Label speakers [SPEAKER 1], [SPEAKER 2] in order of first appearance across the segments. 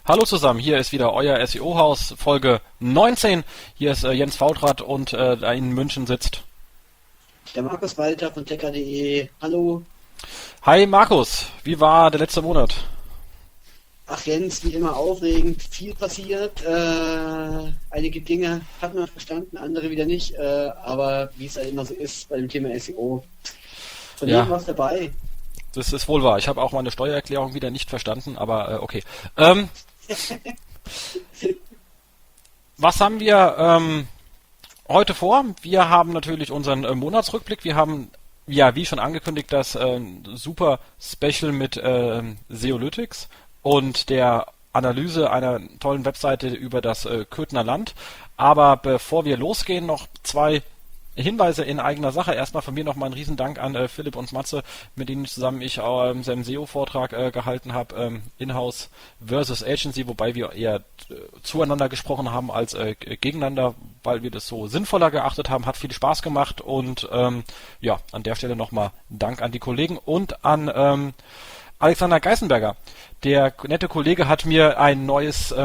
[SPEAKER 1] Hallo zusammen, hier ist wieder euer SEO-Haus, Folge 19. Hier ist Jens Faultrat und da in München sitzt
[SPEAKER 2] der Markus Walter von Tecker.de. Hallo.
[SPEAKER 1] Hi Markus, wie war der letzte Monat?
[SPEAKER 2] Ach Jens, wie immer aufregend, viel passiert. Einige Dinge hat man verstanden, andere wieder nicht. Aber wie es halt immer so ist bei dem Thema SEO. Von jedem was dabei.
[SPEAKER 1] Das ist wohl wahr. Ich habe auch meine Steuererklärung wieder nicht verstanden, aber okay. Was haben wir heute vor? Wir haben natürlich unseren Monatsrückblick. Wir haben, ja, wie schon angekündigt, das super Special mit Seolytics und der Analyse einer tollen Webseite über das Köthner Land. Aber bevor wir losgehen, noch zwei Hinweise in eigener Sache. Erstmal von mir nochmal ein Riesendank an Philipp und Matze, mit denen zusammen ich seinen SEO-Vortrag gehalten habe, Inhouse versus Agency, wobei wir eher zueinander gesprochen haben als gegeneinander, weil wir das so sinnvoller geachtet haben. Hat viel Spaß gemacht und ja, an der Stelle nochmal Dank an die Kollegen und an Alexander Geißenberger. Der nette Kollege hat mir ein neues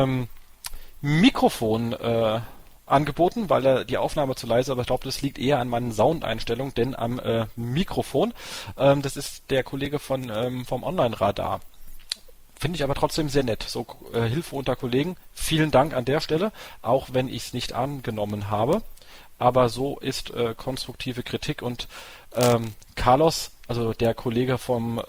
[SPEAKER 1] Mikrofon angeboten, weil er die Aufnahme zu leise, aber ich glaube, das liegt eher an meinen Soundeinstellungen, denn am Mikrofon. Das ist der Kollege vom Online-Radar. Finde ich aber trotzdem sehr nett. So Hilfe unter Kollegen. Vielen Dank an der Stelle, auch wenn ich es nicht angenommen habe. Aber so ist konstruktive Kritik und Carlos, also der Kollege vom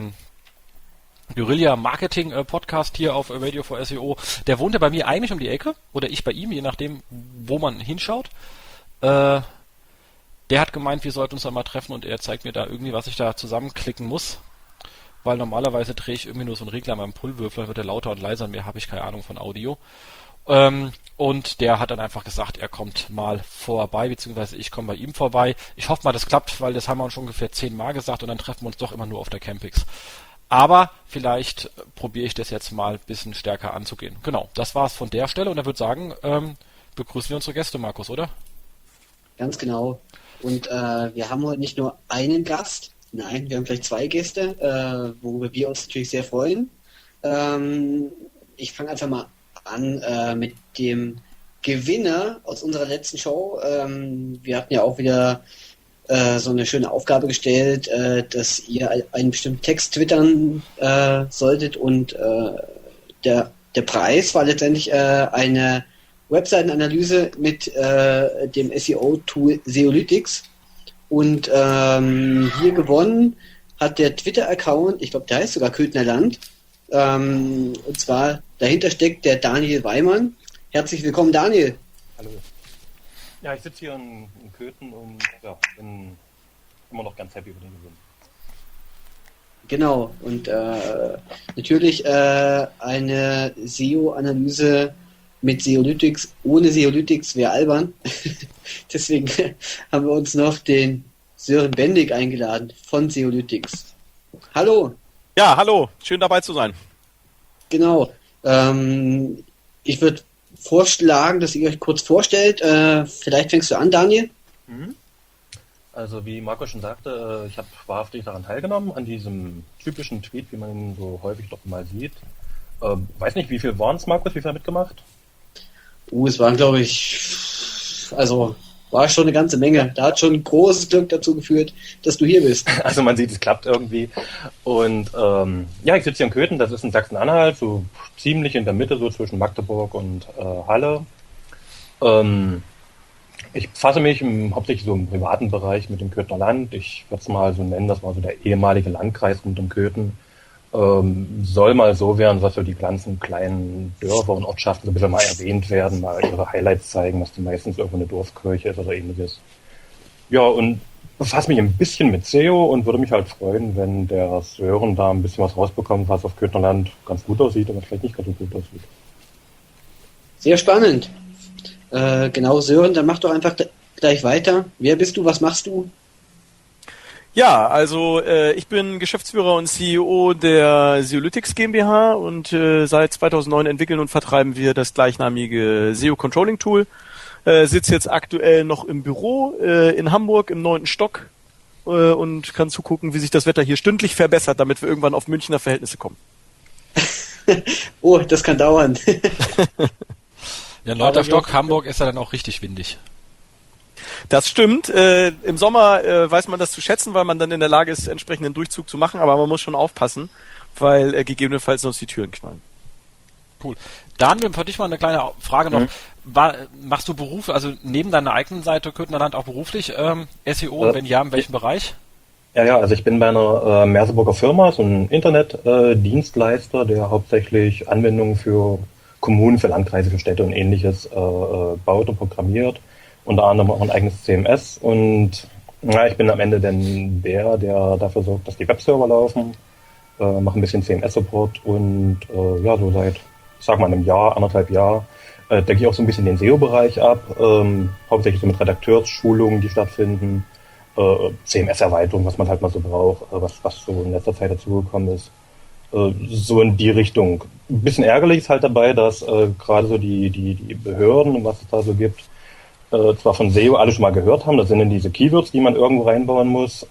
[SPEAKER 1] Guerilla Marketing Podcast hier auf Radio for SEO, der wohnte bei mir eigentlich um die Ecke oder ich bei ihm, je nachdem, wo man hinschaut. Der hat gemeint, wir sollten uns da mal treffen und er zeigt mir da irgendwie, was ich da zusammenklicken muss, weil normalerweise drehe ich irgendwie nur so einen Regler an meinem Pullwürfel, dann wird er lauter und leiser, mehr habe ich keine Ahnung von Audio. Und der hat dann einfach gesagt, er kommt mal vorbei, beziehungsweise ich komme bei ihm vorbei. Ich hoffe mal, das klappt, weil das haben wir uns schon ungefähr 10 Mal gesagt und dann treffen wir uns doch immer nur auf der Campix. Aber vielleicht probiere ich das jetzt mal ein bisschen stärker anzugehen. Genau, das war's von der Stelle und er würde sagen, begrüßen wir unsere Gäste, Markus, oder?
[SPEAKER 2] Ganz genau. Und wir haben heute nicht nur einen Gast, nein, wir haben vielleicht 2 Gäste, worüber wir uns natürlich sehr freuen. Ich fange einfach mal an mit dem Gewinner aus unserer letzten Show. Wir hatten ja auch wieder so eine schöne Aufgabe gestellt, dass ihr einen bestimmten Text twittern solltet und der Preis war letztendlich eine Webseitenanalyse mit dem SEO-Tool Seolytics und hier gewonnen hat der Twitter-Account, ich glaube der heißt sogar Köthner Land, und zwar dahinter steckt der Daniel Weimann. Herzlich willkommen, Daniel.
[SPEAKER 3] Hallo. Ja, ich sitze hier in Köthen und ja, bin immer noch ganz happy über den Gewinn.
[SPEAKER 2] Genau, und natürlich eine SEO-Analyse mit Seolytics. Ohne Seolytics wäre albern. Deswegen haben wir uns noch den Sören Bendig eingeladen von Seolytics. Hallo!
[SPEAKER 4] Ja, hallo, schön dabei zu sein.
[SPEAKER 2] Genau. Ich würde vorschlagen, dass ihr euch kurz vorstellt. Vielleicht fängst du an, Daniel?
[SPEAKER 3] Also wie Marco schon sagte, ich habe wahrhaftig daran teilgenommen, an diesem typischen Tweet, wie man ihn so häufig doch mal sieht. Weiß nicht, wie viel waren es, Markus? Wie viel mitgemacht?
[SPEAKER 2] Es waren, glaube ich, also war schon eine ganze Menge. Da hat schon großes Glück dazu geführt, dass du hier bist.
[SPEAKER 3] Also man sieht, es klappt irgendwie. Und ja, ich sitze hier in Köthen, das ist in Sachsen-Anhalt, so ziemlich in der Mitte, so zwischen Magdeburg und Halle. Ich befasse mich hauptsächlich so im privaten Bereich mit dem Köthner Land. Ich würde es mal so nennen, das war so der ehemalige Landkreis rund um Köthen. Soll mal so werden, dass so die ganzen kleinen Dörfer und Ortschaften so ein bisschen mal erwähnt werden, mal ihre Highlights zeigen, was die meistens irgendwo eine Dorfkirche ist oder ähnliches. Ja, und befasse mich ein bisschen mit SEO und würde mich halt freuen, wenn der Sören da ein bisschen was rausbekommt, was auf Köthner Land ganz gut aussieht und was vielleicht nicht ganz so gut aussieht.
[SPEAKER 2] Sehr spannend. Genau, Sören, dann mach doch einfach gleich weiter. Wer bist du? Was machst du?
[SPEAKER 4] Ja, also ich bin Geschäftsführer und CEO der Seolytics GmbH und seit 2009 entwickeln und vertreiben wir das gleichnamige SEO Controlling Tool. Sitze jetzt aktuell noch im Büro in Hamburg im 9. Stock und kann zugucken, wie sich das Wetter hier stündlich verbessert, damit wir irgendwann auf Münchner Verhältnisse kommen.
[SPEAKER 2] Oh, das kann dauern.
[SPEAKER 1] Ja, 9. Stock, Hamburg ist ja dann auch richtig windig.
[SPEAKER 4] Das stimmt. Im Sommer weiß man das zu schätzen, weil man dann in der Lage ist, entsprechenden Durchzug zu machen, aber man muss schon aufpassen, weil gegebenenfalls sonst die Türen knallen.
[SPEAKER 1] Cool. Dan, für dich mal eine kleine Frage noch. Machst du Beruf, also neben deiner eigenen Seite Köthnerland auch beruflich SEO? Und wenn ja, in welchem Bereich?
[SPEAKER 3] Ja, also ich bin bei einer Merseburger Firma, so ein Internetdienstleister, der hauptsächlich Anwendungen für Kommunen, für Landkreise, für Städte und ähnliches baut und programmiert. Unter anderem auch ein eigenes CMS und ich bin am Ende dann der dafür sorgt, dass die Webserver laufen, mache ein bisschen CMS-Support und so seit, ich sag mal, einem Jahr, 1,5 Jahr, decke ich auch so ein bisschen den SEO-Bereich ab, hauptsächlich so mit Redakteursschulungen, die stattfinden, CMS-Erweiterung, was man halt mal so braucht, was so in letzter Zeit dazugekommen ist. So in die Richtung. Ein bisschen ärgerlich ist halt dabei, dass gerade so die Behörden und was es da so gibt, zwar von SEO alle schon mal gehört haben, das sind dann diese Keywords, die man irgendwo reinbauen muss,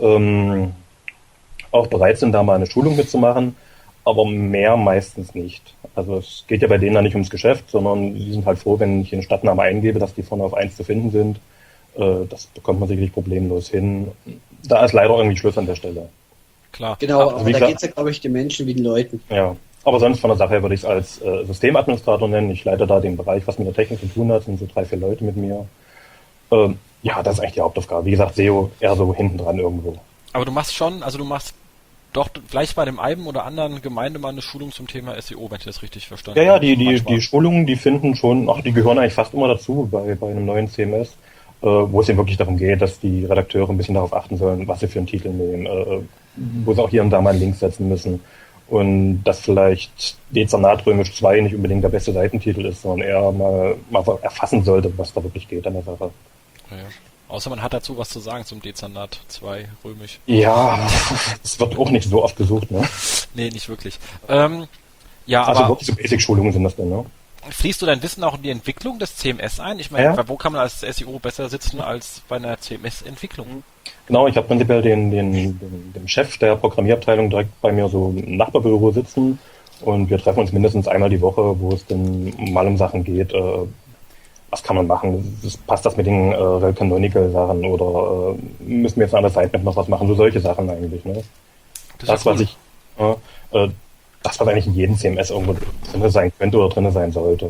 [SPEAKER 3] auch bereit sind, da mal eine Schulung mitzumachen, aber mehr meistens nicht. Also es geht ja bei denen dann nicht ums Geschäft, sondern sie sind halt froh, wenn ich einen Stadtnamen eingebe, dass die vorne auf 1 zu finden sind. Das bekommt man sicherlich problemlos hin. Da ist leider irgendwie Schluss an der Stelle.
[SPEAKER 1] Klar.
[SPEAKER 2] Genau,
[SPEAKER 3] Also
[SPEAKER 2] aber
[SPEAKER 3] wie
[SPEAKER 2] da
[SPEAKER 3] gesagt-
[SPEAKER 2] geht es ja, glaube ich, den Menschen wie den Leuten.
[SPEAKER 3] Ja, aber sonst von der Sache her würde ich es als Systemadministrator nennen. Ich leite da den Bereich, was mit der Technik zu tun hat, sind so 3, 4 Leute mit mir. Das ist eigentlich die Hauptaufgabe. Wie gesagt, SEO eher so hinten dran irgendwo.
[SPEAKER 1] Aber du machst doch vielleicht bei dem einen oder anderen Gemeinde mal eine Schulung zum Thema SEO, wenn ich das richtig verstanden
[SPEAKER 3] Ja,
[SPEAKER 1] habe.
[SPEAKER 3] die
[SPEAKER 1] Manchmal.
[SPEAKER 3] Schulungen, die finden schon, die gehören eigentlich fast immer dazu bei einem neuen CMS, wo es eben wirklich darum geht, dass die Redakteure ein bisschen darauf achten sollen, was sie für einen Titel nehmen, wo sie auch hier und da mal einen Link setzen müssen. Und dass vielleicht Dezernat Römisch 2 nicht unbedingt der beste Seitentitel ist, sondern eher mal erfassen sollte, was da wirklich geht an der Sache.
[SPEAKER 1] Ja. Außer man hat dazu was zu sagen zum Dezernat 2 Römisch.
[SPEAKER 3] Ja, es wird auch nicht so oft gesucht, ne?
[SPEAKER 1] Nee, nicht wirklich.
[SPEAKER 3] Also
[SPEAKER 1] aber
[SPEAKER 3] wirklich so Basic-Schulungen sind das denn, ne?
[SPEAKER 1] fließt du dein Wissen auch in die Entwicklung des CMS ein? Ich meine,
[SPEAKER 3] Ja.
[SPEAKER 1] wo kann man als SEO besser sitzen als bei einer CMS-Entwicklung?
[SPEAKER 3] Genau, ich habe prinzipiell den Chef der Programmierabteilung direkt bei mir so im Nachbarbüro sitzen und wir treffen uns mindestens einmal die Woche, wo es dann mal um Sachen geht, was kann man machen, passt das mit den Canonical-Sachen oder müssen wir jetzt an der Seite noch was machen, so solche Sachen eigentlich. Ne?
[SPEAKER 1] Das ist ja cool.
[SPEAKER 3] Das, was eigentlich in jedem CMS irgendwo drin sein könnte oder drin sein sollte.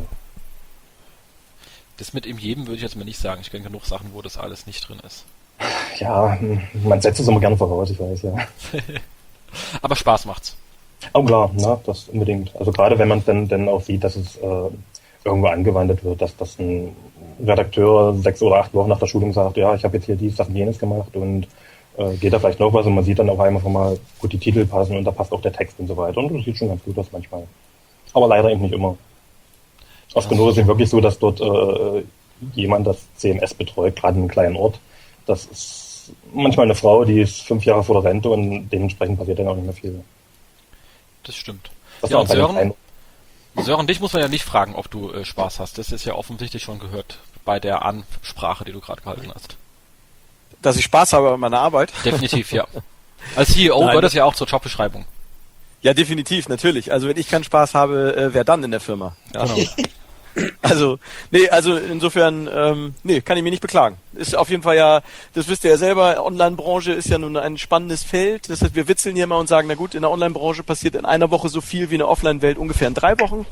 [SPEAKER 1] Das mit in jedem würde ich jetzt mal nicht sagen. Ich kenne genug Sachen, wo das alles nicht drin ist.
[SPEAKER 3] Ja, man setzt es immer gerne voraus, ich weiß, ja.
[SPEAKER 1] Aber Spaß macht's.
[SPEAKER 3] Oh klar, das unbedingt. Also gerade wenn man dann auch sieht, dass es irgendwo angewandt wird, dass ein Redakteur 6 oder 8 Wochen nach der Schulung sagt, ja, ich habe jetzt hier dies, das und jenes gemacht und geht da vielleicht noch was und man sieht dann auf einmal mal, gut, die Titel passen und da passt auch der Text und so weiter und das sieht schon ganz gut aus manchmal. Aber leider eben nicht immer. Oft genug ist es wirklich so, dass dort jemand das CMS betreut, gerade in einem kleinen Ort. Das ist manchmal eine Frau, die ist 5 Jahre vor der Rente und dementsprechend passiert dann auch nicht mehr viel.
[SPEAKER 1] Das stimmt.
[SPEAKER 3] Das
[SPEAKER 1] Ja,
[SPEAKER 3] war
[SPEAKER 1] und
[SPEAKER 3] bei den kleinen-
[SPEAKER 1] Sören, dich muss man ja nicht fragen, ob du Spaß hast. Das ist ja offensichtlich schon gehört bei der Ansprache, die du gerade gehalten hast.
[SPEAKER 4] Dass ich Spaß habe an meiner Arbeit.
[SPEAKER 1] Definitiv, ja. Als CEO
[SPEAKER 4] Nein.
[SPEAKER 1] gehört das ja auch zur Jobbeschreibung.
[SPEAKER 4] Ja, definitiv, natürlich. Also wenn ich keinen Spaß habe, wer dann in der Firma? Ja.
[SPEAKER 1] Genau.
[SPEAKER 4] Also insofern, kann ich mich nicht beklagen. Ist auf jeden Fall ja, das wisst ihr ja selber, Online-Branche ist ja nun ein spannendes Feld. Das heißt, wir witzeln hier mal und sagen, na gut, in der Online-Branche passiert in einer Woche so viel wie in der Offline-Welt ungefähr in 3 Wochen.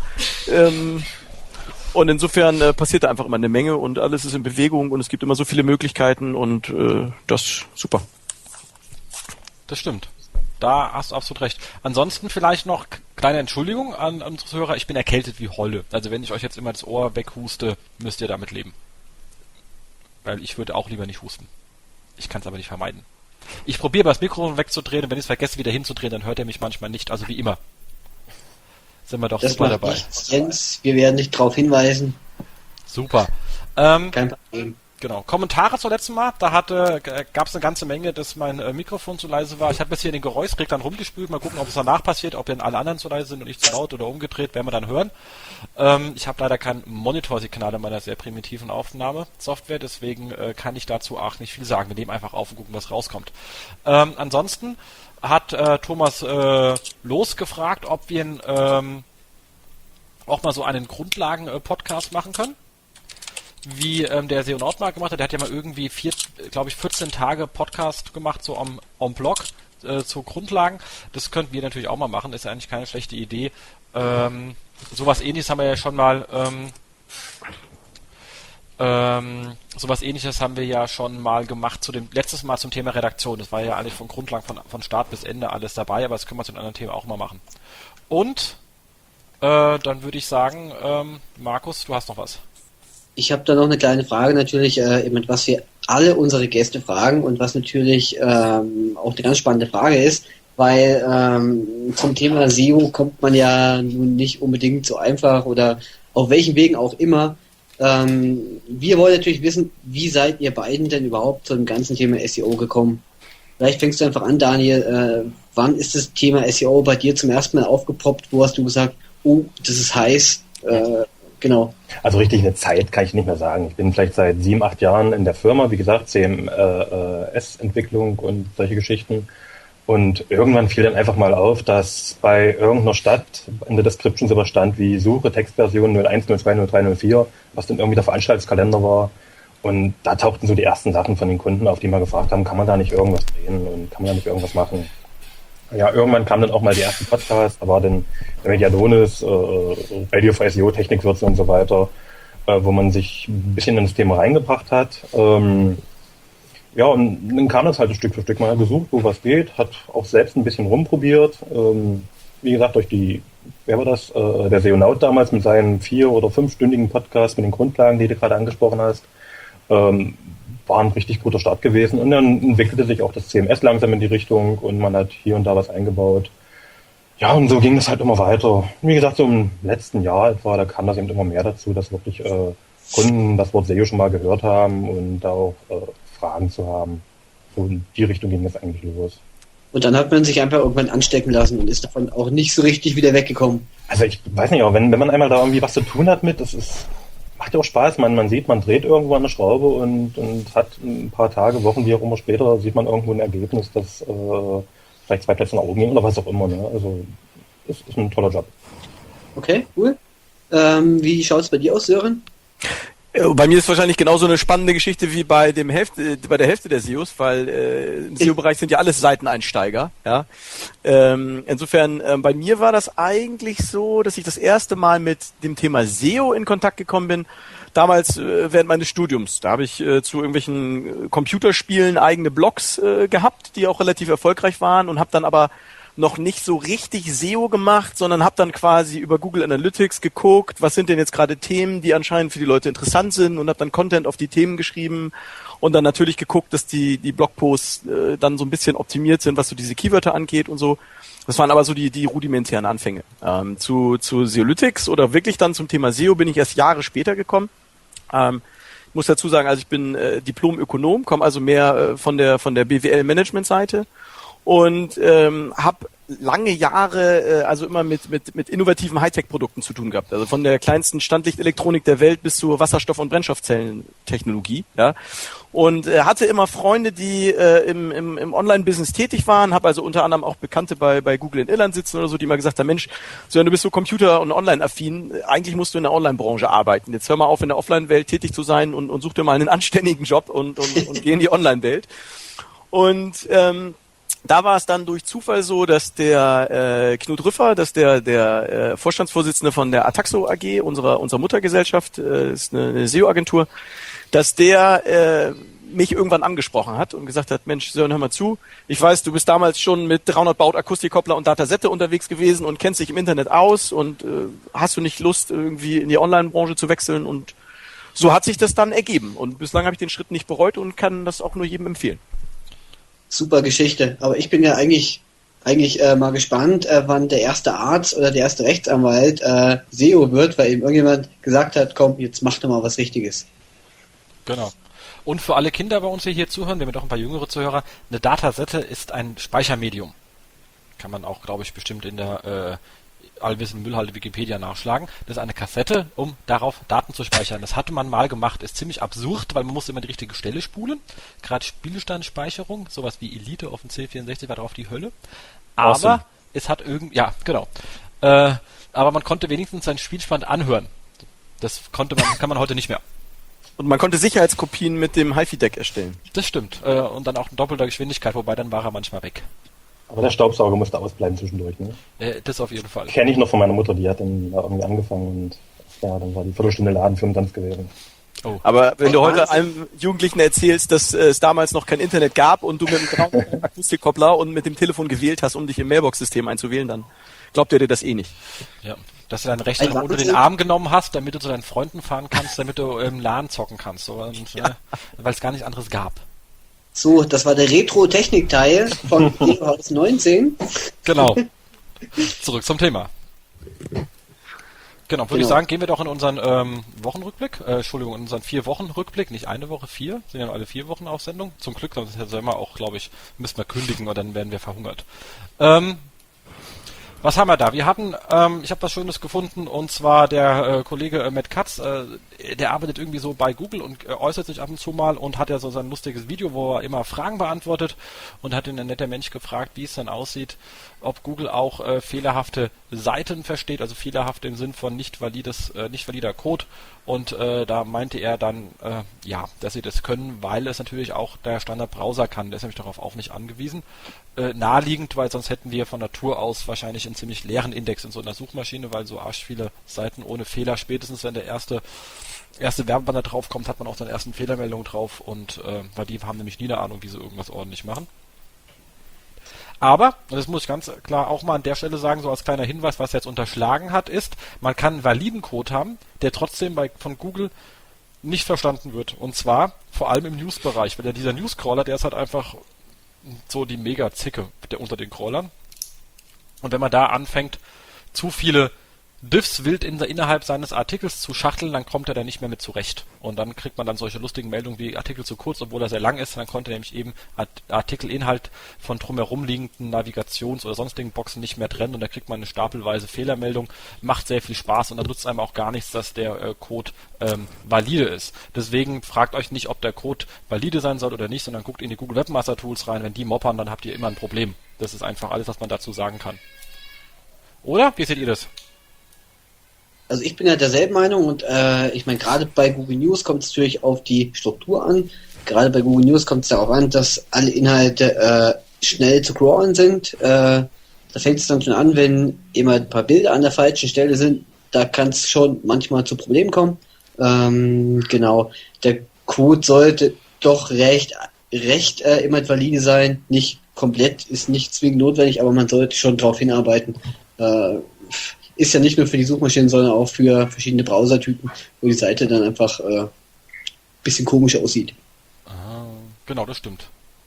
[SPEAKER 4] Und insofern passiert da einfach immer eine Menge und alles ist in Bewegung und es gibt immer so viele Möglichkeiten und das ist super.
[SPEAKER 1] Das stimmt. Da hast du absolut recht. Ansonsten vielleicht noch kleine Entschuldigung an unsere Hörer. Ich bin erkältet wie Holle. Also wenn ich euch jetzt immer das Ohr weghuste, müsst ihr damit leben. Weil ich würde auch lieber nicht husten. Ich kann es aber nicht vermeiden. Ich probiere das Mikrofon wegzudrehen und wenn ich es vergesse wieder hinzudrehen, dann hört er mich manchmal nicht. Also wie immer. Sind wir doch
[SPEAKER 2] Das
[SPEAKER 1] super
[SPEAKER 2] macht
[SPEAKER 1] dabei.
[SPEAKER 2] nichts, Jens. Wir werden dich darauf hinweisen.
[SPEAKER 1] Super.
[SPEAKER 2] Kein Problem.
[SPEAKER 1] Genau. Kommentare zur letzten Mal. Da gab es eine ganze Menge, dass mein Mikrofon zu leise war. Ich habe jetzt hier in den Geräuschreglern rumgespült. Mal gucken, ob es danach passiert, ob dann alle anderen zu leise sind und ich zu laut oder umgedreht, werden wir dann hören. Ich habe leider kein Monitorsignal in meiner sehr primitiven Aufnahmesoftware, deswegen kann ich dazu auch nicht viel sagen. Wir nehmen einfach auf und gucken, was rauskommt. Ansonsten hat Thomas losgefragt, ob wir auch mal so einen Grundlagen-Podcast machen können, wie der Seonaut mal gemacht hat. Der hat ja mal irgendwie 14 Tage Podcast gemacht, so am Blog zu Grundlagen. Das könnten wir natürlich auch mal machen, ist ja eigentlich keine schlechte Idee. Sowas Ähnliches haben wir ja schon mal sowas Ähnliches haben wir ja schon mal gemacht letztes Mal zum Thema Redaktion. Das war ja eigentlich von Grundlagen von Start bis Ende alles dabei, aber das können wir zu einem anderen Thema auch mal machen. Und dann würde ich sagen, Markus, du hast noch was.
[SPEAKER 2] Ich habe da noch eine kleine Frage natürlich, was wir alle unsere Gäste fragen und was natürlich auch eine ganz spannende Frage ist, weil zum Thema SEO kommt man ja nun nicht unbedingt so einfach oder auf welchen Wegen auch immer. Wir wollen natürlich wissen, wie seid ihr beiden denn überhaupt zu dem ganzen Thema SEO gekommen? Vielleicht fängst du einfach an, Daniel. Wann ist das Thema SEO bei dir zum ersten Mal aufgepoppt? Wo hast du gesagt, oh, das ist heiß? Genau.
[SPEAKER 3] Also richtig eine Zeit kann ich nicht mehr sagen. Ich bin vielleicht seit 7, 8 Jahren in der Firma, wie gesagt, CMS-Entwicklung und solche Geschichten. Und irgendwann fiel dann einfach mal auf, dass bei irgendeiner Stadt in der Description sowas stand wie Suche Textversion 01, 02, 03, 04, was dann irgendwie der Veranstaltungskalender war. Und da tauchten so die ersten Sachen von den Kunden auf, die mal gefragt haben, kann man da nicht irgendwas drehen und kann man da nicht irgendwas machen? Ja, irgendwann kam dann auch mal die ersten Podcasts, da war dann der Mediadonis, Radio for SEO, Technikwürze und so weiter, wo man sich ein bisschen in das Thema reingebracht hat. Ja, und dann kam das halt Stück für Stück mal gesucht, wo was geht, hat auch selbst ein bisschen rumprobiert. Wie gesagt, wer war das? Der Seonaut damals mit seinen 4- oder 5-stündigen Podcast mit den Grundlagen, die du gerade angesprochen hast, war ein richtig guter Start gewesen. Und dann entwickelte sich auch das CMS langsam in die Richtung und man hat hier und da was eingebaut. Ja, und so ging es halt immer weiter. Wie gesagt, so im letzten Jahr etwa, da kam das eben immer mehr dazu, dass wirklich Kunden das Wort SEO schon mal gehört haben und da auch Fragen zu haben. So in die Richtung ging das eigentlich los.
[SPEAKER 2] Und dann hat man sich einfach irgendwann anstecken lassen und ist davon auch nicht so richtig wieder weggekommen.
[SPEAKER 3] Also ich weiß nicht, aber wenn man einmal da irgendwie was zu tun hat macht ja auch Spaß. Man sieht, man dreht irgendwo an eine Schraube und hat ein paar Tage, Wochen, wie auch immer später, sieht man irgendwo ein Ergebnis, das vielleicht 2 Plätze nach oben ging oder was auch immer. Ne? Also das ist ein toller Job.
[SPEAKER 2] Okay, cool. Wie schaut es bei dir aus, Sören?
[SPEAKER 4] Bei mir ist wahrscheinlich genauso eine spannende Geschichte wie bei der Hälfte der SEOs, weil im SEO-Bereich sind ja alles Seiteneinsteiger. Ja. Insofern, bei mir war das eigentlich so, dass ich das erste Mal mit dem Thema SEO in Kontakt gekommen bin, damals während meines Studiums. Da habe ich zu irgendwelchen Computerspielen eigene Blogs gehabt, die auch relativ erfolgreich waren und habe dann aber noch nicht so richtig SEO gemacht, sondern habe dann quasi über Google Analytics geguckt, was sind denn jetzt gerade Themen, die anscheinend für die Leute interessant sind und habe dann Content auf die Themen geschrieben und dann natürlich geguckt, dass die Blogposts dann so ein bisschen optimiert sind, was so diese Keywörter angeht und so. Das waren aber so die rudimentären Anfänge. Zu Seolytics oder wirklich dann zum Thema SEO bin ich erst Jahre später gekommen. Ich muss dazu sagen, also ich bin Diplom-Ökonom, komme also mehr von der BWL-Management-Seite und habe lange Jahre also immer mit innovativen Hightech-Produkten zu tun gehabt. Also von der kleinsten Standlichtelektronik der Welt bis zur Wasserstoff- und Brennstoffzellentechnologie. Ja. Und hatte immer Freunde, die im Online-Business tätig waren, habe also unter anderem auch Bekannte bei Google in Irland sitzen oder so, die mal gesagt haben, Mensch, Sören, du bist so Computer- und Online-affin, eigentlich musst du in der Online-Branche arbeiten. Jetzt hör mal auf, in der Offline-Welt tätig zu sein und such dir mal einen anständigen Job und geh in die Online-Welt. Und da war es dann durch Zufall so, dass der Knut Rüffer, dass der Vorstandsvorsitzende von der Ataxo AG, unserer Muttergesellschaft, ist eine SEO-Agentur, dass der mich irgendwann angesprochen hat und gesagt hat, Mensch, Sören, hör mal zu, ich weiß, du bist damals schon mit 300 Baud Akustikkoppler und Datasette unterwegs gewesen und kennst dich im Internet aus und hast du nicht Lust, irgendwie in die Online-Branche zu wechseln? Und so hat sich das dann ergeben und bislang habe ich den Schritt nicht bereut und kann das auch nur jedem empfehlen.
[SPEAKER 2] Super Geschichte. Aber ich bin ja eigentlich mal gespannt, wann der erste Arzt oder der erste Rechtsanwalt SEO wird, weil ihm irgendjemand gesagt hat, komm, jetzt mach doch mal was Richtiges.
[SPEAKER 1] Genau. Und für alle Kinder bei uns, die hier zuhören, wir haben doch ein paar jüngere Zuhörer, eine Datasette ist ein Speichermedium. Kann man auch, glaube ich, bestimmt in der allwissenden Müllhalde Wikipedia nachschlagen. Das ist eine Kassette, um darauf Daten zu speichern. Das hatte man mal gemacht. Ist ziemlich absurd, weil man muss immer die richtige Stelle spulen. Gerade Spielstandsspeicherung, sowas wie Elite auf dem C64 war drauf die Hölle. Aber
[SPEAKER 3] awesome.
[SPEAKER 1] es hat ja, genau. Aber man konnte wenigstens seinen Spielstand anhören. Kann man heute nicht mehr.
[SPEAKER 4] Und man konnte Sicherheitskopien mit dem HiFi-Deck erstellen.
[SPEAKER 1] Das stimmt. Und dann auch in doppelter Geschwindigkeit, wobei dann war er manchmal weg.
[SPEAKER 3] Aber der Staubsauger musste ausbleiben zwischendurch, ne?
[SPEAKER 1] Das auf jeden Fall.
[SPEAKER 3] Kenne ich noch von meiner Mutter, die hat dann irgendwie angefangen und ja, dann war die Viertelstunde Laden für umsonst gewesen.
[SPEAKER 1] Oh.
[SPEAKER 4] Aber wenn du heute einem Jugendlichen erzählst, dass es damals noch kein Internet gab und du mit dem Akustikkoppler und mit dem Telefon gewählt hast, um dich im Mailbox-System einzuwählen, dann glaubt er dir das eh nicht.
[SPEAKER 1] Ja. Dass du deinen Rechner noch unter den Arm genommen hast, damit du zu deinen Freunden fahren kannst, damit du im LAN zocken kannst. Weil es gar nichts anderes gab.
[SPEAKER 2] So, das war der Retro-Technik-Teil von Haus 19.
[SPEAKER 1] Genau. Zurück zum Thema. Genau, würde ich sagen, gehen wir doch in unseren Wochenrückblick, in unseren 4-Wochen-Rückblick, nicht eine Woche, 4, sind ja nur alle 4 Wochen auf Sendung. Zum Glück, sonst hätten wir auch, glaube ich, müssen wir kündigen und dann werden wir verhungert. Was haben wir da? Wir hatten, ich habe was Schönes gefunden, und zwar der Kollege Matt Katz, der arbeitet irgendwie so bei Google und äußert sich ab und zu mal und hat ja so sein lustiges Video, wo er immer Fragen beantwortet, und hat ihn ein netter Mensch gefragt, wie es dann aussieht, ob Google auch fehlerhafte Seiten versteht, also fehlerhaft im Sinn von nicht valider Code, und da meinte er dann, dass sie das können, weil es natürlich auch der Standard-Browser kann, der ist nämlich darauf auch nicht angewiesen. Naheliegend, weil sonst hätten wir von Natur aus wahrscheinlich einen ziemlich leeren Index in so einer Suchmaschine, weil so arsch viele Seiten ohne Fehler, spätestens wenn der erste Werbebanner drauf kommt, hat man auch seine ersten Fehlermeldungen drauf, und weil die haben nämlich nie eine Ahnung, wie sie irgendwas ordentlich machen. Aber, und das muss ich ganz klar auch mal an der Stelle sagen, so als kleiner Hinweis, was er jetzt unterschlagen hat, ist, man kann einen validen Code haben, der trotzdem von Google nicht verstanden wird. Und zwar vor allem im News-Bereich, weil dieser News-Crawler, der ist halt einfach so die Mega-Zicke unter den Crawlern. Und wenn man da anfängt, zu viele Diffs wild innerhalb seines Artikels zu schachteln, dann kommt er da nicht mehr mit zurecht. Und dann kriegt man dann solche lustigen Meldungen wie Artikel zu kurz, obwohl er sehr lang ist. Dann konnte er nämlich eben Artikelinhalt von drumherum liegenden Navigations- oder sonstigen Boxen nicht mehr trennen, und da kriegt man eine stapelweise Fehlermeldung. Macht sehr viel Spaß, und dann nutzt einem auch gar nichts, dass der Code valide ist. Deswegen fragt euch nicht, ob der Code valide sein soll oder nicht, sondern guckt in die Google Webmaster Tools rein. Wenn die moppern, dann habt ihr immer ein Problem. Das ist einfach alles, was man dazu sagen kann. Oder? Wie seht ihr das?
[SPEAKER 2] Also ich bin ja derselben Meinung, und ich meine, gerade bei Google News kommt es natürlich auf die Struktur an. Gerade bei Google News kommt es darauf an, dass alle Inhalte schnell zu crawlen sind. Da fängt es dann schon an, wenn immer ein paar Bilder an der falschen Stelle sind. Da kann es schon manchmal zu Problemen kommen. Genau, der Code sollte doch recht immer valide sein. Nicht komplett, ist nicht zwingend notwendig, aber man sollte schon darauf hinarbeiten. Ist ja nicht nur für die Suchmaschinen, sondern auch für verschiedene Browsertypen, wo die Seite dann einfach ein bisschen komisch aussieht.
[SPEAKER 1] Genau, das stimmt.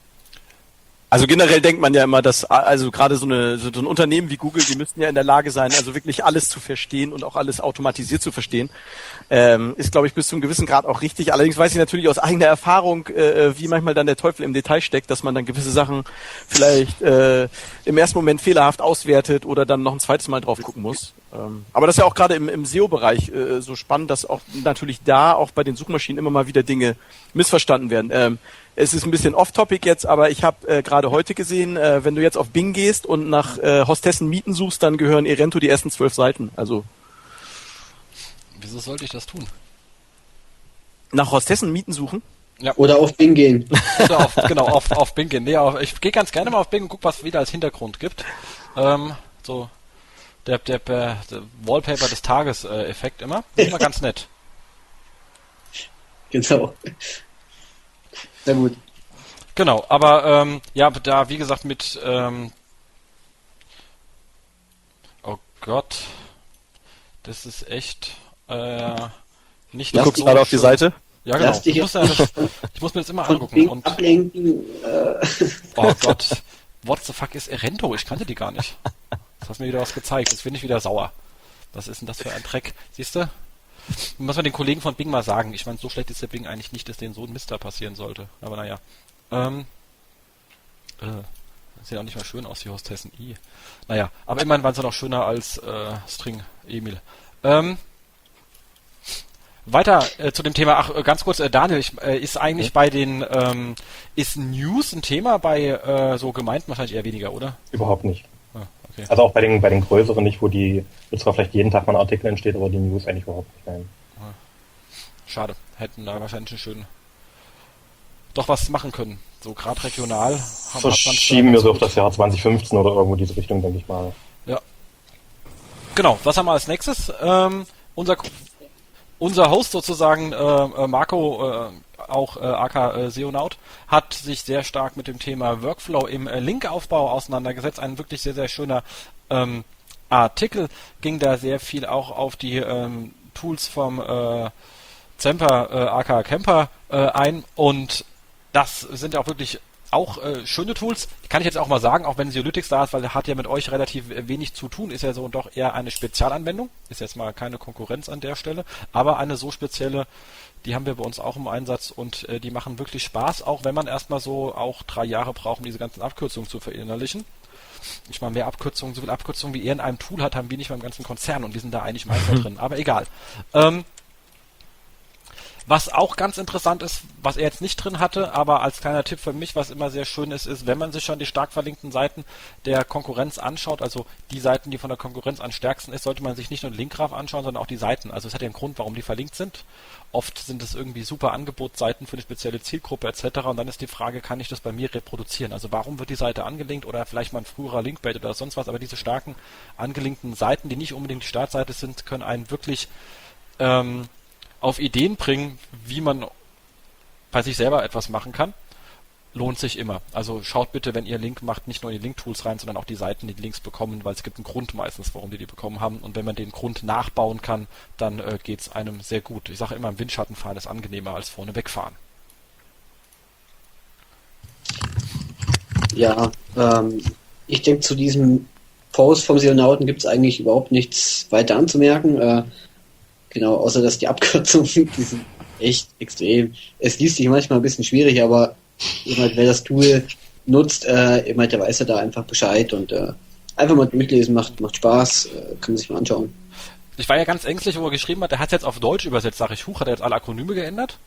[SPEAKER 4] Also generell denkt man ja immer, dass also gerade so ein Unternehmen wie Google, die müssten ja in der Lage sein, also wirklich alles zu verstehen und auch alles automatisiert zu verstehen. Ist, glaube ich, bis zu einem gewissen Grad auch richtig. Allerdings weiß ich natürlich aus eigener Erfahrung, wie manchmal dann der Teufel im Detail steckt, dass man dann gewisse Sachen vielleicht im ersten Moment fehlerhaft auswertet oder dann noch ein zweites Mal drauf gucken muss. Aber das ist ja auch gerade im SEO-Bereich so spannend, dass auch natürlich da auch bei den Suchmaschinen immer mal wieder Dinge missverstanden werden. Es ist ein bisschen off-topic jetzt, aber ich habe gerade heute gesehen, wenn du jetzt auf Bing gehst und nach Hostessen Mieten suchst, dann gehören Erento die ersten 12 Seiten. Also
[SPEAKER 1] wieso sollte ich das tun?
[SPEAKER 4] Nach Hostessen Mieten suchen?
[SPEAKER 2] Ja. Oder auf Bing gehen.
[SPEAKER 1] Oder auf Bing gehen. Nee, ich gehe ganz gerne mal auf Bing und gucke, was es wieder als Hintergrund gibt. So der Wallpaper des Tages Effekt immer. Immer ganz nett.
[SPEAKER 2] Genau. Sehr gut.
[SPEAKER 1] Genau, aber da wie gesagt mit oh Gott, das ist echt nicht.
[SPEAKER 4] Du guckst gerade auf die Seite?
[SPEAKER 1] Ja, genau. Ich muss mir das immer angucken. Und
[SPEAKER 2] ablenken.
[SPEAKER 1] Oh Gott, what the fuck ist Erento? Ich kannte die gar nicht. Das hast mir wieder was gezeigt. Jetzt bin ich wieder sauer. Was ist denn das für ein Dreck? Siehst du? Muss man den Kollegen von Bing mal sagen. Ich meine, so schlecht ist der Bing eigentlich nicht, dass denen so ein Mist da passieren sollte. Aber naja. Sieht auch nicht mal schön aus, die Hostessen I. Naja, aber immerhin waren sie noch schöner als String Emil. Weiter zu dem Thema, ganz kurz, Daniel, ist eigentlich bei den, ist News ein Thema bei so Gemeinden wahrscheinlich eher weniger, oder?
[SPEAKER 3] Überhaupt nicht.
[SPEAKER 1] Ah, Okay.
[SPEAKER 3] Also auch bei den größeren nicht, wo zwar vielleicht jeden Tag mal ein Artikel entsteht, aber die News eigentlich überhaupt nicht rein.
[SPEAKER 1] Schade. Hätten da wahrscheinlich einen schönen doch was machen können. So gerade regional.
[SPEAKER 3] Verschieben wir so auf das Jahr 2015 oder irgendwo diese Richtung, denke ich mal.
[SPEAKER 1] Ja. Genau. Was haben wir als nächstes? Unser Host sozusagen, Marco, auch aka Seonaut, hat sich sehr stark mit dem Thema Workflow im Linkaufbau auseinandergesetzt. Ein wirklich sehr, sehr schöner Artikel. Ging da sehr viel auch auf die Tools vom Zemper, aka Camper ein, und das sind ja auch wirklich auch schöne Tools. Kann ich jetzt auch mal sagen, auch wenn Zeolytics da ist, weil er hat ja mit euch relativ wenig zu tun, ist ja so doch eher eine Spezialanwendung. Ist jetzt mal keine Konkurrenz an der Stelle, aber eine so spezielle, die haben wir bei uns auch im Einsatz, und die machen wirklich Spaß, auch wenn man erstmal so auch 3 Jahre braucht, um diese ganzen Abkürzungen zu verinnerlichen. Ich meine, so viel Abkürzungen wie er in einem Tool hat, haben wir nicht beim ganzen Konzern, und wir sind da eigentlich Meister drin, aber egal. Was auch ganz interessant ist, was er jetzt nicht drin hatte, aber als kleiner Tipp für mich, was immer sehr schön ist, wenn man sich schon die stark verlinkten Seiten der Konkurrenz anschaut, also die Seiten, die von der Konkurrenz am stärksten ist, sollte man sich nicht nur den Linkgraph anschauen, sondern auch die Seiten. Also es hat ja einen Grund, warum die verlinkt sind. Oft sind es irgendwie super Angebotsseiten für eine spezielle Zielgruppe etc. Und dann ist die Frage, kann ich das bei mir reproduzieren? Also warum wird die Seite angelinkt, oder vielleicht mal ein früherer Linkbait oder sonst was, aber diese starken angelinkten Seiten, die nicht unbedingt die Startseite sind, können einen wirklich auf Ideen bringen, wie man bei sich selber etwas machen kann. Lohnt sich immer. Also schaut bitte, wenn ihr Link macht, nicht nur in die Link-Tools rein, sondern auch die Seiten, die Links bekommen, weil es gibt einen Grund meistens, warum die bekommen haben. Und wenn man den Grund nachbauen kann, dann geht es einem sehr gut. Ich sage immer, im Windschatten fahren ist angenehmer als vorne wegfahren.
[SPEAKER 2] Ja, ich denke, zu diesem Post vom Seonauten gibt es eigentlich überhaupt nichts weiter anzumerken. Genau, außer dass die Abkürzungen, die sind echt extrem. Es liest sich manchmal ein bisschen schwierig, aber wer das Tool nutzt, der weiß ja da einfach Bescheid, und einfach mal durchlesen, macht Spaß, kann man sich mal anschauen.
[SPEAKER 1] Ich war ja ganz ängstlich, wo er geschrieben hat, er hat es jetzt auf Deutsch übersetzt, sage ich, hat er jetzt alle Akronyme geändert?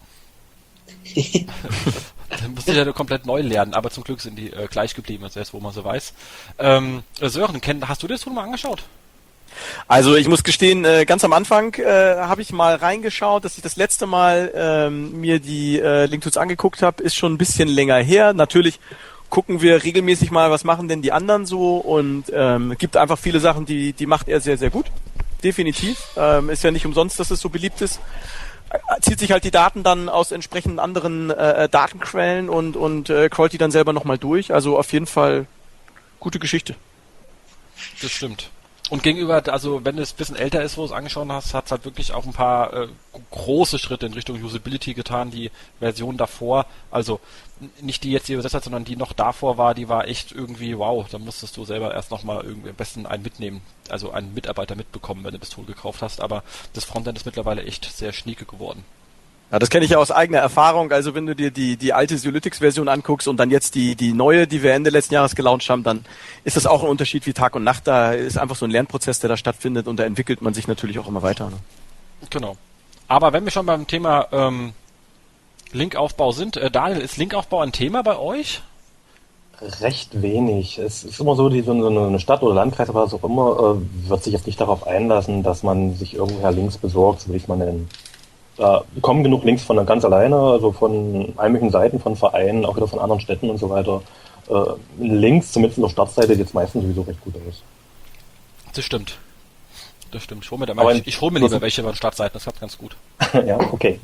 [SPEAKER 1] Dann musste ich ja komplett neu lernen, aber zum Glück sind die gleich geblieben, also erst wo man so weiß. Sören, hast du dir das Tool mal angeschaut?
[SPEAKER 4] Also ich muss gestehen, ganz am Anfang habe ich mal reingeschaut, dass ich das letzte Mal mir die Linktools angeguckt habe, ist schon ein bisschen länger her. Natürlich gucken wir regelmäßig mal, was machen denn die anderen so, und gibt einfach viele Sachen, die macht er sehr, sehr gut. Definitiv. Ist ja nicht umsonst, dass es so beliebt ist. Zieht sich halt die Daten dann aus entsprechenden anderen Datenquellen und crawlt die dann selber nochmal durch. Also auf jeden Fall gute Geschichte.
[SPEAKER 1] Das stimmt. Und gegenüber, also wenn es ein bisschen älter ist, wo du es angeschaut hast, hat es halt wirklich auch ein paar große Schritte in Richtung Usability getan. Die Version davor, also nicht die jetzt die übersetzt hat, sondern die noch davor war, die war echt irgendwie wow. Da musstest du selber erst nochmal irgendwie am besten einen mitnehmen, also einen Mitarbeiter mitbekommen, wenn du das Tool gekauft hast. Aber das Frontend ist mittlerweile echt sehr schnieke geworden.
[SPEAKER 4] Ja, das kenne ich ja aus eigener Erfahrung. Also wenn du dir die alte Zeolytics-Version anguckst und dann jetzt die neue, die wir Ende letzten Jahres gelauncht haben, dann ist das auch ein Unterschied wie Tag und Nacht. Da ist einfach so ein Lernprozess, der da stattfindet, und da entwickelt man sich natürlich auch immer weiter. Ne?
[SPEAKER 1] Genau. Aber wenn wir schon beim Thema Linkaufbau sind, Daniel, ist Linkaufbau ein Thema bei euch?
[SPEAKER 3] Recht wenig. Es ist immer so, so eine Stadt oder Landkreis oder was auch immer, wird sich jetzt nicht darauf einlassen, dass man sich irgendwoher Links besorgt, so will ich es mal nennen. Da kommen genug Links von ganz alleine, also von allen möglichen Seiten, von Vereinen, auch wieder von anderen Städten und so weiter. Links, zumindest auf der Startseite, sieht es meistens sowieso recht gut aus.
[SPEAKER 1] Das stimmt. Ich hole mir lieber welche bei den Startseiten, das klappt ganz gut.
[SPEAKER 3] Ja, okay.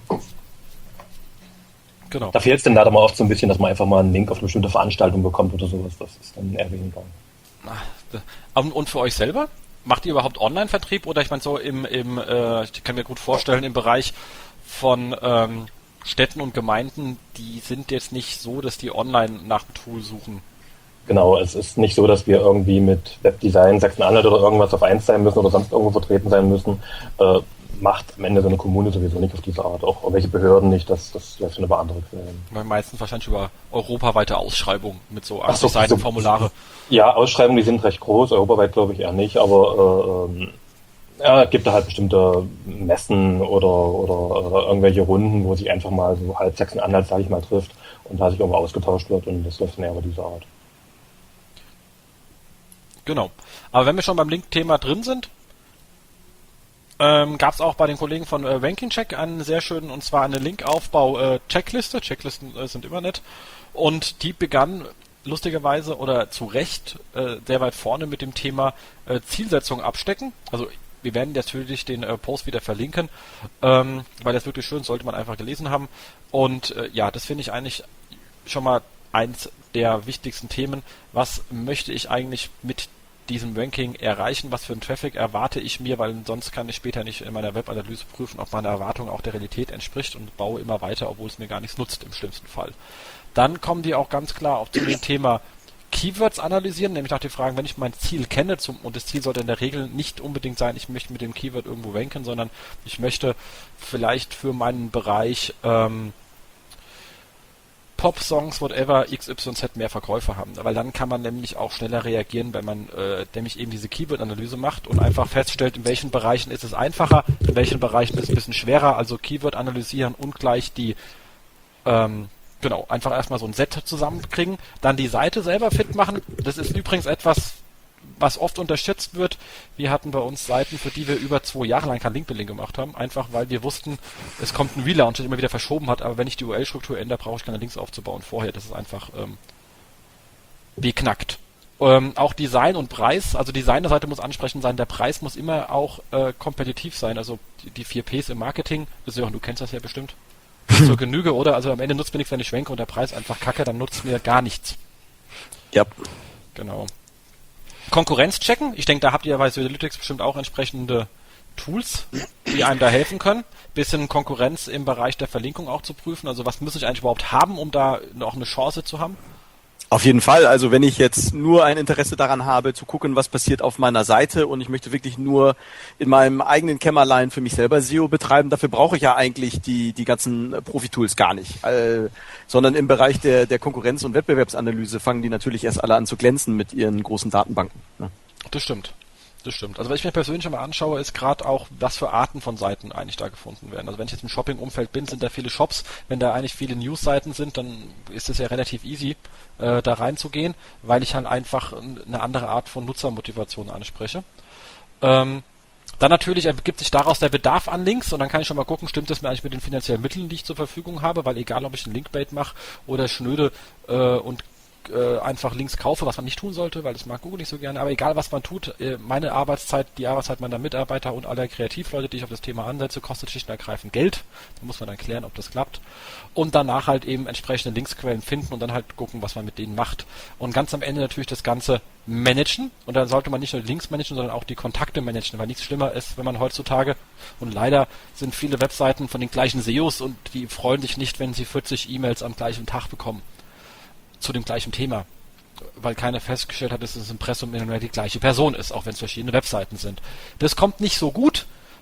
[SPEAKER 1] Genau.
[SPEAKER 3] Da fehlt es denn leider mal oft so ein bisschen, dass man einfach mal einen Link auf eine bestimmte Veranstaltung bekommt oder sowas. Das ist dann eher weniger.
[SPEAKER 1] Und für euch selber? Macht ihr überhaupt Online-Vertrieb, oder ich meine so ich kann mir gut vorstellen, im Bereich von Städten und Gemeinden, die sind jetzt nicht so, dass die online nach dem Tool suchen.
[SPEAKER 3] Genau, es ist nicht so, dass wir irgendwie mit Webdesign, Sachsen-Anhalt oder irgendwas auf 1 sein müssen oder sonst irgendwo vertreten sein müssen. Macht am Ende so eine Kommune sowieso nicht auf diese Art. Auch irgendwelche Behörden nicht, das läuft über andere Quellen.
[SPEAKER 1] Meistens wahrscheinlich über europaweite Ausschreibungen mit so Seitenformulare.
[SPEAKER 3] Ja, Ausschreibungen, die sind recht groß, europaweit glaube ich eher nicht, aber gibt da halt bestimmte Messen oder irgendwelche Runden, wo sich einfach mal so halb Sachsen-Anhalt, sage ich mal, trifft und da sich irgendwo ausgetauscht wird, und das läuft dann eher über diese Art.
[SPEAKER 1] Genau. Aber wenn wir schon beim Link-Thema drin sind, gab es auch bei den Kollegen von Ranking Check einen sehr schönen, und zwar eine Linkaufbau-Checkliste. Checklisten sind immer nett. Und die begann lustigerweise oder zu Recht sehr weit vorne mit dem Thema Zielsetzung abstecken. Also wir werden natürlich den Post wieder verlinken, weil das wirklich schön, sollte man einfach gelesen haben. Und ja, das finde ich eigentlich schon mal eins der wichtigsten Themen. Was möchte ich eigentlich mit diesem Ranking erreichen? Was für einen Traffic erwarte ich mir? Weil sonst kann ich später nicht in meiner Webanalyse prüfen, ob meine Erwartung auch der Realität entspricht, und baue immer weiter, obwohl es mir gar nichts nutzt im schlimmsten Fall. Dann kommen die auch ganz klar auch zu dem Thema Keywords analysieren, nämlich nach den Fragen, wenn ich mein Ziel kenne, und das Ziel sollte in der Regel nicht unbedingt sein, ich möchte mit dem Keyword irgendwo ranken, sondern ich möchte vielleicht für meinen Bereich Pop-Songs, whatever, XYZ mehr Verkäufe haben. Weil dann kann man nämlich auch schneller reagieren, wenn man nämlich eben diese Keyword-Analyse macht und einfach feststellt, in welchen Bereichen ist es einfacher, in welchen Bereichen ist es ein bisschen schwerer. Also Keyword analysieren und gleich die genau, einfach erstmal so ein Set zusammenkriegen, dann die Seite selber fit machen. Das ist übrigens etwas, was oft unterschätzt wird. Wir hatten bei uns Seiten, für die wir über 2 Jahre lang kein Link-Building gemacht haben, einfach weil wir wussten, es kommt ein Relaunch, der immer wieder verschoben hat, aber wenn ich die URL-Struktur ändere, brauche ich keine Links aufzubauen vorher. Das ist einfach beknackt. Auch Design und Preis, also Design der Seite muss ansprechend sein, der Preis muss immer auch kompetitiv sein, also die 4 Ps im Marketing, du kennst das ja bestimmt, zur Genüge, oder? Also am Ende nutzt mir nichts, wenn ich schwenke und der Preis einfach kacke, dann nutzt mir gar nichts.
[SPEAKER 4] Ja.
[SPEAKER 1] Genau. Konkurrenz checken. Ich denke, da habt ihr bei Analytics bestimmt auch entsprechende Tools, die einem da helfen können. Bisschen Konkurrenz im Bereich der Verlinkung auch zu prüfen. Also was muss ich eigentlich überhaupt haben, um da noch eine Chance zu haben?
[SPEAKER 4] Auf jeden Fall. Also wenn ich jetzt nur ein Interesse daran habe, zu gucken, was passiert auf meiner Seite, und ich möchte wirklich nur in meinem eigenen Kämmerlein für mich selber SEO betreiben, dafür brauche ich ja eigentlich die ganzen Profi-Tools gar nicht. Sondern im Bereich der Konkurrenz- und Wettbewerbsanalyse fangen die natürlich erst alle an zu glänzen mit ihren großen Datenbanken. Ne?
[SPEAKER 1] Das stimmt. Das stimmt. Also was ich mir persönlich mal anschaue, ist gerade auch, was für Arten von Seiten eigentlich da gefunden werden. Also wenn ich jetzt im Shopping-Umfeld bin, sind da viele Shops. Wenn da eigentlich viele News-Seiten sind, dann ist es ja relativ easy, da reinzugehen, weil ich halt einfach eine andere Art von Nutzermotivation anspreche. Dann natürlich ergibt sich daraus der Bedarf an Links, und dann kann ich schon mal gucken, stimmt das mir eigentlich mit den finanziellen Mitteln, die ich zur Verfügung habe, weil egal, ob ich ein Linkbait mache oder schnöde und einfach Links kaufe, was man nicht tun sollte, weil das mag Google nicht so gerne, aber egal, was man tut, meine Arbeitszeit, die Arbeitszeit meiner Mitarbeiter und aller Kreativleute, die ich auf das Thema ansetze, kostet schlicht und ergreifend Geld. Da muss man dann klären, ob das klappt. Und danach halt eben entsprechende Linksquellen finden und dann halt gucken, was man mit denen macht. Und ganz am Ende natürlich das Ganze managen. Und dann sollte man nicht nur die Links managen, sondern auch die Kontakte managen, weil nichts schlimmer ist, wenn man heutzutage, und leider sind viele Webseiten von den gleichen SEOs und die freuen sich nicht, wenn sie 40 E-Mails am gleichen Tag bekommen zu dem gleichen Thema, weil keiner festgestellt hat, dass das Impressum immer die gleiche Person ist, auch wenn es verschiedene Webseiten sind. Das kommt nicht so gut,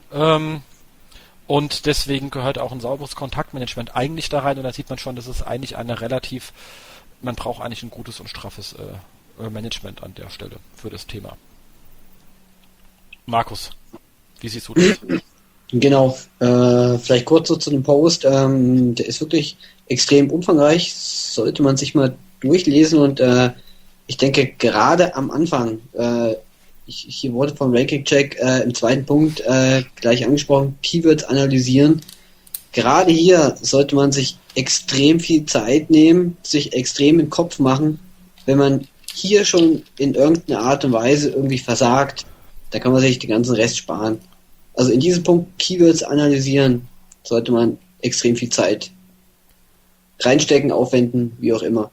[SPEAKER 1] und deswegen gehört auch ein sauberes Kontaktmanagement eigentlich da rein, und da sieht man schon, dass es eigentlich man braucht eigentlich ein gutes und straffes Management an der Stelle für das Thema. Markus, wie siehst du das?
[SPEAKER 2] Genau, vielleicht kurz so zu dem Post, der ist wirklich extrem umfangreich, sollte man sich mal durchlesen, und ich denke gerade am Anfang, hier wurde vom Ranking Check im zweiten Punkt gleich angesprochen, Keywords analysieren. Gerade hier sollte man sich extrem viel Zeit nehmen, sich extrem in den Kopf machen. Wenn man hier schon in irgendeiner Art und Weise irgendwie versagt, da kann man sich den ganzen Rest sparen. Also in diesem Punkt Keywords analysieren sollte man extrem viel Zeit reinstecken, aufwenden, wie auch immer.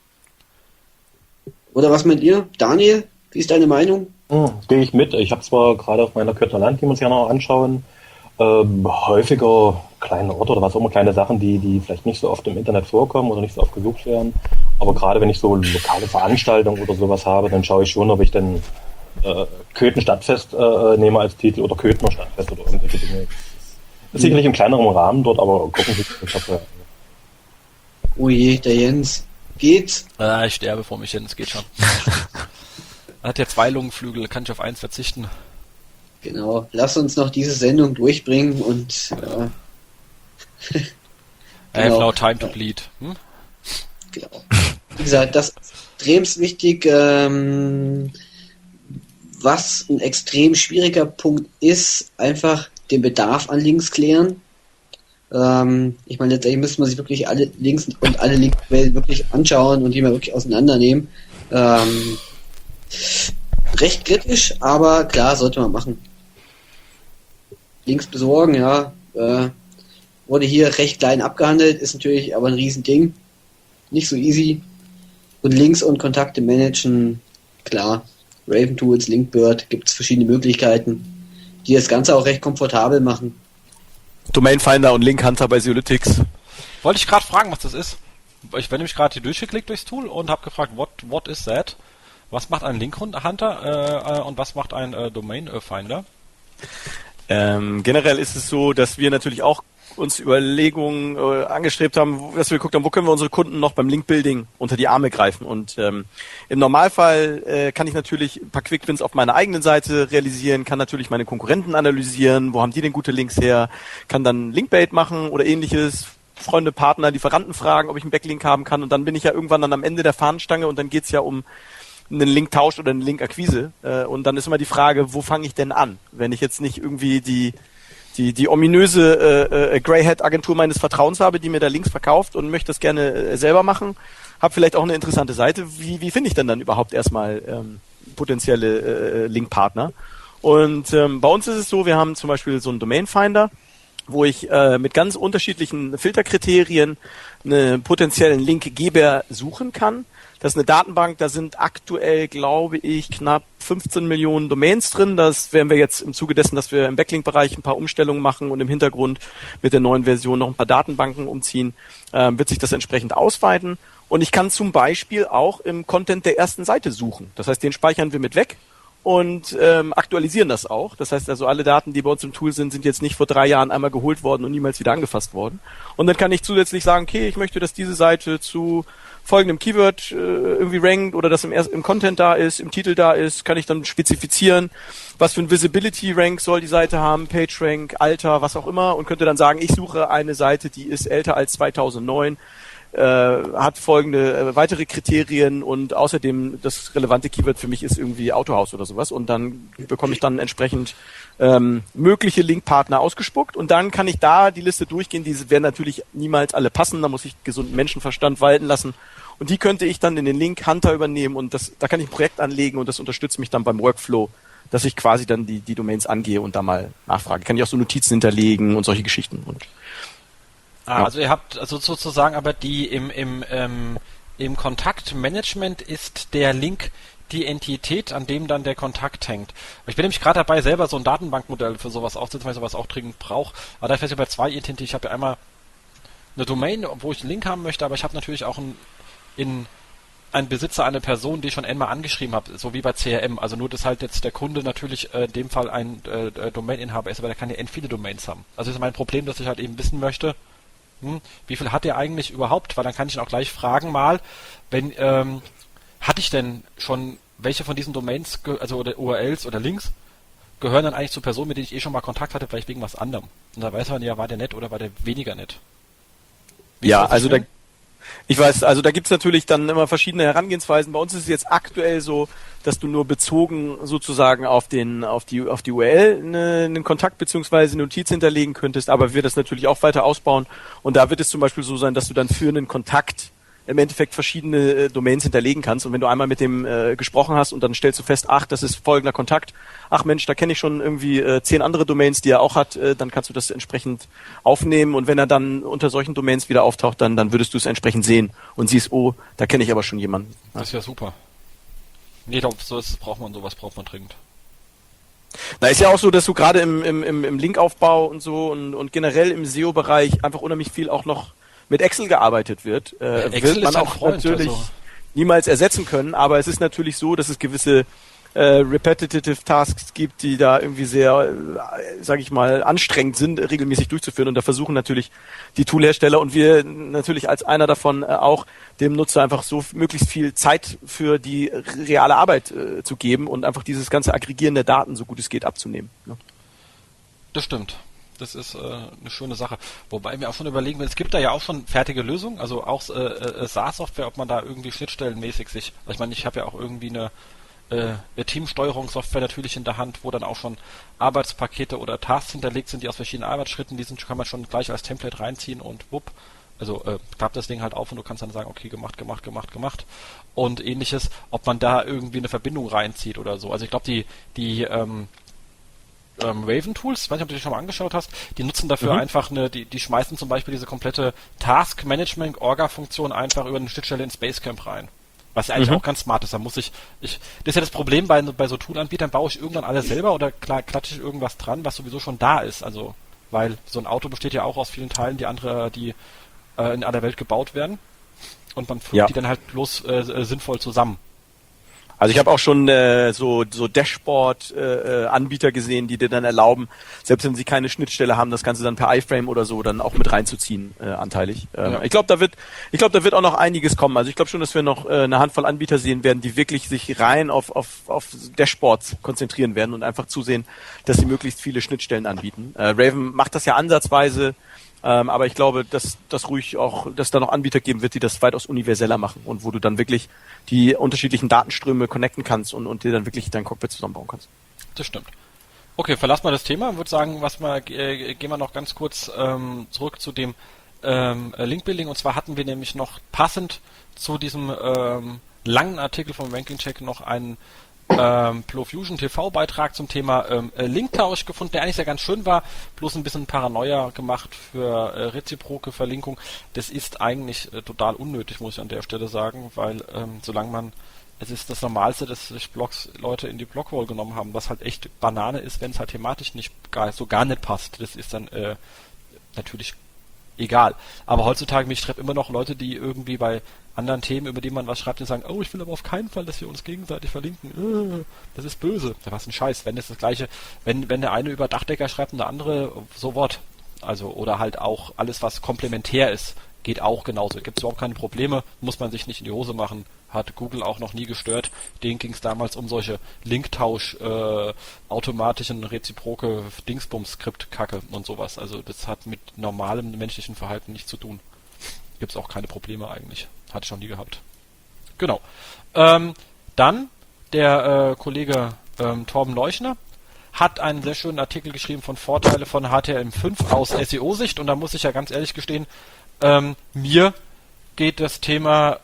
[SPEAKER 2] Oder was meint ihr? Daniel, wie ist deine Meinung?
[SPEAKER 3] Gehe ich mit. Ich habe zwar gerade auf meiner Kürtnerland, die wir uns ja noch anschauen, häufiger kleine Orte oder was auch immer, kleine Sachen, die vielleicht nicht so oft im Internet vorkommen oder nicht so oft gesucht werden. Aber gerade wenn ich so lokale Veranstaltungen oder sowas habe, dann schaue ich schon, ob ich dann Köthen Stadtfest nehme als Titel oder Köthner Stadtfest oder irgendwelche Dinge. Das ist sicherlich im kleineren Rahmen dort, aber gucken Sie sich das.
[SPEAKER 2] Oh je, der Jens. Geht's?
[SPEAKER 1] Ich sterbe vor mich hin, es geht schon. Er hat ja 2 Lungenflügel, kann ich auf 1 verzichten.
[SPEAKER 2] Genau, lass uns noch diese Sendung durchbringen und
[SPEAKER 1] I have no time to bleed.
[SPEAKER 2] Genau. Wie gesagt, das ist extrem wichtig. Was ein extrem schwieriger Punkt ist, einfach den Bedarf an Links klären. Ich meine, letztendlich müsste man sich wirklich alle Links und alle Linkquellen wirklich anschauen und die mal wirklich auseinandernehmen. Recht kritisch, aber klar, sollte man machen. Links besorgen, ja, wurde hier recht klein abgehandelt, ist natürlich aber ein Riesending. Nicht so easy. Und Links und Kontakte managen, klar. Raven Tools, Linkbird, gibt es verschiedene Möglichkeiten, die das Ganze auch recht komfortabel machen.
[SPEAKER 4] Domain Finder und Link Hunter bei Zeolytics.
[SPEAKER 1] Wollte ich gerade fragen, was das ist. Ich bin nämlich gerade hier durchgeklickt durchs Tool und habe gefragt, what is that? Was macht ein Link Hunter und was macht ein Domain Finder?
[SPEAKER 4] Generell ist es so, dass wir natürlich auch uns Überlegungen angestrebt haben, dass wir geguckt haben, wo können wir unsere Kunden noch beim Link-Building unter die Arme greifen. Und im Normalfall kann ich natürlich ein paar Quick-Wins auf meiner eigenen Seite realisieren, kann natürlich meine Konkurrenten analysieren, wo haben die denn gute Links her, kann dann Linkbait machen oder ähnliches, Freunde, Partner, Lieferanten fragen, ob ich einen Backlink haben kann. Und dann bin ich ja irgendwann dann am Ende der Fahnenstange und dann geht's ja um einen Linktausch oder eine Linkakquise. Und dann ist immer die Frage, wo fange ich denn an? Wenn ich jetzt nicht irgendwie die ominöse Greyhead-Agentur meines Vertrauens habe, die mir da Links verkauft und möchte das gerne selber machen, habe vielleicht auch eine interessante Seite. Wie finde ich denn dann überhaupt erstmal potenzielle Linkpartner? Und bei uns ist es so, wir haben zum Beispiel so einen Domain Finder, wo ich mit ganz unterschiedlichen Filterkriterien einen potenziellen Linkgeber suchen kann. Das ist eine Datenbank, da sind aktuell, glaube ich, knapp 15 Millionen Domains drin. Das werden wir jetzt im Zuge dessen, dass wir im Backlink-Bereich ein paar Umstellungen machen und im Hintergrund mit der neuen Version noch ein paar Datenbanken umziehen, wird sich das entsprechend ausweiten. Und ich kann zum Beispiel auch im Content der ersten Seite suchen. Das heißt, den speichern wir mit weg und aktualisieren das auch. Das heißt also, alle Daten, die bei uns im Tool sind jetzt nicht vor 3 Jahren einmal geholt worden und niemals wieder angefasst worden. Und dann kann ich zusätzlich sagen, okay, ich möchte, dass diese Seite zu folgendem Keyword irgendwie rankt oder das im Content da ist, im Titel da ist, kann ich dann spezifizieren, was für ein Visibility-Rank soll die Seite haben, PageRank, Alter, was auch immer, und könnte dann sagen, ich suche eine Seite, die ist älter als 2009, hat folgende weitere Kriterien und außerdem das relevante Keyword für mich ist irgendwie Autohaus oder sowas, und dann bekomme ich dann entsprechend mögliche Linkpartner ausgespuckt und dann kann ich da die Liste durchgehen. Diese werden natürlich niemals alle passen, da muss ich gesunden Menschenverstand walten lassen und die könnte ich dann in den Link Hunter übernehmen und da kann ich ein Projekt anlegen und das unterstützt mich dann beim Workflow, dass ich quasi dann die Domains angehe und da mal nachfrage. Kann ich auch so Notizen hinterlegen und solche Geschichten. Und
[SPEAKER 1] ja. Also ihr habt also sozusagen aber im Kontaktmanagement ist der Link die Entität, an dem dann der Kontakt hängt. Ich bin nämlich gerade dabei, selber so ein Datenbankmodell für sowas aufzusetzen, weil ich sowas auch dringend brauche. Aber da ich weiß über 2 Identitäten, ich habe ja einmal eine Domain, wo ich einen Link haben möchte, aber ich habe natürlich auch einen Besitzer, eine Person, die ich schon einmal angeschrieben habe, so wie bei CRM. Also nur, dass halt jetzt der Kunde natürlich in dem Fall ein Domaininhaber ist, aber der kann ja viele Domains haben. Also ist mein Problem, dass ich halt eben wissen möchte, wie viel hat der eigentlich überhaupt? Weil dann kann ich ihn auch gleich fragen mal, wenn hatte ich denn schon welche von diesen Domains, also oder URLs oder Links, gehören dann eigentlich zu Personen, mit denen ich schon mal Kontakt hatte, vielleicht wegen was anderem. Und da weiß man ja, war der nett oder war der weniger nett.
[SPEAKER 4] Ja, also ich weiß, also da gibt's natürlich dann immer verschiedene Herangehensweisen. Bei uns ist es jetzt aktuell so, dass du nur bezogen sozusagen auf die URL einen Kontakt bzw. eine Notiz hinterlegen könntest, aber wir das natürlich auch weiter ausbauen. Und da wird es zum Beispiel so sein, dass du dann für einen Kontakt im Endeffekt verschiedene Domains hinterlegen kannst. Und wenn du einmal mit dem gesprochen hast und dann stellst du fest, ach, das ist folgender Kontakt, ach Mensch, da kenne ich schon irgendwie 10 andere Domains, die er auch hat, dann kannst du das entsprechend aufnehmen. Und wenn er dann unter solchen Domains wieder auftaucht, dann würdest du es entsprechend sehen und siehst, oh, da kenne ich aber schon jemanden.
[SPEAKER 1] Das ist ja super. Nee, sowas braucht man dringend.
[SPEAKER 4] Na, ist ja auch so, dass du gerade im Linkaufbau und so und generell im SEO-Bereich einfach unheimlich viel auch noch mit Excel gearbeitet wird.
[SPEAKER 1] Excel
[SPEAKER 4] wird man auch natürlich niemals ersetzen können, aber es ist natürlich so, dass es gewisse repetitive Tasks gibt, die da irgendwie sehr, sage ich mal, anstrengend sind, regelmäßig durchzuführen. Und da versuchen natürlich die Toolhersteller und wir natürlich als einer davon auch dem Nutzer einfach so möglichst viel Zeit für die reale Arbeit zu geben und einfach dieses ganze Aggregieren der Daten so gut es geht abzunehmen. Ne?
[SPEAKER 1] Das stimmt. Das ist eine schöne Sache. Wobei wir auch schon überlegen, es gibt da ja auch schon fertige Lösungen, also auch SaaS-Software, ob man da irgendwie schnittstellenmäßig sich, ich meine, ich habe ja auch irgendwie Teamsteuerungssoftware natürlich in der Hand, wo dann auch schon Arbeitspakete oder Tasks hinterlegt sind, die aus verschiedenen Arbeitsschritten, kann man schon gleich als Template reinziehen und wupp. Also klappt das Ding halt auf und du kannst dann sagen, okay, gemacht und ähnliches, ob man da irgendwie eine Verbindung reinzieht oder so. Also ich glaube, die Raven Tools, ich weiß nicht, ob du dich schon mal angeschaut hast, die nutzen dafür einfach die schmeißen zum Beispiel diese komplette Task Management Orga Funktion einfach über eine Schnittstelle ins Basecamp rein. Was ja eigentlich auch ganz smart ist. Da muss das ist ja das Problem bei so Tool-Anbietern, baue ich irgendwann alles selber oder klatsche ich irgendwas dran, was sowieso schon da ist. Also, weil so ein Auto besteht ja auch aus vielen Teilen, die in aller Welt gebaut werden. Und man fügt die dann halt bloß sinnvoll zusammen.
[SPEAKER 4] Also ich habe auch schon so Dashboard-Anbieter gesehen, die dir dann erlauben, selbst wenn sie keine Schnittstelle haben, das Ganze dann per iFrame oder so dann auch mit reinzuziehen, anteilig. Ich glaube, da wird auch noch einiges kommen. Also ich glaube schon, dass wir noch eine Handvoll Anbieter sehen werden, die wirklich sich rein auf Dashboards konzentrieren werden und einfach zusehen, dass sie möglichst viele Schnittstellen anbieten. Raven macht das ja ansatzweise, aber ich glaube, dass da noch Anbieter geben wird, die das weitaus universeller machen und wo du dann wirklich die unterschiedlichen Datenströme connecten kannst und dir dann wirklich dein Cockpit zusammenbauen kannst.
[SPEAKER 1] Das stimmt. Okay, verlassen wir das Thema. Ich würde sagen, gehen wir noch ganz kurz zurück zu dem Link-Building. Und zwar hatten wir nämlich noch passend zu diesem langen Artikel vom Ranking Check noch einen Plofusion TV-Beitrag zum Thema Linktausch gefunden, der eigentlich sehr ganz schön war, bloß ein bisschen Paranoia gemacht für reziproke Verlinkung. Das ist eigentlich total unnötig, muss ich an der Stelle sagen, weil es ist das Normalste, dass sich Leute in die Blogwall genommen haben, was halt echt Banane ist, wenn es halt thematisch gar nicht passt. Das ist dann natürlich egal. Aber heutzutage, mich schreibt immer noch Leute, die irgendwie bei anderen Themen, über die man was schreibt, die sagen, oh, ich will aber auf keinen Fall, dass wir uns gegenseitig verlinken. Das ist böse. Was ein Scheiß. Wenn das Gleiche, wenn der eine über Dachdecker schreibt und der andere so what. Also, oder halt auch alles, was komplementär ist, geht auch genauso. Gibt es überhaupt keine Probleme, muss man sich nicht in die Hose machen. Hat Google auch noch nie gestört. Denen ging es damals um solche Linktausch, automatischen reziproke Dingsbums-Skript-Kacke und sowas. Also das hat mit normalem menschlichen Verhalten nichts zu tun. Gibt es auch keine Probleme eigentlich. Hatte ich noch nie gehabt. Genau. Dann der Kollege Torben Leuchner hat einen sehr schönen Artikel geschrieben von Vorteile von HTML5 aus SEO-Sicht und da muss ich ja ganz ehrlich gestehen, mir geht das Thema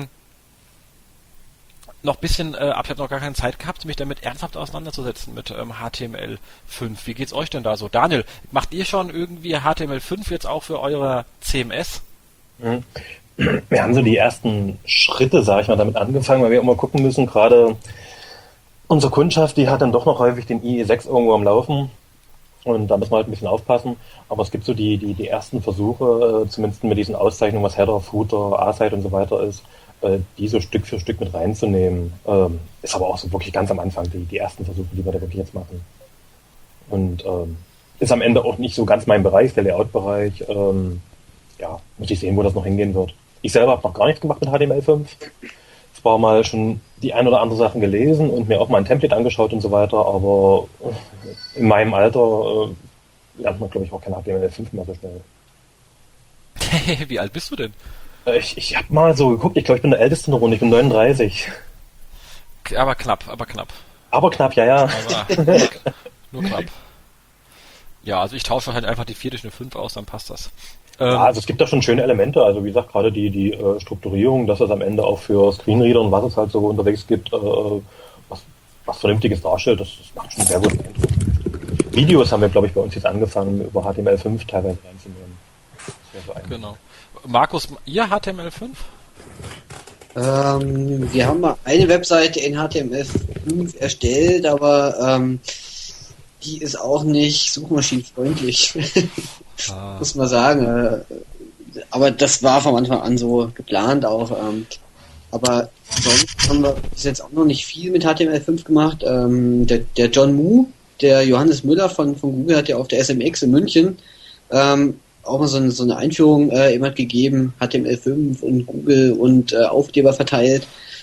[SPEAKER 1] noch ein bisschen ab. Ich habe noch gar keine Zeit gehabt, mich damit ernsthaft auseinanderzusetzen mit HTML5. Wie geht's euch denn da so? Daniel, macht ihr schon irgendwie HTML5 jetzt auch für eure CMS?
[SPEAKER 3] Wir haben so die ersten Schritte, sage ich mal, damit angefangen, weil wir immer gucken müssen, gerade unsere Kundschaft, die hat dann doch noch häufig den IE6 irgendwo am Laufen und da müssen wir halt ein bisschen aufpassen, aber es gibt so die ersten Versuche, zumindest mit diesen Auszeichnungen, was Header, Footer, A-Site und so weiter ist, die so Stück für Stück mit reinzunehmen. Ist aber auch so wirklich ganz am Anfang die ersten Versuche, die wir da wirklich jetzt machen. Und ist am Ende auch nicht so ganz mein Bereich, der Layout-Bereich. Ja, muss ich sehen, wo das noch hingehen wird. Ich selber habe noch gar nichts gemacht mit HTML5. Zwar mal schon die ein oder andere Sachen gelesen und mir auch mal ein Template angeschaut und so weiter, aber in meinem Alter lernt man, glaube ich, auch kein HTML5 mehr so schnell.
[SPEAKER 1] Wie alt bist du denn?
[SPEAKER 3] Ich habe mal so geguckt, ich glaube, ich bin der Älteste in der Runde, ich bin 39.
[SPEAKER 1] Aber knapp.
[SPEAKER 3] Aber knapp, ja.
[SPEAKER 1] Aber nur knapp. Ja, also ich tausche halt einfach die 4 durch eine 5 aus, dann passt das.
[SPEAKER 3] Ja, also es gibt da schon schöne Elemente, also wie gesagt, gerade die Strukturierung, dass es am Ende auch für Screenreader und was es halt so unterwegs gibt, was Vernünftiges darstellt, das macht schon sehr gut Eindruck. Videos haben wir, glaube ich, bei uns jetzt angefangen, über HTML5 teilweise reinzunehmen. So
[SPEAKER 1] genau. Markus, ihr HTML5?
[SPEAKER 2] Wir haben mal eine Webseite in HTML5 erstellt, aber die ist auch nicht suchmaschinenfreundlich. Muss man sagen. Aber das war von Anfang an so geplant auch. Aber sonst haben wir bis jetzt auch noch nicht viel mit HTML5 gemacht. Der John Mu, der Johannes Müller von Google, hat ja auf der SMX in München auch mal so eine Einführung jemand gegeben, HTML5 und Google und Aufkleber verteilt.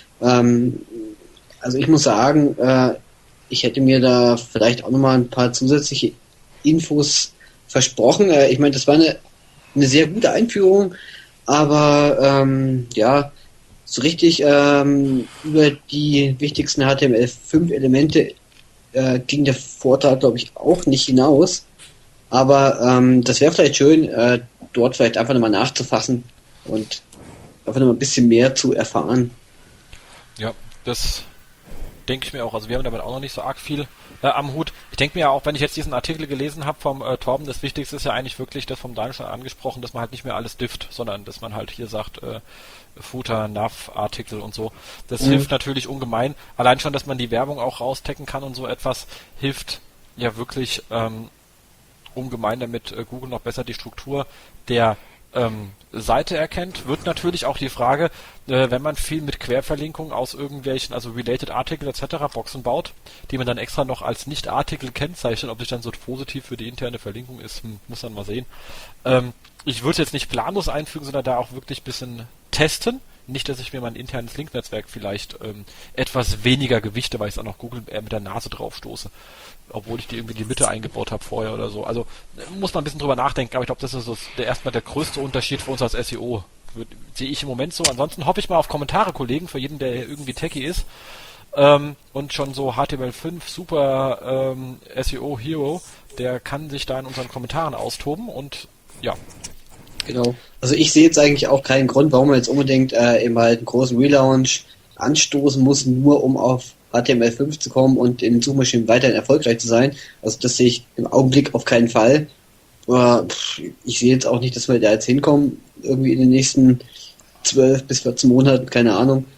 [SPEAKER 2] Also ich muss sagen, ich hätte mir da vielleicht auch nochmal ein paar zusätzliche Infos versprochen. Ich meine, das war eine sehr gute Einführung, aber ja, so richtig über die wichtigsten HTML5-Elemente ging der Vortrag, glaube ich, auch nicht hinaus. Aber das wäre vielleicht schön, dort vielleicht einfach nochmal nachzufassen und einfach nochmal ein bisschen mehr zu erfahren.
[SPEAKER 1] Ja, das denke ich mir auch. Also wir haben damit auch noch nicht so arg viel am Hut. Ich denke mir ja auch, wenn ich jetzt diesen Artikel gelesen habe vom Torben, das Wichtigste ist ja eigentlich wirklich, das vom Daniel schon angesprochen, dass man halt nicht mehr alles difft, sondern dass man halt hier sagt, Footer, Nav, Artikel und so. Das hilft natürlich ungemein. Allein schon, dass man die Werbung auch raustecken kann und so etwas, hilft ja wirklich ungemein, damit Google noch besser die Struktur der Seite erkennt. Wird natürlich auch die Frage, wenn man viel mit Querverlinkungen aus irgendwelchen, also Related Artikel etc. Boxen baut, die man dann extra noch als Nicht-Artikel kennzeichnet, ob sich dann so positiv für die interne Verlinkung ist, muss man mal sehen. Ich würde es jetzt nicht planlos einfügen, sondern da auch wirklich ein bisschen testen. Nicht, dass ich mir mein internes Link-Netzwerk vielleicht etwas weniger gewichte, weil ich es auch noch Google mit der Nase drauf stoße. Obwohl ich die irgendwie in die Mitte eingebaut habe vorher oder so. Also muss man ein bisschen drüber nachdenken, aber ich glaube, das ist so erstmal der größte Unterschied für uns als SEO. Sehe ich im Moment so. Ansonsten hoffe ich mal auf Kommentare, Kollegen, für jeden, der irgendwie Techie ist und schon so HTML5 super SEO Hero, der kann sich da in unseren Kommentaren austoben und ja.
[SPEAKER 2] Genau. Also ich sehe jetzt eigentlich auch keinen Grund, warum man jetzt unbedingt eben halt einen großen Relaunch anstoßen muss, nur um auf HTML5 zu kommen und in Suchmaschinen weiterhin erfolgreich zu sein. Also das sehe ich im Augenblick auf keinen Fall. Aber ich sehe jetzt auch nicht, dass wir da jetzt hinkommen, irgendwie in den nächsten 12 bis 14 Monaten, keine Ahnung.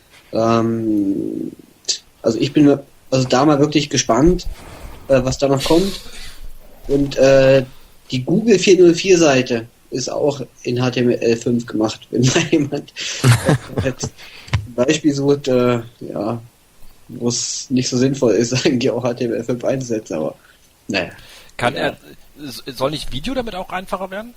[SPEAKER 2] Also ich bin da mal wirklich gespannt, was da noch kommt. Und die Google 404 Seite ist auch in HTML5 gemacht, wenn mal jemand ein Beispiel sucht, ja, wo es nicht so sinnvoll ist, eigentlich auch HTML5 einzusetzen, aber naja.
[SPEAKER 1] Soll nicht Video damit auch einfacher werden?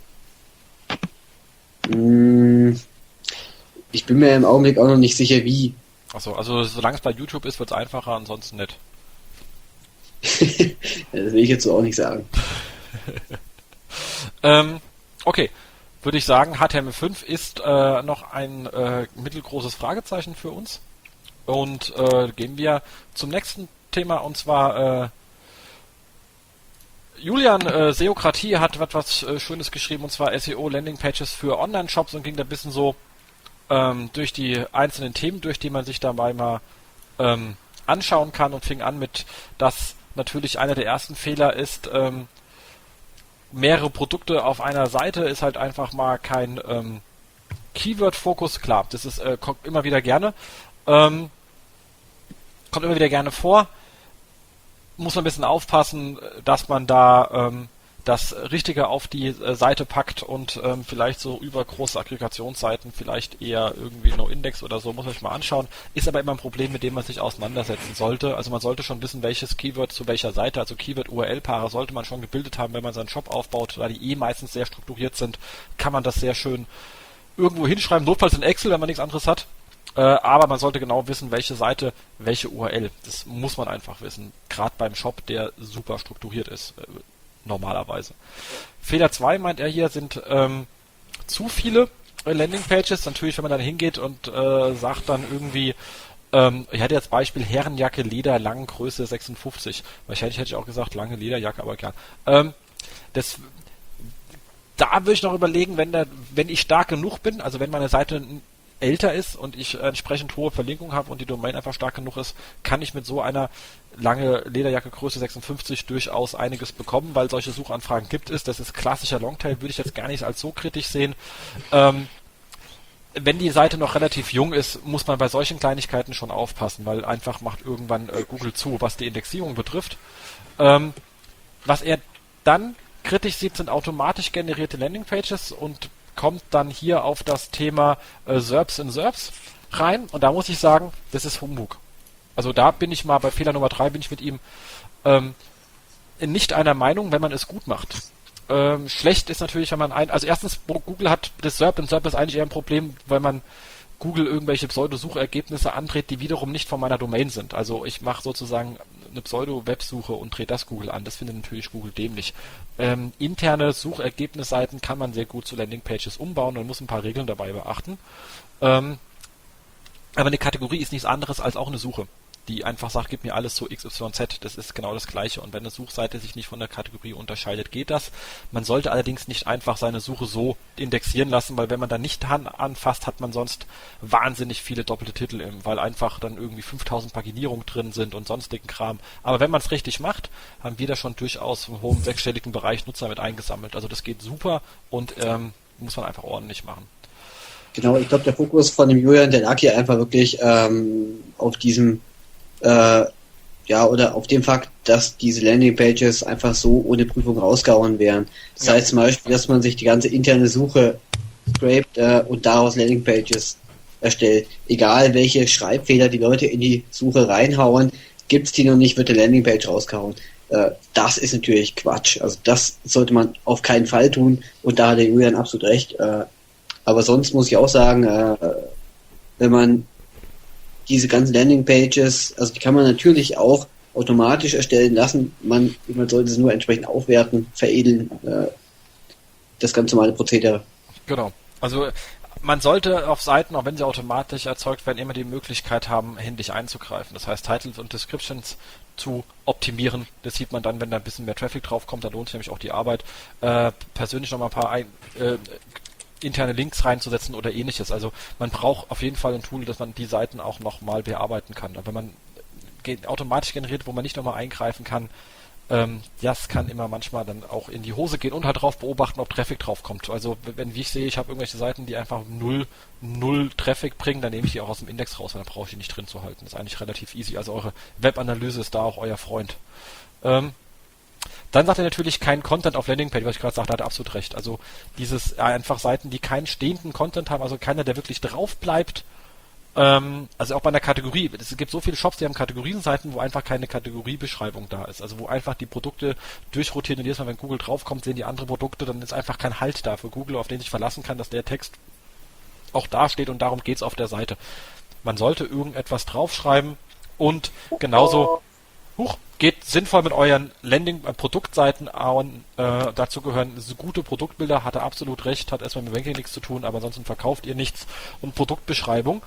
[SPEAKER 2] Ich bin mir im Augenblick auch noch nicht sicher, wie.
[SPEAKER 1] Achso, also solange es bei YouTube ist, wird es einfacher, ansonsten nicht.
[SPEAKER 2] Das will ich jetzt so auch nicht sagen.
[SPEAKER 1] Okay, würde ich sagen, HTML5 ist noch ein mittelgroßes Fragezeichen für uns. Und gehen wir zum nächsten Thema, und zwar Julian Seokratie hat was Schönes geschrieben, und zwar SEO Landing Pages für Online-Shops, und ging da ein bisschen so durch die einzelnen Themen durch, die man sich dabei mal anschauen kann, und fing an mit, dass natürlich einer der ersten Fehler ist, mehrere Produkte auf einer Seite ist halt einfach mal kein Keyword-Fokus. Klar, das ist kommt immer wieder gerne. Kommt immer wieder gerne vor. Muss man ein bisschen aufpassen, dass man da das Richtige auf die Seite packt und vielleicht so über große Aggregationsseiten vielleicht eher irgendwie No-Index oder so, muss man sich mal anschauen. Ist aber immer ein Problem, mit dem man sich auseinandersetzen sollte. Also man sollte schon wissen, welches Keyword zu welcher Seite, also Keyword-URL-Paare sollte man schon gebildet haben, wenn man seinen Shop aufbaut, da die meistens sehr strukturiert sind, kann man das sehr schön irgendwo hinschreiben, notfalls in Excel, wenn man nichts anderes hat. Aber man sollte genau wissen, welche Seite, welche URL. Das muss man einfach wissen. Gerade beim Shop, der super strukturiert ist. Normalerweise. Fehler 2, meint er hier, sind zu viele Landingpages. Natürlich, wenn man dann hingeht und sagt dann irgendwie, ich hatte jetzt Beispiel Herrenjacke, Leder, lang, Größe 56. Wahrscheinlich hätte ich auch gesagt, lange Lederjacke, aber klar. Da würde ich noch überlegen, wenn ich stark genug bin, also wenn meine Seite älter ist und ich entsprechend hohe Verlinkung habe und die Domain einfach stark genug ist, kann ich mit so einer lange Lederjacke Größe 56 durchaus einiges bekommen, weil solche Suchanfragen gibt es. Das ist klassischer Longtail, würde ich jetzt gar nicht als so kritisch sehen. Wenn die Seite noch relativ jung ist, muss man bei solchen Kleinigkeiten schon aufpassen, weil einfach macht irgendwann Google zu, was die Indexierung betrifft. Was er dann kritisch sieht, sind automatisch generierte Landingpages, und kommt dann hier auf das Thema SERPs in SERPs rein, und da muss ich sagen, das ist Humbug. Also da bin ich mal bei Fehler Nummer 3, bin ich mit ihm nicht einer Meinung, wenn man es gut macht. Schlecht ist natürlich, wenn man also erstens, Google hat das SERP, und SERP ist eigentlich eher ein Problem, weil man Google irgendwelche Pseudo-Suchergebnisse andreht, die wiederum nicht von meiner Domain sind. Also ich mache sozusagen eine Pseudo-Websuche und drehe das Google an. Das findet natürlich Google dämlich. Interne Suchergebnisseiten kann man sehr gut zu Landingpages umbauen und muss ein paar Regeln dabei beachten. Aber eine Kategorie ist nichts anderes als auch eine Suche, die einfach sagt, gib mir alles zu XYZ. Das ist genau das Gleiche. Und wenn eine Suchseite sich nicht von der Kategorie unterscheidet, geht das. Man sollte allerdings nicht einfach seine Suche so indexieren lassen, weil wenn man da nicht anfasst, hat man sonst wahnsinnig viele doppelte Titel, weil einfach dann irgendwie 5000 Paginierungen drin sind und sonstigen Kram. Aber wenn man es richtig macht, haben wir da schon durchaus einen hohen sechsstelligen Bereich Nutzer mit eingesammelt. Also das geht super und muss man einfach ordentlich machen.
[SPEAKER 2] Genau, ich glaube, der Fokus von dem Julian, der lag hier einfach wirklich auf diesem, oder auf dem Fakt, dass diese Landingpages einfach so ohne Prüfung rausgehauen wären. Das heißt zum Beispiel, dass man sich die ganze interne Suche scrapt und daraus Landingpages erstellt. Egal welche Schreibfehler die Leute in die Suche reinhauen, gibt's die noch nicht, wird der Landingpage rausgehauen. Das ist natürlich Quatsch. Also das sollte man auf keinen Fall tun und da hat der Julian absolut recht. Aber sonst muss ich auch sagen, wenn man diese ganzen Landingpages, also die kann man natürlich auch automatisch erstellen lassen, man sollte es nur entsprechend aufwerten, veredeln, das ganz normale Prozedere.
[SPEAKER 1] Genau, also man sollte auf Seiten, auch wenn sie automatisch erzeugt werden, immer die Möglichkeit haben, händisch einzugreifen. Das heißt, Titles und Descriptions zu optimieren. Das sieht man dann, wenn da ein bisschen mehr Traffic drauf kommt, da lohnt sich nämlich auch die Arbeit, persönlich nochmal ein paar interne Links reinzusetzen oder ähnliches. Also man braucht auf jeden Fall ein Tool, dass man die Seiten auch nochmal bearbeiten kann. Aber wenn man automatisch generiert, wo man nicht nochmal eingreifen kann, das kann immer manchmal dann auch in die Hose gehen und halt drauf beobachten, ob Traffic drauf kommt. Also wenn wie ich sehe, ich habe irgendwelche Seiten, die einfach null Traffic bringen, dann nehme ich die auch aus dem Index raus, weil dann brauche ich die nicht drin zu halten. Das ist eigentlich relativ easy. Also eure Webanalyse ist da auch euer Freund. Dann sagt er natürlich kein Content auf Landingpage, was ich gerade sagte, hat er absolut recht. Also dieses einfach Seiten, die keinen stehenden Content haben, also keiner, der wirklich drauf bleibt. Also auch bei einer Kategorie. Es gibt so viele Shops, die haben Kategorienseiten, wo einfach keine Kategoriebeschreibung da ist. Also wo einfach die Produkte durchrotieren und jedes Mal, wenn Google draufkommt, sehen die andere Produkte, dann ist einfach kein Halt da für Google, auf den sich verlassen kann, dass der Text auch da steht und darum geht's auf der Seite. Man sollte irgendetwas draufschreiben und genauso geht sinnvoll mit euren Produktseiten an. Dazu gehören so gute Produktbilder, hat er absolut recht, hat erstmal mit Ranking nichts zu tun, aber ansonsten verkauft ihr nichts. Und Produktbeschreibung.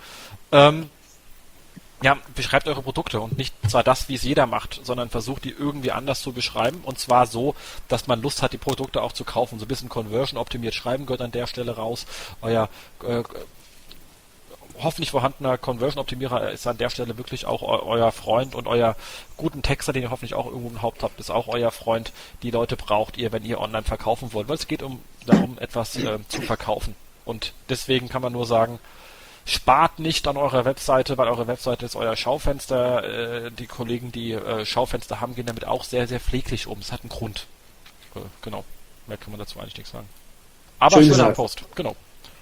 [SPEAKER 1] Beschreibt eure Produkte und nicht zwar das, wie es jeder macht, sondern versucht die irgendwie anders zu beschreiben und zwar so, dass man Lust hat, die Produkte auch zu kaufen. So ein bisschen Conversion optimiert schreiben gehört an der Stelle raus. Euer hoffentlich vorhandener Conversion-Optimierer ist an der Stelle wirklich auch euer Freund und euer guten Texter, den ihr hoffentlich auch irgendwo im Haupt habt, ist auch euer Freund. Die Leute braucht ihr, wenn ihr online verkaufen wollt, weil es geht darum, etwas zu verkaufen. Und deswegen kann man nur sagen, spart nicht an eurer Webseite, weil eure Webseite ist euer Schaufenster. Die Kollegen, die Schaufenster haben, gehen damit auch sehr, sehr pfleglich um. Es hat einen Grund. Genau. Mehr kann man dazu eigentlich nichts sagen. Aber schöner Post. Genau.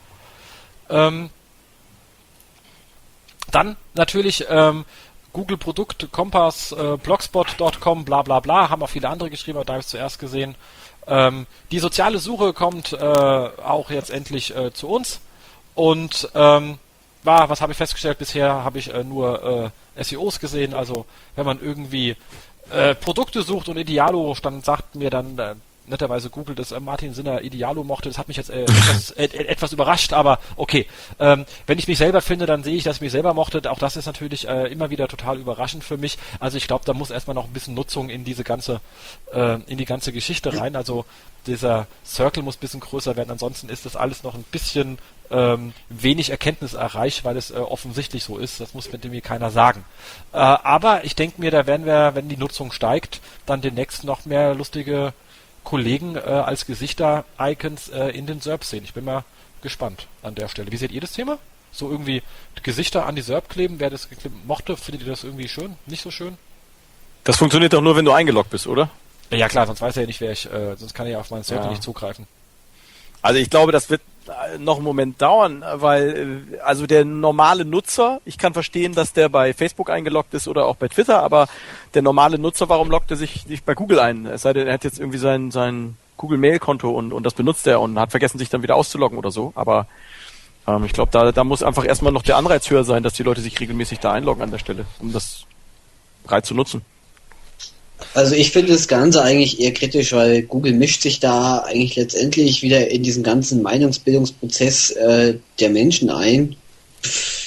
[SPEAKER 1] Dann natürlich Google Produkt, Kompass, Blogspot.com, bla bla bla, haben auch viele andere geschrieben, aber da habe ich es zuerst gesehen. Die soziale Suche kommt auch jetzt endlich zu uns und was habe ich festgestellt? Bisher habe ich nur SEOs gesehen, also wenn man irgendwie Produkte sucht und Idealo, dann sagt mir dann netterweise Google, dass Martin Sinner Idealo mochte. Das hat mich jetzt etwas überrascht, aber okay. Wenn ich mich selber finde, dann sehe ich, dass ich mich selber mochte. Auch das ist natürlich immer wieder total überraschend für mich. Also ich glaube, da muss erstmal noch ein bisschen Nutzung in die ganze Geschichte rein. Also dieser Circle muss ein bisschen größer werden. Ansonsten ist das alles noch ein bisschen wenig Erkenntnis erreicht, weil es offensichtlich so ist. Das muss mit dem hier keiner sagen. Aber ich denke mir, da werden wir, wenn die Nutzung steigt, dann demnächst noch mehr lustige Kollegen als Gesichter-Icons in den SERPs sehen. Ich bin mal gespannt an der Stelle. Wie seht ihr das Thema? So irgendwie Gesichter an die SERP kleben, wer das mochte, findet ihr das irgendwie schön? Nicht so schön?
[SPEAKER 4] Das funktioniert doch nur, wenn du eingeloggt bist, oder?
[SPEAKER 1] Ja klar, sonst weiß er ja nicht, sonst kann er ja auf meinen SERP nicht zugreifen.
[SPEAKER 4] Also ich glaube, das wird noch einen Moment dauern, weil also der normale Nutzer, ich kann verstehen, dass der bei Facebook eingeloggt ist oder auch bei Twitter, aber der normale Nutzer, warum loggt er sich nicht bei Google ein? Es sei denn, er hat jetzt irgendwie sein Google-Mail-Konto und das benutzt er und hat vergessen, sich dann wieder auszuloggen oder so, aber ich glaube, da muss einfach erstmal noch der Anreiz höher sein, dass die Leute sich regelmäßig da einloggen an der Stelle, um das breit zu nutzen.
[SPEAKER 2] Also ich finde das Ganze eigentlich eher kritisch, weil Google mischt sich da eigentlich letztendlich wieder in diesen ganzen Meinungsbildungsprozess der Menschen ein.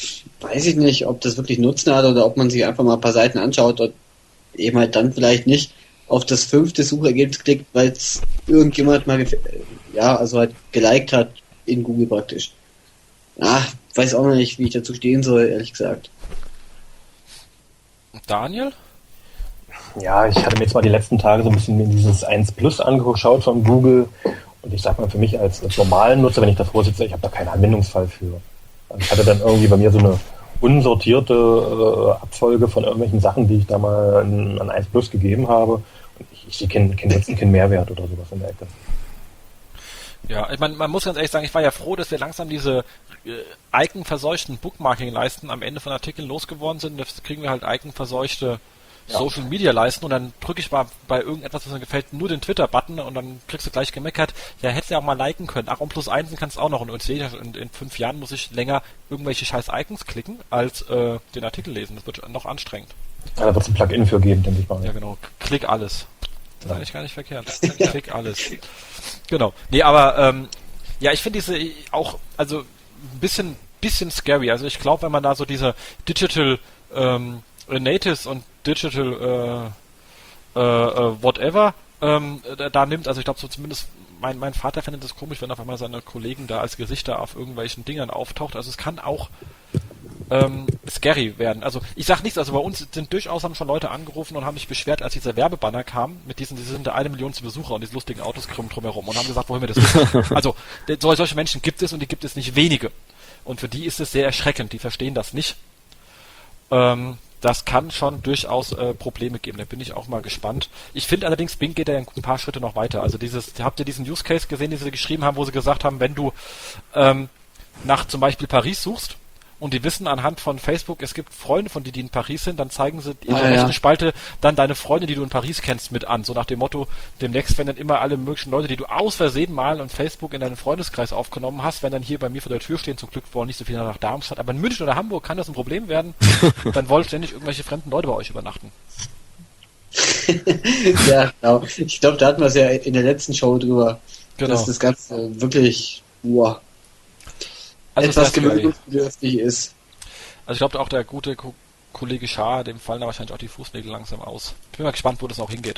[SPEAKER 2] weiß ich nicht, ob das wirklich Nutzen hat oder ob man sich einfach mal ein paar Seiten anschaut und eben halt dann vielleicht nicht auf das 5. Suchergebnis klickt, weil es irgendjemand mal also halt geliked hat in Google praktisch. Weiß auch noch nicht, wie ich dazu stehen soll, ehrlich gesagt.
[SPEAKER 1] Daniel?
[SPEAKER 3] Ja, ich hatte mir jetzt mal die letzten Tage so ein bisschen in dieses 1 Plus angeschaut von Google und ich sag mal, für mich als normalen Nutzer, wenn ich davor sitze, ich habe da keinen Anwendungsfall für. Also ich hatte dann irgendwie bei mir so eine unsortierte Abfolge von irgendwelchen Sachen, die ich da mal an 1 Plus gegeben habe und ich sehe keinen Nutzen, keinen Mehrwert oder sowas in der Ecke.
[SPEAKER 1] Ja, ich meine, man muss ganz ehrlich sagen, ich war ja froh, dass wir langsam diese Icon-verseuchten Bookmarking-Leisten am Ende von Artikeln losgeworden sind. Jetzt kriegen wir halt Icon-verseuchte Social-Media-Leisten und dann drücke ich mal bei irgendetwas, was mir gefällt, nur den Twitter-Button und dann kriegst du gleich gemeckert, ja, hättest du ja auch mal liken können. Ach, und +1 kannst du auch noch und in 5 Jahren muss ich länger irgendwelche scheiß Icons klicken, als den Artikel lesen. Das wird noch anstrengend.
[SPEAKER 3] Ja, da wird es ein Plugin für geben, denke ich mal.
[SPEAKER 1] Ja, genau. Klick alles. Das ist eigentlich gar nicht verkehrt. Klick alles. Genau. Nee, aber ja, ich finde diese auch, also ein bisschen scary. Also ich glaube, wenn man da so diese Digital Natives und Digital whatever da nimmt, also ich glaube so zumindest mein Vater findet das komisch, wenn auf einmal seine Kollegen da als Gesichter auf irgendwelchen Dingern auftaucht. Also es kann auch scary werden. Also ich sag nichts, also bei uns sind durchaus haben schon Leute angerufen und haben sich beschwert, als dieser Werbebanner kam, mit diesen, sie sind da 1 Million Besucher und diese lustigen Autos krümmen drumherum und haben gesagt, wohin wir das wissen. Also solche Menschen gibt es und die gibt es nicht wenige. Und für die ist es sehr erschreckend, die verstehen das nicht. Das kann schon durchaus Probleme geben, da bin ich auch mal gespannt. Ich finde allerdings, Bing geht ja ein paar Schritte noch weiter. Also habt ihr diesen Use Case gesehen, den sie geschrieben haben, wo sie gesagt haben, wenn du nach zum Beispiel Paris suchst, und die wissen anhand von Facebook, es gibt Freunde von dir, die in Paris sind, dann zeigen sie in der rechten Spalte dann deine Freunde, die du in Paris kennst, mit an. So nach dem Motto, demnächst werden dann immer alle möglichen Leute, die du aus Versehen mal in Facebook in deinen Freundeskreis aufgenommen hast, wenn dann hier bei mir vor der Tür stehen, zum Glück wollen nicht so viele nach Darmstadt, aber in München oder Hamburg kann das ein Problem werden, dann wollen ständig irgendwelche fremden Leute bei euch übernachten.
[SPEAKER 2] Ja, genau. Ich glaube, da hatten wir es ja in der letzten Show drüber, dass das Ganze wirklich also etwas gewöhnungsbedürftig ist.
[SPEAKER 1] Also ich glaube auch der gute Kollege Schaar, dem fallen da wahrscheinlich auch die Fußnägel langsam aus. Ich bin mal gespannt, wo das auch hingeht.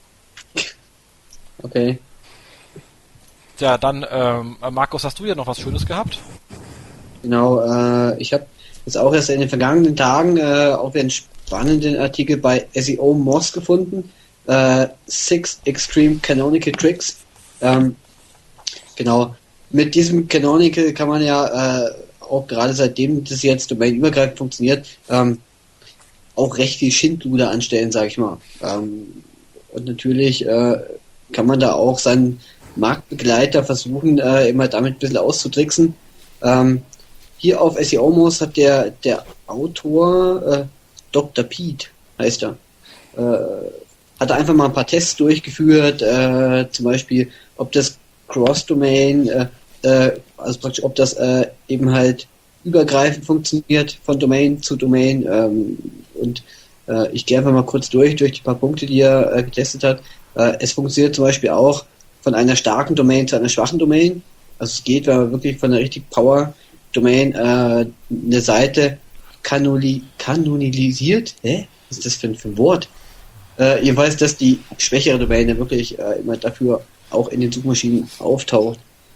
[SPEAKER 2] Okay.
[SPEAKER 1] Ja, dann, Markus, hast du ja noch was Schönes gehabt?
[SPEAKER 2] Genau, ich habe jetzt auch erst in den vergangenen Tagen auch einen spannenden Artikel bei SEO Moz gefunden. 6 Extreme Canonical Tricks. Genau. Mit diesem Canonical kann man ja auch gerade seitdem das jetzt domainübergreifend funktioniert, auch recht viel Schindluder anstellen, sag ich mal. Und natürlich kann man da auch seinen Marktbegleiter versuchen, immer damit ein bisschen auszutricksen. Hier auf SEO-Moz hat der Autor, Dr. Pete heißt er, hat einfach mal ein paar Tests durchgeführt, zum Beispiel, ob das Cross-Domain, also praktisch, ob das eben halt übergreifend funktioniert von Domain zu Domain. Und ich gehe einfach mal kurz durch die paar Punkte, die er getestet hat. Es funktioniert zum Beispiel auch von einer starken Domain zu einer schwachen Domain. Also es geht, wenn man wirklich von einer richtig Power-Domain eine Seite kanonisiert. Was ist das für ein Wort? Jedenfalls, dass die schwächere Domain wirklich immer dafür auch in den Suchmaschinen auftaucht.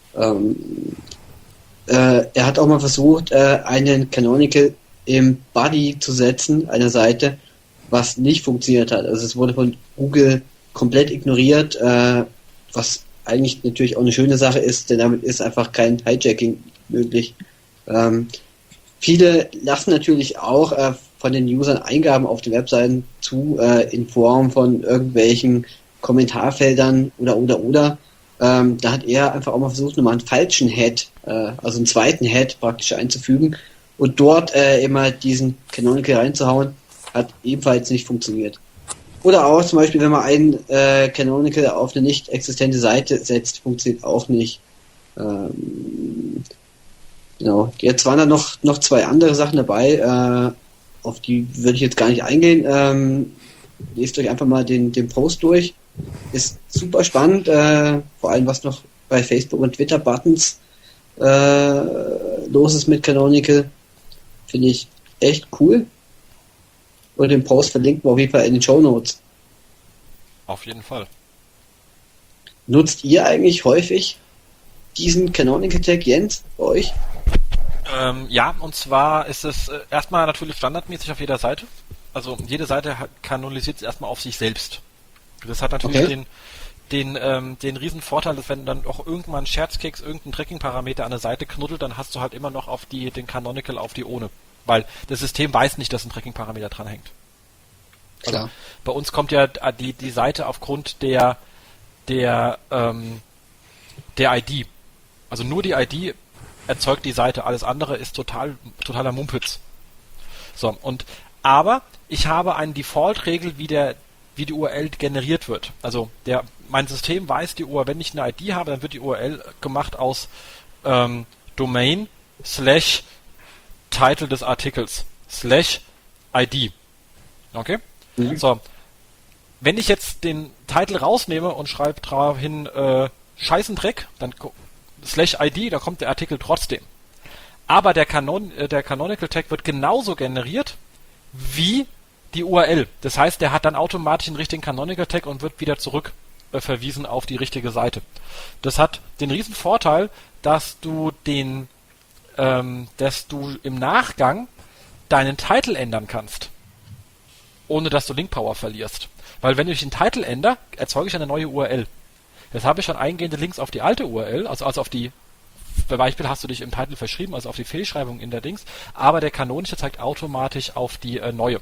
[SPEAKER 2] Er hat auch mal versucht, einen Canonical im Body zu setzen, einer Seite, was nicht funktioniert hat. Also es wurde von Google komplett ignoriert, was eigentlich natürlich auch eine schöne Sache ist, denn damit ist einfach kein Hijacking möglich. Viele lassen natürlich auch von den Usern Eingaben auf den Webseiten zu, in Form von irgendwelchen Kommentarfeldern oder. Da hat er einfach auch mal versucht, nochmal einen falschen Head, also einen zweiten Head praktisch einzufügen und dort immer diesen Canonical reinzuhauen, hat ebenfalls nicht funktioniert. Oder auch zum Beispiel, wenn man einen Canonical auf eine nicht existente Seite setzt, funktioniert auch nicht. Genau. Jetzt waren da noch 2 andere Sachen dabei, auf die würde ich jetzt gar nicht eingehen. Lest euch einfach mal den Post durch. Ist super spannend, vor allem was noch bei Facebook und Twitter Buttons los ist mit Canonical. Finde ich echt cool. Und den Post verlinken wir auf jeden Fall in den Shownotes.
[SPEAKER 1] Auf jeden Fall.
[SPEAKER 2] Nutzt ihr eigentlich häufig diesen Canonical Tag, Jens, bei euch?
[SPEAKER 1] Ja, und zwar ist es erstmal natürlich standardmäßig auf jeder Seite. Also jede Seite kanonisiert es erstmal auf sich selbst. Das hat natürlich den riesen Vorteil, dass wenn dann auch irgendwann ein Scherzkeks, irgendein Tracking-Parameter an der Seite knuddelt, dann hast du halt immer noch den Canonical auf die ohne. Weil das System weiß nicht, dass ein Tracking-Parameter dranhängt.
[SPEAKER 2] Klar.
[SPEAKER 1] Also, bei uns kommt ja die Seite aufgrund der ID. Also nur die ID erzeugt die Seite, alles andere ist totaler Mumpitz. So, aber ich habe eine Default-Regel, wie die URL generiert wird. Also mein System weiß die URL, wenn ich eine ID habe, dann wird die URL gemacht aus Domain / Title des Artikels / ID. Okay?
[SPEAKER 2] Mhm.
[SPEAKER 1] So. Wenn ich jetzt den Titel rausnehme und schreibe drauf hin Scheißendreck, dann / ID, da kommt der Artikel trotzdem. Aber der Canonical Tag wird genauso generiert wie die URL. Das heißt, der hat dann automatisch einen richtigen Canonical Tag und wird wieder zurück verwiesen auf die richtige Seite. Das hat den riesen Vorteil, dass du im Nachgang deinen Titel ändern kannst, ohne dass du Link Power verlierst. Weil wenn ich den Titel ändere, erzeuge ich eine neue URL. Jetzt habe ich schon eingehende Links auf die alte URL, also auf die, zum Beispiel hast du dich im Titel verschrieben, also auf die Fehlschreibung in der Dings, aber der kanonische zeigt automatisch auf die neue.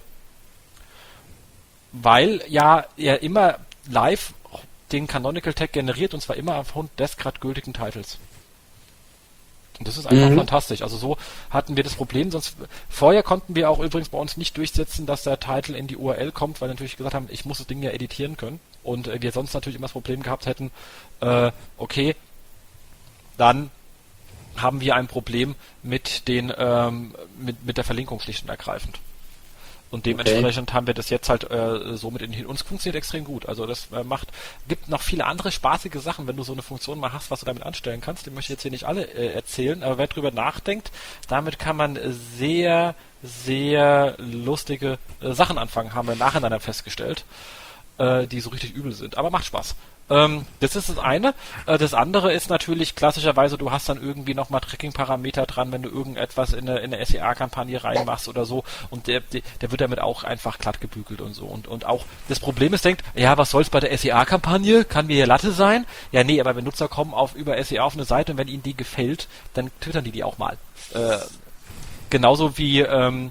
[SPEAKER 1] Weil ja er immer live den Canonical Tag generiert, und zwar immer aufgrund des gerade gültigen Titles. Und das ist einfach fantastisch. Also so hatten wir das Problem, sonst vorher konnten wir auch übrigens bei uns nicht durchsetzen, dass der Titel in die URL kommt, weil wir natürlich gesagt haben, ich muss das Ding ja editieren können. Und wir sonst natürlich immer das Problem gehabt hätten, okay, dann haben wir ein Problem mit mit der Verlinkung schlicht und ergreifend. Und dementsprechend haben wir das jetzt halt so mit in uns funktioniert extrem gut. Also das gibt noch viele andere spaßige Sachen, wenn du so eine Funktion mal hast, was du damit anstellen kannst. Die möchte ich jetzt hier nicht alle erzählen, aber wer drüber nachdenkt, damit kann man sehr, sehr lustige Sachen anfangen, haben wir nachher dann festgestellt, die so richtig übel sind. Aber macht Spaß. Das ist das eine. Das andere ist natürlich klassischerweise, du hast dann irgendwie nochmal Tracking-Parameter dran, wenn du irgendetwas in eine SEA-Kampagne reinmachst oder so, und der wird damit auch einfach glatt gebügelt und so. Und auch das Problem ist, denkt, ja, was soll's bei der SEA-Kampagne? Kann mir hier Latte sein? Ja, nee, aber wenn Nutzer kommen über SEA auf eine Seite und wenn ihnen die gefällt, dann twittern die auch mal. Genauso wie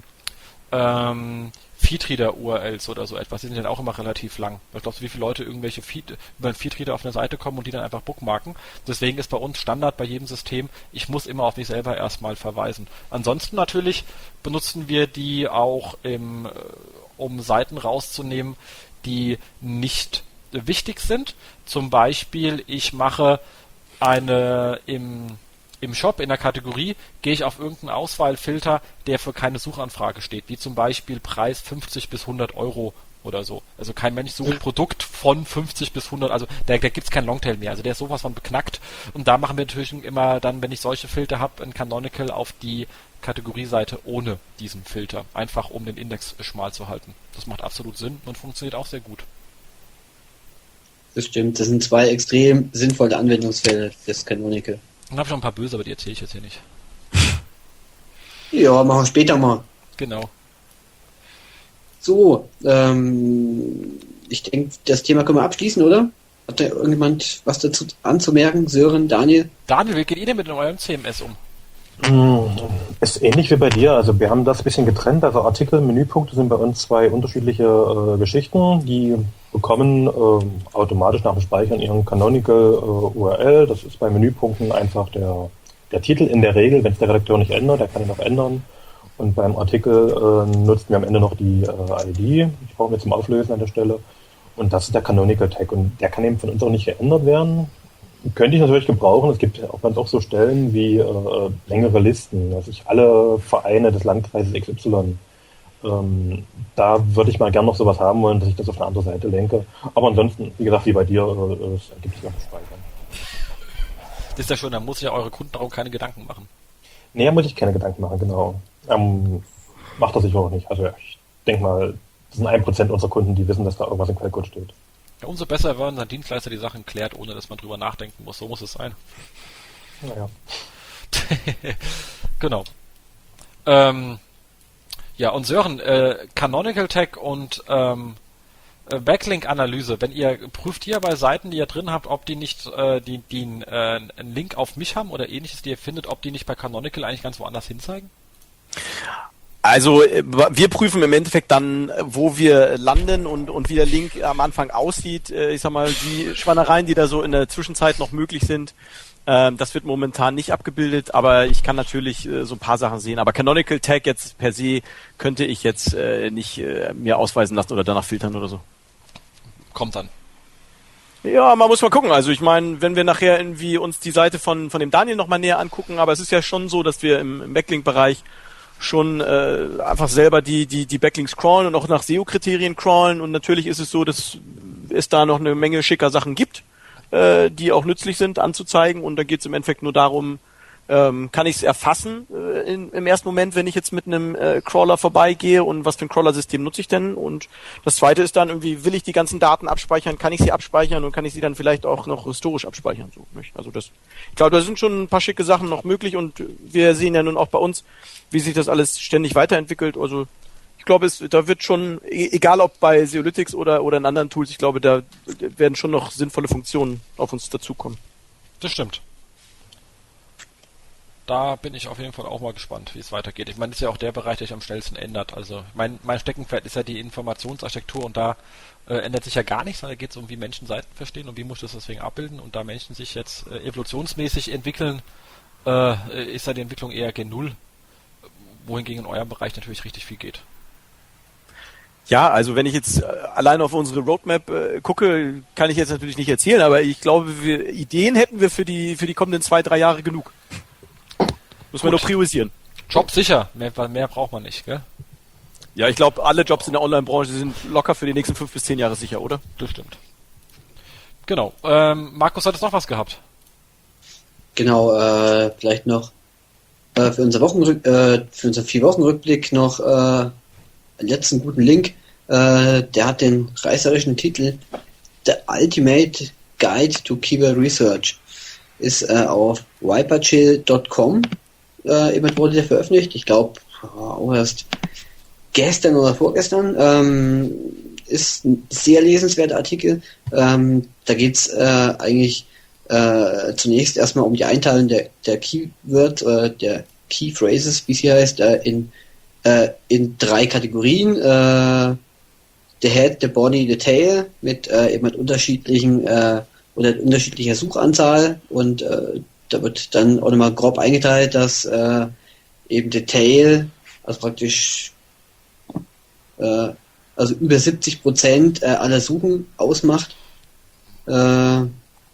[SPEAKER 1] Feedreader-URLs oder so etwas, die sind dann auch immer relativ lang. Was glaubst du, wie viele Leute über einen Feedreader auf eine Seite kommen und die dann einfach bookmarken? Deswegen ist bei uns Standard bei jedem System, ich muss immer auf mich selber erstmal verweisen. Ansonsten natürlich benutzen wir die auch um Seiten rauszunehmen, die nicht wichtig sind. Zum Beispiel, ich mache im Shop, in der Kategorie, gehe ich auf irgendeinen Auswahlfilter, der für keine Suchanfrage steht, wie zum Beispiel Preis 50 bis 100 Euro oder so. Also kein Mensch sucht Produkt von 50 bis 100, also da gibt's kein Longtail mehr, also der ist sowas von beknackt. Und da machen wir natürlich immer dann, wenn ich solche Filter habe, ein Canonical auf die Kategorieseite ohne diesen Filter, einfach um den Index schmal zu halten. Das macht absolut Sinn und funktioniert auch sehr gut.
[SPEAKER 2] Das stimmt, das sind zwei extrem sinnvolle Anwendungsfälle des Canonical.
[SPEAKER 1] Dann habe ich noch ein paar böse, aber die erzähle ich jetzt hier nicht.
[SPEAKER 2] Ja, machen wir später mal.
[SPEAKER 1] Genau.
[SPEAKER 2] So, ich denke, das Thema können wir abschließen, oder? Hat da irgendjemand was dazu anzumerken? Sören, Daniel?
[SPEAKER 1] Daniel, wie geht ihr denn mit eurem CMS um?
[SPEAKER 3] Ist ähnlich wie bei dir. Also wir haben das ein bisschen getrennt. Also Artikel, Menüpunkte sind bei uns zwei unterschiedliche Geschichten. Die bekommen automatisch nach dem Speichern ihren Canonical URL. Das ist bei Menüpunkten einfach der Titel in der Regel, wenn es der Redakteur nicht ändert, der kann ihn noch ändern. Und beim Artikel nutzen wir am Ende noch die ID. Ich brauche mir zum Auflösen an der Stelle. Und das ist der Canonical Tag. Und der kann eben von uns auch nicht geändert werden. Könnte ich natürlich gebrauchen. Es gibt auch ganz auch so Stellen wie längere Listen, dass ich alle Vereine des Landkreises XY, da würde ich mal gern noch sowas haben wollen, dass ich das auf eine andere Seite lenke. Aber ansonsten, wie gesagt, wie bei dir, es ergibt sich auch Speichern.
[SPEAKER 1] Das ist ja schön, dann muss ja eure Kunden darum keine Gedanken machen.
[SPEAKER 3] Nee, muss ich keine Gedanken machen, genau. Macht er sich auch nicht. Also ich denke mal, das sind 1% unserer Kunden, die wissen, dass da irgendwas im Quellcode steht.
[SPEAKER 1] Ja, umso besser, wenn sein Dienstleister die Sachen klärt, ohne dass man drüber nachdenken muss. So muss es sein.
[SPEAKER 3] Naja.
[SPEAKER 1] Genau. Ja, und Sören, Canonical Tag und Backlink-Analyse, prüft ihr bei Seiten, die ihr drin habt, ob die nicht einen Link auf mich haben oder ähnliches, die ihr findet, ob die nicht bei Canonical eigentlich ganz woanders hinzeigen?
[SPEAKER 4] Also wir prüfen im Endeffekt dann, wo wir landen und wie der Link am Anfang aussieht. Ich sag mal, die Schweinereien, die da so in der Zwischenzeit noch möglich sind, das wird momentan nicht abgebildet, aber ich kann natürlich so ein paar Sachen sehen. Aber Canonical Tag jetzt per se könnte ich jetzt nicht mir ausweisen lassen oder danach filtern oder so.
[SPEAKER 1] Kommt dann.
[SPEAKER 4] Ja, man muss mal gucken. Also ich meine, wenn wir nachher irgendwie uns die Seite von dem Daniel nochmal näher angucken, aber es ist ja schon so, dass wir im Backlink-Bereich schon einfach selber die Backlinks crawlen und auch nach SEO-Kriterien crawlen, und natürlich ist es so, dass es da noch eine Menge schicker Sachen gibt, die auch nützlich sind anzuzeigen, und da geht es im Endeffekt nur darum, kann ich es erfassen im ersten Moment, wenn ich jetzt mit einem Crawler vorbeigehe, und was für ein Crawler-System nutze ich denn? Und das zweite ist dann irgendwie, will ich die ganzen Daten abspeichern, kann ich sie abspeichern und kann ich sie dann vielleicht auch noch historisch abspeichern? So, nicht? Also ich glaube, da sind schon ein paar schicke Sachen noch möglich, und wir sehen ja nun auch bei uns, wie sich das alles ständig weiterentwickelt. Also ich glaube, da wird schon, egal ob bei Zeolytics oder in anderen Tools, ich glaube, da werden schon noch sinnvolle Funktionen auf uns dazukommen.
[SPEAKER 1] Das stimmt. Da bin ich auf jeden Fall auch mal gespannt, wie es weitergeht. Ich meine, das ist ja auch der Bereich, der sich am schnellsten ändert. Also mein Steckenpferd ist ja die Informationsarchitektur, und da ändert sich ja gar nichts, sondern da geht es um, wie Menschen Seiten verstehen und wie muss das deswegen abbilden. Und da Menschen sich jetzt evolutionsmäßig entwickeln, ist ja die Entwicklung eher gen Null, wohingegen in eurem Bereich natürlich richtig viel geht.
[SPEAKER 4] Ja, also wenn ich jetzt allein auf unsere Roadmap gucke, kann ich jetzt natürlich nicht erzählen, aber ich glaube, Ideen hätten wir für die kommenden 2-3 Jahre genug. Muss man nur priorisieren.
[SPEAKER 1] Job sicher, mehr braucht man nicht, gell?
[SPEAKER 4] Ja, ich glaube, alle Jobs in der Online-Branche sind locker für die nächsten 5 bis 10 Jahre sicher, oder?
[SPEAKER 1] Das stimmt. Genau. Markus hat jetzt noch was gehabt.
[SPEAKER 2] Genau, vielleicht noch für unseren 4-Wochen-Rückblick noch einen letzten guten Link. Der hat den reißerischen Titel The Ultimate Guide to Keyword Research. Ist auf viperchill.com eben wurde der veröffentlicht. Ich glaube, auch erst gestern oder vorgestern. Ist ein sehr lesenswerter Artikel. Da geht es eigentlich zunächst erstmal um die Einteilung der Keyword, der Key Phrases, wie sie heißt, in 3 Kategorien. The Head, the Body, the Tail, mit eben mit unterschiedlicher Suchanzahl, und da wird dann auch nochmal grob eingeteilt, dass eben the Tail, also praktisch also über 70% aller Suchen ausmacht. Genau.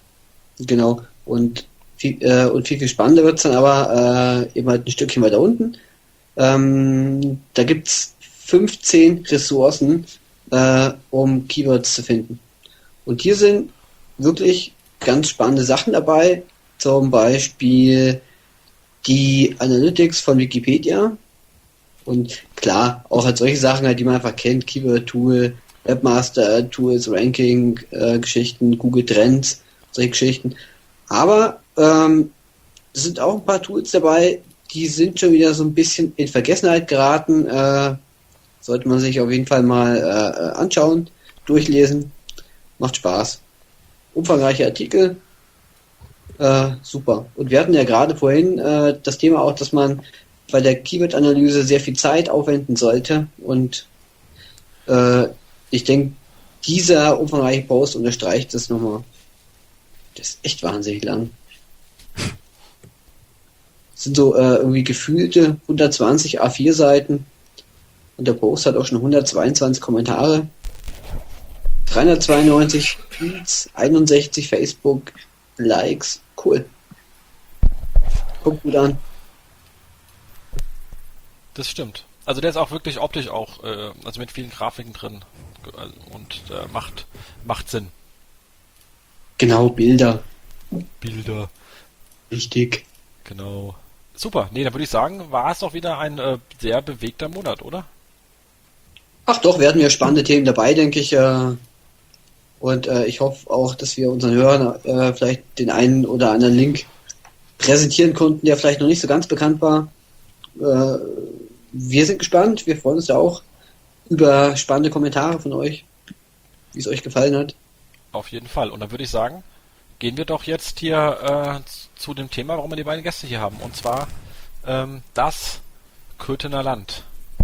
[SPEAKER 2] Und viel spannender wird es dann aber eben halt ein Stückchen weiter unten. Da gibt es 15 Ressourcen, um Keywords zu finden. Und hier sind wirklich ganz spannende Sachen dabei, zum Beispiel die Analytics von Wikipedia, und klar, auch halt solche Sachen, halt, die man einfach kennt, Keyword-Tool, Webmaster, Tools, Ranking, Geschichten, Google Trends, solche Geschichten. Aber es sind auch ein paar Tools dabei, die sind schon wieder so ein bisschen in Vergessenheit geraten. Sollte man sich auf jeden Fall mal anschauen, durchlesen. Macht Spaß. Umfangreiche Artikel. Super. Und wir hatten ja gerade vorhin das Thema auch, dass man bei der Keyword-Analyse sehr viel Zeit aufwenden sollte. Und ich denke, dieser umfangreiche Post unterstreicht das nochmal. Das ist echt wahnsinnig lang. Das sind so irgendwie gefühlte 120 A4-Seiten. Und der Post hat auch schon 122 Kommentare. 392 Tweets, 61 Facebook-Likes. Cool. Guckt gut an.
[SPEAKER 1] Das stimmt. Also der ist auch wirklich optisch auch, also mit vielen Grafiken drin, und macht Sinn.
[SPEAKER 2] Genau, Bilder.
[SPEAKER 1] Bilder.
[SPEAKER 2] Richtig.
[SPEAKER 1] Genau. Super. Nee, dann würde ich sagen, war es doch wieder ein sehr bewegter Monat, oder?
[SPEAKER 2] Ach doch, wir hatten ja spannende Themen dabei, denke ich. Und ich hoffe auch, dass wir unseren Hörern vielleicht den einen oder anderen Link präsentieren konnten, der vielleicht noch nicht so ganz bekannt war. Wir sind gespannt, wir freuen uns ja auch über spannende Kommentare von euch, wie es euch gefallen hat.
[SPEAKER 1] Auf jeden Fall. Und dann würde ich sagen, gehen wir doch jetzt hier zu dem Thema, warum wir die beiden Gäste hier haben. Und zwar das Köthener Land.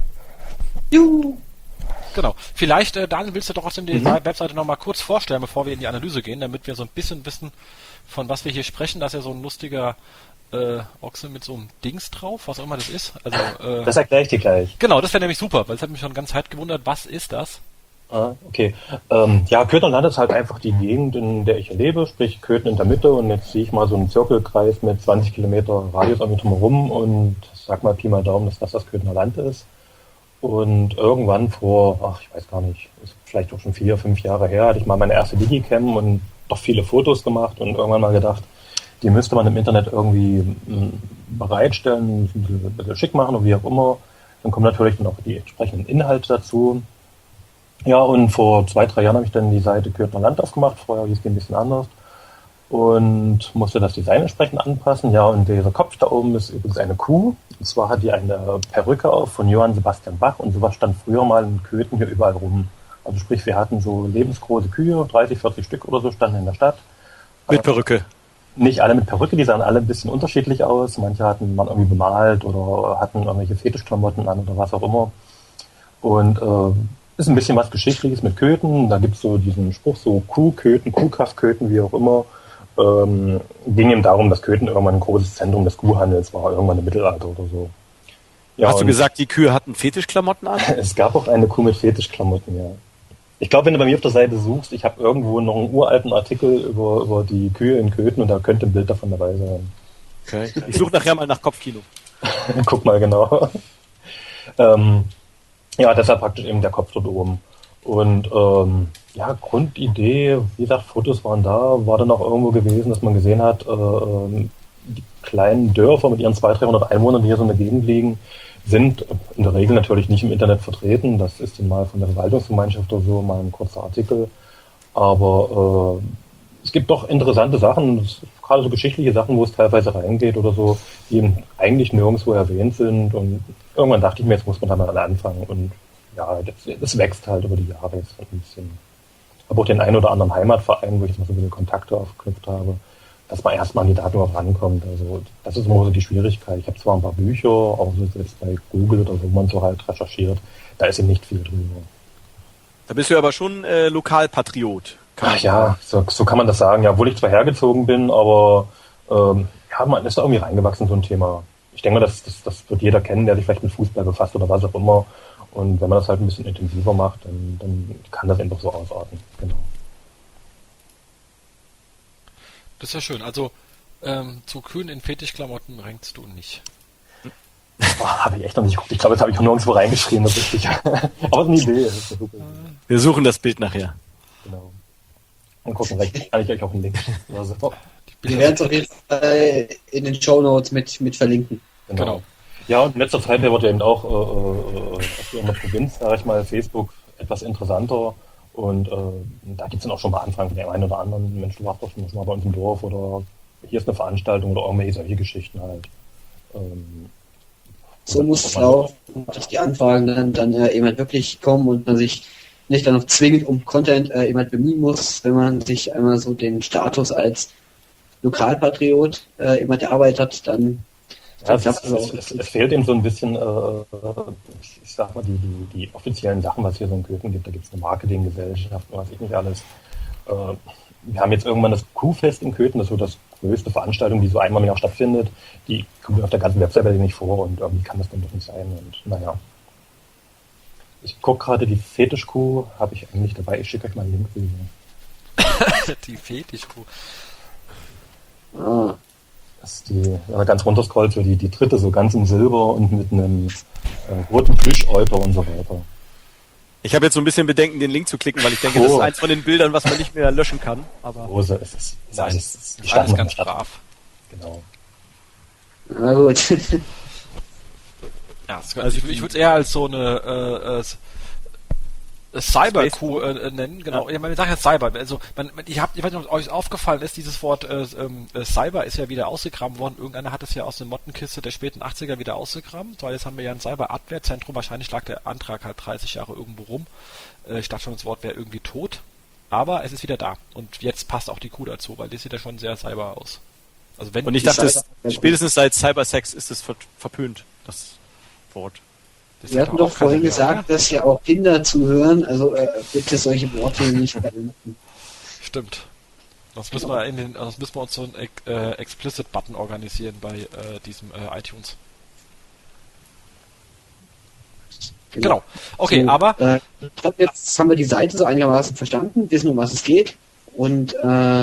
[SPEAKER 2] Juhu!
[SPEAKER 1] Genau. Vielleicht, Daniel, willst du doch trotzdem die Webseite nochmal kurz vorstellen, bevor wir in die Analyse gehen, damit wir so ein bisschen wissen, von was wir hier sprechen. Das ist ja so ein lustiger Ochse mit so einem Dings drauf, was auch immer das ist. Also,
[SPEAKER 3] Das erkläre ich dir gleich.
[SPEAKER 1] genau, das wäre nämlich super, weil es hat mich schon ganz Zeit gewundert, was ist das?
[SPEAKER 3] Okay. Ja, Köthener Land ist halt einfach die Gegend, in der ich lebe, sprich Köthen in der Mitte, und jetzt sehe ich mal so einen Zirkelkreis mit 20 Kilometer Radius um mich herum und sag mal Pi mal Daumen, dass das Köthener Land ist. Und irgendwann vor, ich weiß gar nicht, ist vielleicht auch schon 4, 5 Jahre her, hatte ich mal meine erste Digicam und doch viele Fotos gemacht und irgendwann mal gedacht, die müsste man im Internet irgendwie bereitstellen, ein bisschen schick machen oder wie auch immer. Dann kommen natürlich dann auch die entsprechenden Inhalte dazu. Ja, und vor 2, 3 Jahren habe ich dann die Seite Köthener Land aufgemacht. Vorher hieß die ein bisschen anders. Und musste das Design entsprechend anpassen. Ja, und dieser Kopf da oben ist übrigens eine Kuh. Und zwar hat die eine Perücke auf von Johann Sebastian Bach. Und sowas stand früher mal in Köthen hier überall rum. Also sprich, wir hatten so lebensgroße Kühe, 30, 40 Stück oder so, standen in der Stadt.
[SPEAKER 4] Mit Perücke.
[SPEAKER 3] Nicht alle mit Perücke, die sahen alle ein bisschen unterschiedlich aus. Manche hatten man irgendwie bemalt oder hatten irgendwelche Fetischklamotten an oder was auch immer. Und ist ein bisschen was Geschichtliches mit Köthen. Da gibt's so diesen Spruch, so Kuhköthen, Kuhkaffköthen, wie auch immer. Ging eben darum, dass Köthen irgendwann ein großes Zentrum des Kuhhandels war, irgendwann im Mittelalter oder so. Ja,
[SPEAKER 4] hast du gesagt, die Kühe hatten Fetischklamotten an?
[SPEAKER 3] Es gab auch eine Kuh mit Fetischklamotten, ja. Ich glaube, wenn du bei mir auf der Seite suchst, ich habe irgendwo noch einen uralten Artikel über die Kühe in Köthen und da könnte ein Bild davon dabei sein.
[SPEAKER 4] Okay. Ich suche nachher mal nach Kopfkino.
[SPEAKER 3] Guck mal genau. Ja, deshalb praktisch eben der Kopf dort oben. Und ja, Grundidee, wie gesagt, Fotos waren da, war dann auch irgendwo gewesen, dass man gesehen hat, die kleinen Dörfer mit ihren 200, 300 Einwohnern, die hier so in der Gegend liegen, sind in der Regel natürlich nicht im Internet vertreten. Das ist dann mal von der Verwaltungsgemeinschaft oder so, mal ein kurzer Artikel. Aber es gibt doch interessante Sachen, gerade so geschichtliche Sachen, wo es teilweise reingeht oder so, die eben eigentlich nirgendwo erwähnt sind. Und irgendwann dachte ich mir, jetzt muss man da mal anfangen. Und ja, das wächst halt über die Jahre jetzt ein bisschen. Ich habe auch den einen oder anderen Heimatverein, wo ich jetzt mal so ein bisschen Kontakte aufgeknüpft habe, dass man erstmal an die Daten überhaupt rankommt. Also das ist immer so die Schwierigkeit. Ich habe zwar ein paar Bücher, auch so jetzt bei Google oder wo man so halt recherchiert, da ist eben nicht viel drüber.
[SPEAKER 4] Da bist du aber schon Lokalpatriot.
[SPEAKER 3] Ach ja, so kann man das sagen. Ja, obwohl ich zwar hergezogen bin, aber ja, man ist da irgendwie reingewachsen, so ein Thema. Ich denke mal, das wird jeder kennen, der sich vielleicht mit Fußball befasst oder was auch immer. Und wenn man das halt ein bisschen intensiver macht, dann kann das einfach so ausarten. Genau.
[SPEAKER 1] Das ist ja schön. Also zu Kühen in Fetischklamotten rängst du nicht.
[SPEAKER 3] Habe ich echt noch nicht geguckt. Ich glaube, das habe ich noch nirgendwo reingeschrieben, das ist richtig. Aber es ist eine Idee. Das ist eine super Idee.
[SPEAKER 4] Wir suchen das Bild nachher.
[SPEAKER 3] Genau. Und gucken, vielleicht kann ich euch auch einen Link. Also,
[SPEAKER 2] Wir werden es auf jeden Fall in den Shownotes mit verlinken.
[SPEAKER 3] genau. Ja, und in letzter Zeit wird eben auch in der Provinz, sage ich mal, Facebook etwas interessanter. Und da gibt es dann auch schon mal Anfragen von dem einen oder anderen. Mensch, du warst doch schon mal bei uns im Dorf oder hier ist eine Veranstaltung oder irgendwelche solche Geschichten halt.
[SPEAKER 2] So muss es laufen, dass die Anfragen dann eben halt wirklich kommen und man sich nicht dann noch zwingend um Content eben halt bemühen muss, wenn man sich einmal so den Status als Lokalpatriot eben halt erarbeitet hat, dann
[SPEAKER 3] ja, es fehlt eben so ein bisschen, ich sag mal, die offiziellen Sachen, was hier so in Köthen gibt. Da gibt es eine Marketinggesellschaft und was ich nicht alles. Wir haben jetzt irgendwann das Kuhfest in Köthen, das ist so das größte Veranstaltung, die so einmal im Jahr stattfindet. Die kommt auf der ganzen Webseite nicht vor und irgendwie kann das dann doch nicht sein. Und naja. Ich gucke gerade, die Fetischkuh habe ich eigentlich dabei. Ich schicke euch mal einen Link rüber.
[SPEAKER 1] Die Fetischkuh.
[SPEAKER 2] Ah.
[SPEAKER 3] Das ist die, wenn man ganz runter scrollt, so die dritte, so ganz in Silber und mit einem roten Plüscheuter und so weiter.
[SPEAKER 4] Ich habe jetzt so ein bisschen Bedenken, den Link zu klicken, weil ich denke, das ist eins von den Bildern, was man nicht mehr löschen kann. Aber
[SPEAKER 3] Rose, es ist
[SPEAKER 1] nein,
[SPEAKER 3] die Stadt
[SPEAKER 1] ganz brav.
[SPEAKER 3] Genau.
[SPEAKER 2] Na gut.
[SPEAKER 1] Ja, also ich würde es eher als so eine Cyber-Coup nennen, genau. Ja, man sagt ja Cyber. Also ich weiß nicht, ob euch aufgefallen ist, dieses Wort Cyber ist ja wieder ausgegraben worden. Irgendeiner hat es ja aus der Mottenkiste der späten 80er wieder ausgegraben. So, jetzt haben wir ja ein Cyber-Abwehrzentrum. Wahrscheinlich lag der Antrag halt 30 Jahre irgendwo rum. Ich dachte schon, das Wort wäre irgendwie tot. Aber es ist wieder da. Und jetzt passt auch die Coup dazu, weil das sieht ja schon sehr Cyber aus. Also wenn
[SPEAKER 4] Und ich dachte, spätestens seit Cybersex ist es verpönt, das Wort.
[SPEAKER 2] Wir hatten doch vorhin gesagt, dass ja auch Kinder zuhören, also bitte solche Worte nicht verwenden.
[SPEAKER 1] Stimmt. Das müssen wir uns so einen Explicit-Button organisieren bei diesem iTunes. Genau. Okay, so, aber
[SPEAKER 2] jetzt haben wir die Seite so einigermaßen verstanden, wissen, um was es geht. Und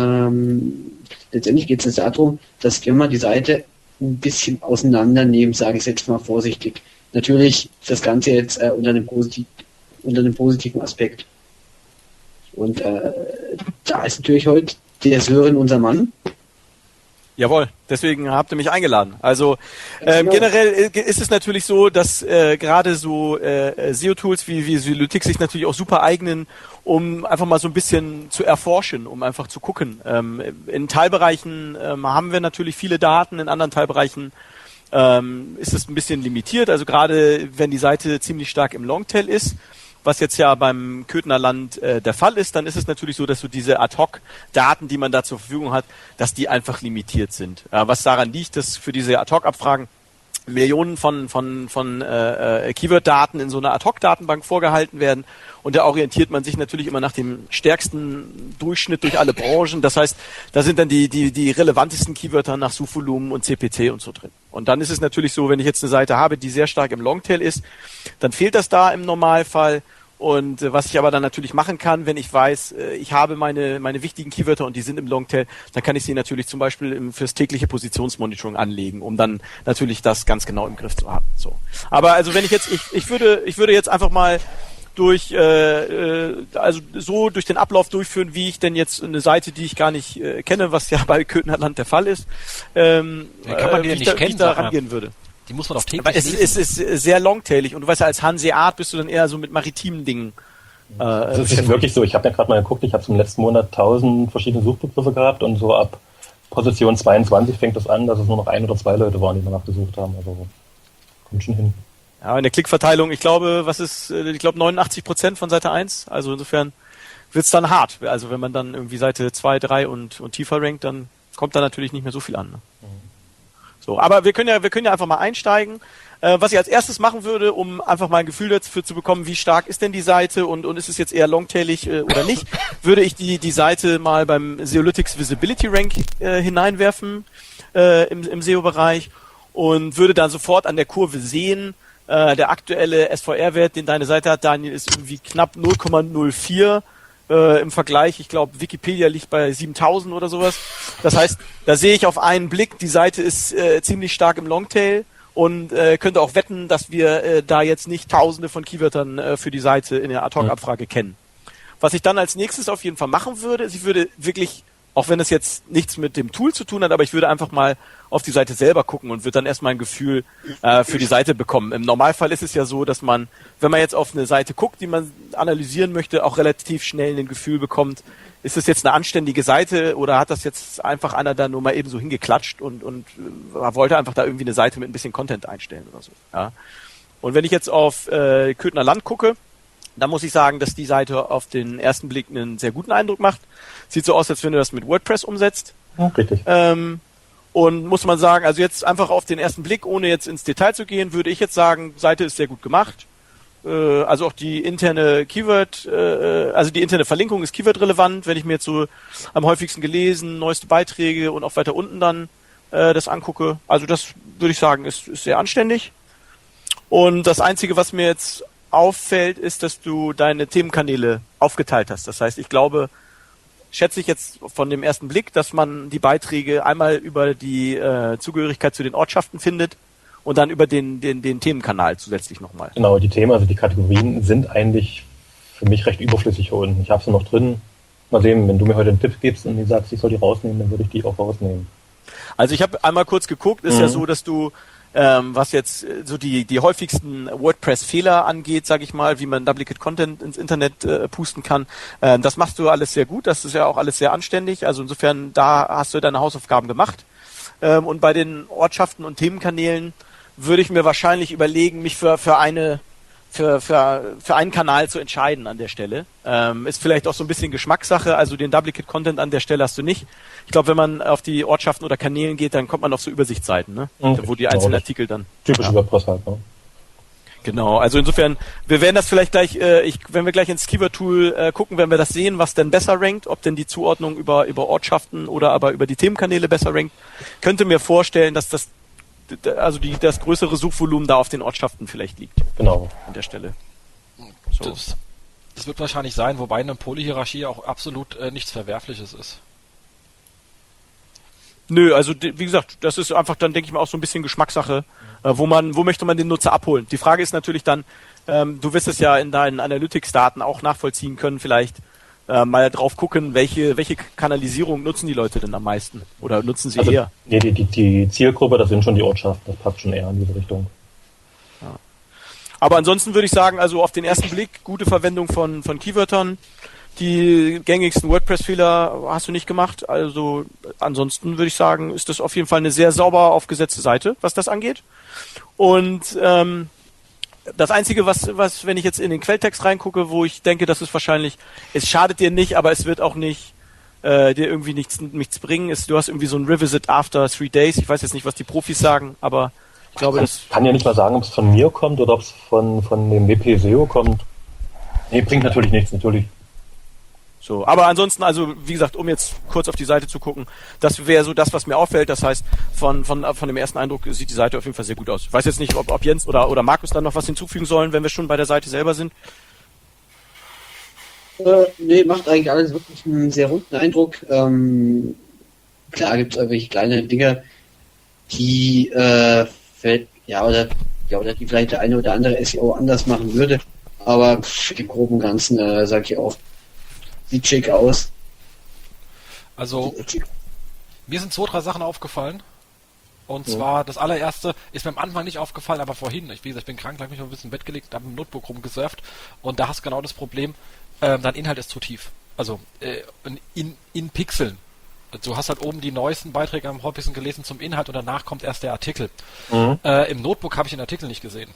[SPEAKER 2] letztendlich geht es darum, dass wir mal die Seite ein bisschen auseinandernehmen, sage ich jetzt mal vorsichtig. Natürlich das Ganze jetzt unter dem positiven Aspekt. Und da ist natürlich heute der Sören unser Mann.
[SPEAKER 4] Jawohl, deswegen habt ihr mich eingeladen. Also generell ist es natürlich so, dass gerade so SEO-Tools wie Seolytics sich natürlich auch super eignen, um einfach mal so ein bisschen zu erforschen, um einfach zu gucken. In Teilbereichen haben wir natürlich viele Daten, in anderen Teilbereichen ist es ein bisschen limitiert. Also gerade wenn die Seite ziemlich stark im Longtail ist, was jetzt ja beim Köthener Land der Fall ist, dann ist es natürlich so, dass so diese Ad-Hoc-Daten, die man da zur Verfügung hat, dass die einfach limitiert sind. Was daran liegt, dass für diese Ad-Hoc-Abfragen Millionen von Keyword-Daten in so einer Ad-Hoc-Datenbank vorgehalten werden. Und da orientiert man sich natürlich immer nach dem stärksten Durchschnitt durch alle Branchen. Das heißt, da sind dann die relevantesten Keywörter nach Suchvolumen und CPC und so drin. Und dann ist es natürlich so, wenn ich jetzt eine Seite habe, die sehr stark im Longtail ist, dann fehlt das da im Normalfall. Und was ich aber dann natürlich machen kann, wenn ich weiß, ich habe meine wichtigen Keywörter und die sind im Longtail, dann kann ich sie natürlich zum Beispiel fürs tägliche Positionsmonitoring anlegen, um dann natürlich das ganz genau im Griff zu haben. So. Aber also wenn ich jetzt, ich würde jetzt einfach mal durch den Ablauf durchführen, wie ich denn jetzt eine Seite, die ich gar nicht kenne, was ja bei Köthener Land der Fall ist,
[SPEAKER 1] kann man die ja nicht kennen,
[SPEAKER 4] wie ich da rangehen würde.
[SPEAKER 1] Die muss man doch täglich
[SPEAKER 4] Aber es ist sehr longtailig und du weißt ja, als Hanseat bist du dann eher so mit maritimen Dingen.
[SPEAKER 3] Das ist jetzt wirklich so, ich habe ja gerade mal geguckt, ich habe im letzten Monat 1000 verschiedene Suchbegriffe gehabt und so ab Position 22 fängt das an, dass es nur noch 1 oder 2 Leute waren, die danach gesucht haben. Also kommt schon hin.
[SPEAKER 4] Ja, in der Klickverteilung, ich glaube 89% von Seite 1, also insofern wird's dann hart. Also wenn man dann irgendwie Seite 2, 3 und tiefer rankt, dann kommt da natürlich nicht mehr so viel an. Ne? So, aber wir können ja einfach mal einsteigen. Was ich als erstes machen würde, um einfach mal ein Gefühl dafür zu bekommen, wie stark ist denn die Seite und ist es jetzt eher longtailig oder nicht, würde ich die Seite mal beim Seolytics Visibility Rank hineinwerfen im SEO-Bereich und würde dann sofort an der Kurve sehen, der aktuelle SVR-Wert, den deine Seite hat, Daniel, ist irgendwie knapp 0,04 im Vergleich. Ich glaube, Wikipedia liegt bei 7000 oder sowas. Das heißt, da sehe ich auf einen Blick, die Seite ist ziemlich stark im Longtail und könnte auch wetten, dass wir da jetzt nicht Tausende von Keywörtern für die Seite in der Ad-Hoc-Abfrage kennen. Was ich dann als nächstes auf jeden Fall machen würde, ich würde wirklich, auch wenn es jetzt nichts mit dem Tool zu tun hat, aber ich würde einfach mal auf die Seite selber gucken und würde dann erstmal ein Gefühl für die Seite bekommen. Im Normalfall ist es ja so, dass man, wenn man jetzt auf eine Seite guckt, die man analysieren möchte, auch relativ schnell ein Gefühl bekommt, ist das jetzt eine anständige Seite oder hat das jetzt einfach einer da nur mal eben so hingeklatscht und wollte einfach da irgendwie eine Seite mit ein bisschen Content einstellen oder so. Ja. Und wenn ich jetzt auf Köthener Land gucke, dann muss ich sagen, dass die Seite auf den ersten Blick einen sehr guten Eindruck macht. Sieht so aus, als wenn du das mit WordPress umsetzt.
[SPEAKER 3] Ja, richtig.
[SPEAKER 4] Und muss man sagen, also jetzt einfach auf den ersten Blick, ohne jetzt ins Detail zu gehen, würde ich jetzt sagen, Seite ist sehr gut gemacht. Also auch die interne Keyword, also die interne Verlinkung ist Keyword-relevant, wenn ich mir jetzt so am häufigsten gelesen, neueste Beiträge und auch weiter unten dann das angucke. Also das würde ich sagen, ist sehr anständig. Und das Einzige, was mir jetzt auffällt, ist, dass du deine Themenkanäle aufgeteilt hast. Das heißt, ich glaube, schätze ich jetzt von dem ersten Blick, dass man die Beiträge einmal über die Zugehörigkeit zu den Ortschaften findet und dann über den Themenkanal zusätzlich nochmal.
[SPEAKER 3] Genau, die Themen, also die Kategorien sind eigentlich für mich recht überflüssig hier unten. Ich habe sie noch drin. Mal sehen, wenn du mir heute einen Tipp gibst und die sagst, ich soll die rausnehmen, dann würde ich die auch rausnehmen.
[SPEAKER 4] Also ich habe einmal kurz geguckt, ist ja so, dass du, was jetzt so die häufigsten WordPress-Fehler angeht, sage ich mal, wie man Duplicate Content ins Internet pusten kann, das machst du alles sehr gut, das ist ja auch alles sehr anständig, also insofern, da hast du deine Hausaufgaben gemacht. Und bei den Ortschaften und Themenkanälen würde ich mir wahrscheinlich überlegen, mich für einen Kanal zu entscheiden an der Stelle. Ist vielleicht auch so ein bisschen Geschmackssache, also den Duplicate Content an der Stelle hast du nicht. Ich glaube, wenn man auf die Ortschaften oder Kanälen geht, dann kommt man auf so Übersichtsseiten, ne? Wo die einzelnen Artikel dann...
[SPEAKER 3] Typisch WordPress halt, ne?
[SPEAKER 4] Genau, also insofern, wir werden das vielleicht gleich, wenn wir gleich ins Keyword-Tool gucken, werden wir das sehen, was denn besser rankt, ob denn die Zuordnung über Ortschaften oder aber über die Themenkanäle besser rankt. Könnte mir vorstellen, dass das größere Suchvolumen da auf den Ortschaften vielleicht liegt.
[SPEAKER 3] Genau.
[SPEAKER 4] An der Stelle.
[SPEAKER 1] So. Das wird wahrscheinlich sein, wobei eine Polyhierarchie auch absolut nichts Verwerfliches ist.
[SPEAKER 4] Nö, also wie gesagt, das ist einfach dann, denke ich mal, auch so ein bisschen Geschmackssache, wo möchte man den Nutzer abholen. Die Frage ist natürlich dann, du wirst es ja in deinen Analytics-Daten auch nachvollziehen können, vielleicht mal drauf gucken, welche Kanalisierung nutzen die Leute denn am meisten oder nutzen sie eher?
[SPEAKER 3] Nee, die Zielgruppe, das sind schon die Ortschaften, das passt schon eher in diese Richtung.
[SPEAKER 4] Ja. Aber ansonsten würde ich sagen, also auf den ersten Blick, gute Verwendung von Keywörtern. Die gängigsten WordPress-Fehler hast du nicht gemacht. Also ansonsten würde ich sagen, ist das auf jeden Fall eine sehr sauber aufgesetzte Seite, was das angeht. Und das Einzige, was, wenn ich jetzt in den Quelltext reingucke, wo ich denke, das ist wahrscheinlich, es schadet dir nicht, aber es wird auch nicht dir irgendwie nichts bringen, ist, du hast irgendwie so ein Revisit after 3 days. Ich weiß jetzt nicht, was die Profis sagen, aber ich glaube, das...
[SPEAKER 3] kann ja nicht mal sagen, ob es von mir kommt oder ob es von dem WP SEO kommt. Nee, bringt natürlich nichts, natürlich.
[SPEAKER 4] So, aber ansonsten, also wie gesagt, um jetzt kurz auf die Seite zu gucken, das wäre so das, was mir auffällt. Das heißt, von dem ersten Eindruck sieht die Seite auf jeden Fall sehr gut aus. Ich weiß jetzt nicht, ob Jens oder Markus dann noch was hinzufügen sollen, wenn wir schon bei der Seite selber sind.
[SPEAKER 2] Nee, macht eigentlich alles wirklich einen sehr runden Eindruck. Klar gibt es irgendwelche kleine Dinge, die die vielleicht der eine oder andere SEO anders machen würde. Aber im Groben und Ganzen sage ich auch, sieht schick aus.
[SPEAKER 1] Also, mir sind 2, 3 Sachen aufgefallen. Und zwar, das allererste ist mir am Anfang nicht aufgefallen, aber vorhin. Ich bin krank, habe mich noch ein bisschen im Bett gelegt, habe im Notebook rumgesurft. Und da hast du genau das Problem, dein Inhalt ist zu tief. Also, in Pixeln. Du hast halt oben die neuesten Beiträge am häufigsten gelesen zum Inhalt und danach kommt erst der Artikel. Im Notebook habe ich den Artikel nicht gesehen.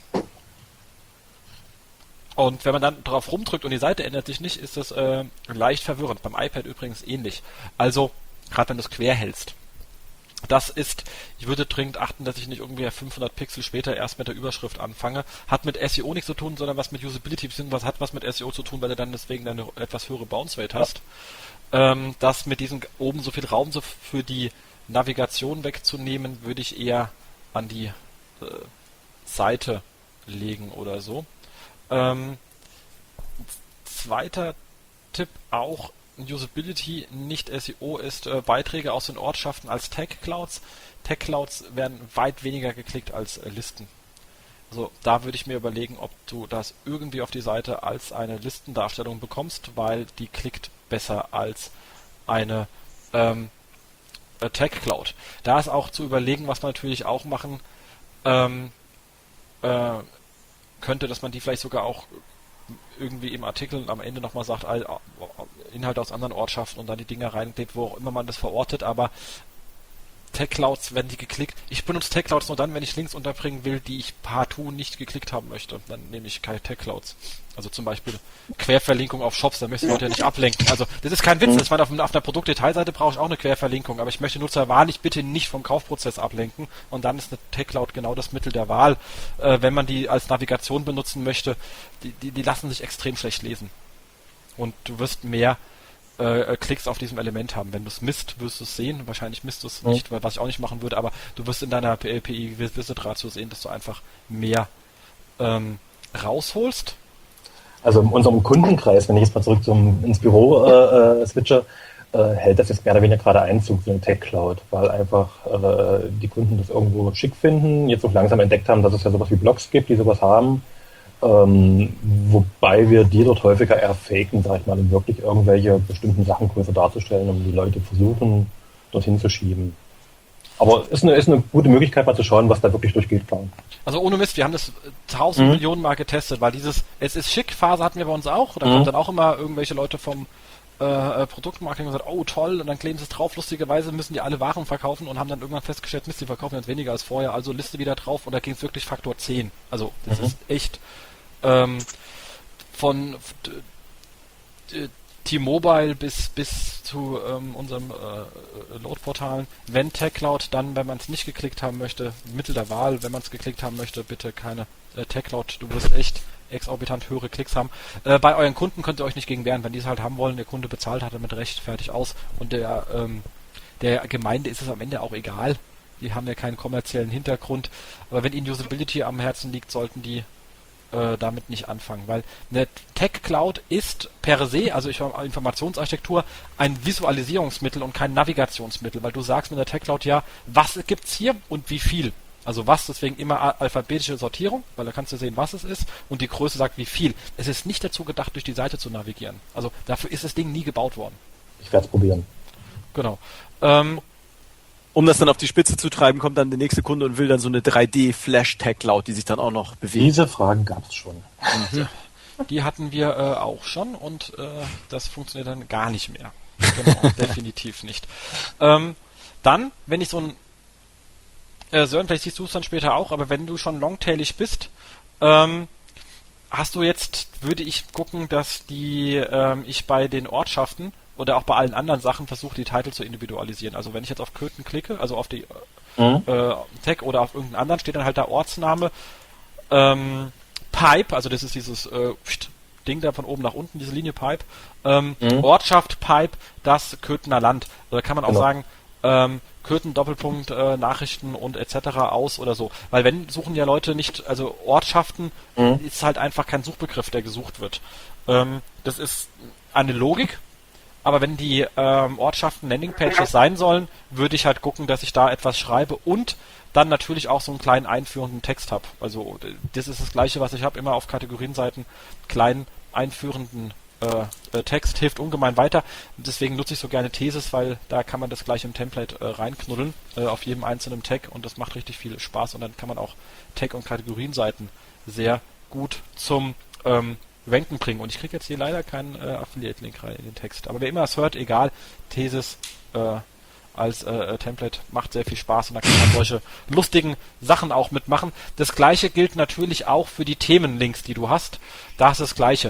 [SPEAKER 1] Und wenn man dann drauf rumdrückt und die Seite ändert sich nicht, ist das leicht verwirrend. Beim iPad übrigens ähnlich. Also, gerade wenn du es quer hältst. Das ist, ich würde dringend achten, dass ich nicht irgendwie 500 Pixel später erst mit der Überschrift anfange. Hat mit SEO nichts zu tun, sondern was mit Usability, beziehungsweise hat was mit SEO zu tun, weil du dann deswegen eine etwas höhere Bounce Rate hast. Das mit diesem oben so viel Raum so für die Navigation wegzunehmen, würde ich eher an die Seite legen oder so. Zweiter Tipp auch Usability, nicht SEO, ist Beiträge aus den Ortschaften als Tag-Clouds. Tag-Clouds werden weit weniger geklickt als Listen. Also da würde ich mir überlegen, ob du das irgendwie auf die Seite als eine Listendarstellung bekommst, weil die klickt besser als eine Tag-Cloud. Da ist auch zu überlegen, was man natürlich auch machen könnte, dass man die vielleicht sogar auch irgendwie im Artikel am Ende nochmal sagt, Inhalte aus anderen Ortschaften und dann die Dinger reinklickt, wo auch immer man das verortet, aber Tag-Clouds werden die geklickt. Ich benutze Tag-Clouds nur dann, wenn ich Links unterbringen will, die ich partout nicht geklickt haben möchte. Dann nehme ich keine Tag-Clouds. Also zum Beispiel Querverlinkung auf Shops, da möchte ich Leute ja nicht ablenken. Also das ist kein Witz, auf einer Produktdetailseite brauche ich auch eine Querverlinkung, aber ich möchte Nutzer wahrlich bitte nicht vom Kaufprozess ablenken und dann ist eine Tag-Cloud genau das Mittel der Wahl. Wenn man die als Navigation benutzen möchte, die lassen sich extrem schlecht lesen. Und du wirst mehr Klicks auf diesem Element haben. Wenn du es misst, wirst du es sehen. Wahrscheinlich misst du es nicht, was ich auch nicht machen würde, aber du wirst in deiner PI-Visit-Ratio sehen, dass du einfach mehr rausholst.
[SPEAKER 3] Also in unserem Kundenkreis, wenn ich jetzt mal zurück ins Büro switche, hält das jetzt mehr oder weniger gerade Einzug, so eine Tech-Cloud, weil einfach die Kunden das irgendwo schick finden, jetzt auch langsam entdeckt haben, dass es ja sowas wie Blogs gibt, die sowas haben. Wobei wir die dort häufiger eher faken, sag ich mal, um wirklich irgendwelche bestimmten Sachen größer darzustellen, um die Leute versuchen, dorthin zu schieben. Aber ist eine gute Möglichkeit, mal zu schauen, was da wirklich durchgeht, klar.
[SPEAKER 1] Also ohne Mist, wir haben das 1000 Millionen Mal getestet, weil es ist schick Phase hatten wir bei uns auch. Da kommt dann auch immer irgendwelche Leute vom Produktmarketing und sagen, oh toll, und dann kleben sie es drauf. Lustigerweise müssen die alle Waren verkaufen und haben dann irgendwann festgestellt, Mist, die verkaufen jetzt weniger als vorher, also Liste wieder drauf und da ging es wirklich Faktor 10. Also das ist echt von T-Mobile bis zu unserem Load-Portalen. Wenn TechCloud, dann, wenn man es nicht geklickt haben möchte, Mittel der Wahl, wenn man es geklickt haben möchte, bitte keine TechCloud, du wirst echt exorbitant höhere Klicks haben. Bei euren Kunden könnt ihr euch nicht gegen wehren, wenn die es halt haben wollen, der Kunde bezahlt hat damit Recht, fertig aus und der Gemeinde ist es am Ende auch egal. Die haben ja keinen kommerziellen Hintergrund, aber wenn ihnen Usability am Herzen liegt, sollten die damit nicht anfangen, weil eine Tech-Cloud ist per se, also Informationsarchitektur, ein Visualisierungsmittel und kein Navigationsmittel, weil du sagst mit der Tech-Cloud ja, was gibt's hier und wie viel. Also was, deswegen immer alphabetische Sortierung, weil da kannst du sehen, was es ist und die Größe sagt, wie viel. Es ist nicht dazu gedacht, durch die Seite zu navigieren. Also dafür ist das Ding nie gebaut worden.
[SPEAKER 3] Ich werde es probieren.
[SPEAKER 1] Genau.
[SPEAKER 4] Um das dann auf die Spitze zu treiben, kommt dann der nächste Kunde und will dann so eine 3D-Flash-Tech-Cloud, die sich dann auch noch bewegt.
[SPEAKER 3] Diese Fragen gab es schon.
[SPEAKER 1] Die hatten wir auch schon und das funktioniert dann gar nicht mehr. Genau, definitiv nicht. Dann, wenn ich so ein Sören, vielleicht siehst du es dann später auch, aber wenn du schon longtailig bist, hast du jetzt, würde ich gucken, dass ich bei den Ortschaften oder auch bei allen anderen Sachen versuche, die Titel zu individualisieren. Also wenn ich jetzt auf Köthen klicke, also auf die Tag oder auf irgendeinen anderen, steht dann halt der Ortsname Pipe, also das ist dieses Ding da von oben nach unten, diese Linie Pipe, Ortschaft Pipe, das Köthener Land. Also da kann man auch sagen, Köthen, Doppelpunkt, Nachrichten und etc. aus oder so. Weil wenn suchen ja Leute nicht, also Ortschaften ist halt einfach kein Suchbegriff, der gesucht wird. Das ist eine Logik, aber wenn die Ortschaften Landingpages sein sollen, würde ich halt gucken, dass ich da etwas schreibe und dann natürlich auch so einen kleinen einführenden Text habe. Also das ist das Gleiche, was ich habe, immer auf Kategorienseiten kleinen einführenden Text hilft ungemein weiter. Deswegen nutze ich so gerne Thesis, weil da kann man das gleich im Template reinknuddeln auf jedem einzelnen Tag und das macht richtig viel Spaß und dann kann man auch Tag- und Kategorienseiten sehr gut zum Ranken bringen. Und ich kriege jetzt hier leider keinen Affiliate-Link rein in den Text. Aber wer immer es hört, egal, Thesis als Template macht sehr viel Spaß und da kann man solche lustigen Sachen auch mitmachen. Das gleiche gilt natürlich auch für die Themenlinks, die du hast. Da ist das gleiche.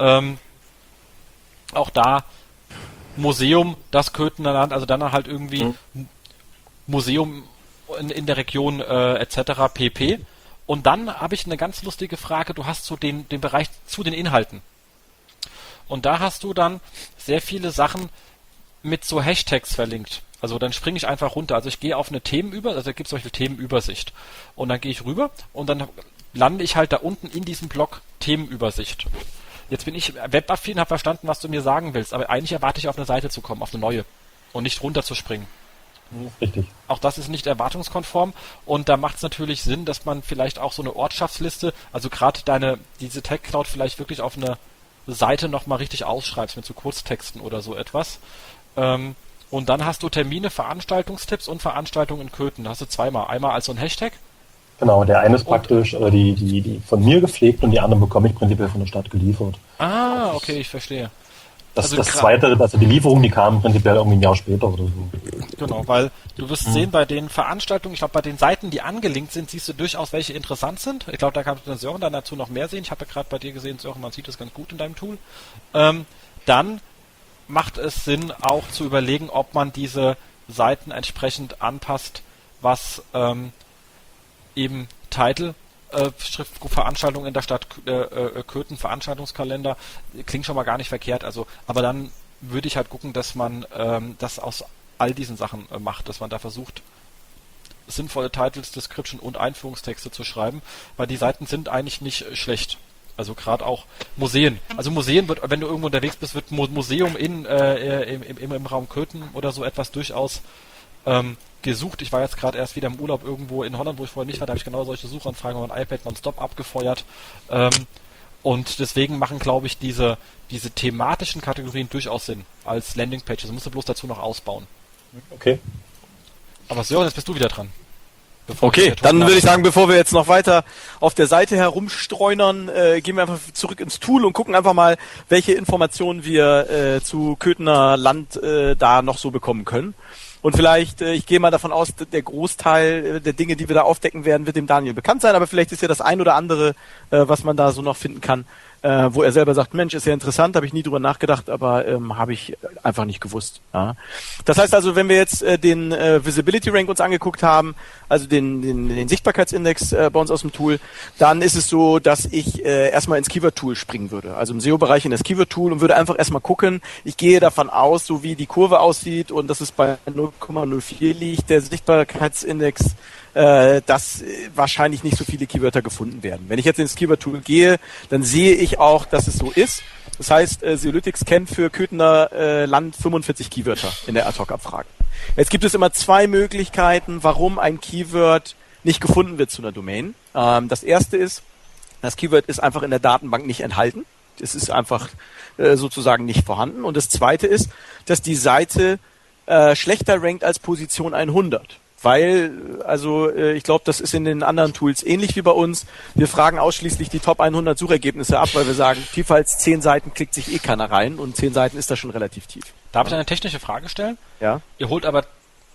[SPEAKER 1] Auch da Museum, das Köthener Land, also dann halt irgendwie Museum in der Region etc. pp. Und dann habe ich eine ganz lustige Frage, du hast so den Bereich zu den Inhalten. Und da hast du dann sehr viele Sachen mit so Hashtags verlinkt. Also dann springe ich einfach runter. Also ich gehe auf eine also da gibt es zum Beispiel Themenübersicht. Und dann gehe ich rüber und dann lande ich halt da unten in diesem Block Themenübersicht. Jetzt bin ich webaffin, habe verstanden, was du mir sagen willst, aber eigentlich erwarte ich auf eine Seite zu kommen, auf eine neue und nicht runterzuspringen.
[SPEAKER 3] Richtig.
[SPEAKER 1] Auch das ist nicht erwartungskonform und da macht es natürlich Sinn, dass man vielleicht auch so eine Ortschaftsliste, also gerade diese Tech-Cloud vielleicht wirklich auf eine Seite nochmal richtig ausschreibst mit so Kurztexten oder so etwas. Und dann hast du Termine, Veranstaltungstipps und Veranstaltungen in Köthen. Da hast du zweimal. Einmal als so ein Hashtag.
[SPEAKER 3] Genau, der eine ist praktisch die von mir gepflegt und die anderen bekomme ich prinzipiell von der Stadt geliefert.
[SPEAKER 1] Ah, okay, ich verstehe.
[SPEAKER 3] Das zweite, also die Lieferung, die kam prinzipiell irgendwie ein Jahr später oder so.
[SPEAKER 1] Genau, weil du wirst sehen, bei den Veranstaltungen, ich glaube, bei den Seiten, die angelinkt sind, siehst du durchaus, welche interessant sind. Ich glaube, da kannst du Sören dann dazu noch mehr sehen. Ich habe ja gerade bei dir gesehen, Sören, man sieht das ganz gut in deinem Tool. Dann macht es Sinn, auch zu überlegen, ob man diese Seiten entsprechend anpasst, was eben Title, Veranstaltungen in der Stadt Köthen, Veranstaltungskalender, klingt schon mal gar nicht verkehrt, also, aber dann würde ich halt gucken, dass man das aus all diesen Sachen macht, dass man da versucht, sinnvolle Titles, Description und Einführungstexte zu schreiben, weil die Seiten sind eigentlich nicht schlecht. Also gerade auch Museen. Also Museen wird, wenn du irgendwo unterwegs bist, wird Museum im Raum Köthen oder so etwas durchaus gesucht. Ich war jetzt gerade erst wieder im Urlaub irgendwo in Holland, wo ich vorher nicht war, da habe ich genau solche Suchanfragen auf mein iPad nonstop abgefeuert. Und deswegen machen, glaube ich, diese thematischen Kategorien durchaus Sinn als Landingpages. Also musst du bloß dazu noch ausbauen.
[SPEAKER 3] Okay.
[SPEAKER 1] Aber Sören, jetzt bist du wieder dran.
[SPEAKER 4] Okay, dann würde ich sagen, bevor wir jetzt noch weiter auf der Seite herumstreunern, gehen wir einfach zurück ins Tool und gucken einfach mal, welche Informationen wir zu Köthener Land da noch so bekommen können. Und vielleicht, ich gehe mal davon aus, der Großteil der Dinge, die wir da aufdecken werden, wird dem Daniel bekannt sein, aber vielleicht ist ja das ein oder andere, was man da so noch finden kann, wo er selber sagt, Mensch, ist ja interessant, habe ich nie drüber nachgedacht, aber habe ich einfach nicht gewusst. Ja. Das heißt also, wenn wir jetzt den Visibility Rank uns angeguckt haben, also den Sichtbarkeitsindex bei uns aus dem Tool, dann ist es so, dass ich erstmal ins Keyword-Tool springen würde. Also im SEO-Bereich in das Keyword-Tool und würde einfach erstmal gucken, ich gehe davon aus, so wie die Kurve aussieht und dass es bei 0,04 liegt, der Sichtbarkeitsindex, dass wahrscheinlich nicht so viele Keywörter gefunden werden. Wenn ich jetzt ins Keyword-Tool gehe, dann sehe ich auch, dass es so ist. Das heißt, Seolytics kennt für Köthener Land 45 Keywörter in der Ad-Hoc-Abfrage. Jetzt gibt es immer zwei Möglichkeiten, warum ein Keyword nicht gefunden wird zu einer Domain. Das erste ist, das Keyword ist einfach in der Datenbank nicht enthalten. Es ist einfach sozusagen nicht vorhanden. Und das zweite ist, dass die Seite schlechter rankt als Position 100. Weil, also ich glaube, das ist in den anderen Tools ähnlich wie bei uns. Wir fragen ausschließlich die Top 100 Suchergebnisse ab, weil wir sagen, tiefer als 10 Seiten klickt sich eh keiner rein und 10 Seiten ist da schon relativ tief.
[SPEAKER 1] Darf ich eine technische Frage stellen?
[SPEAKER 4] Ja.
[SPEAKER 1] Ihr holt aber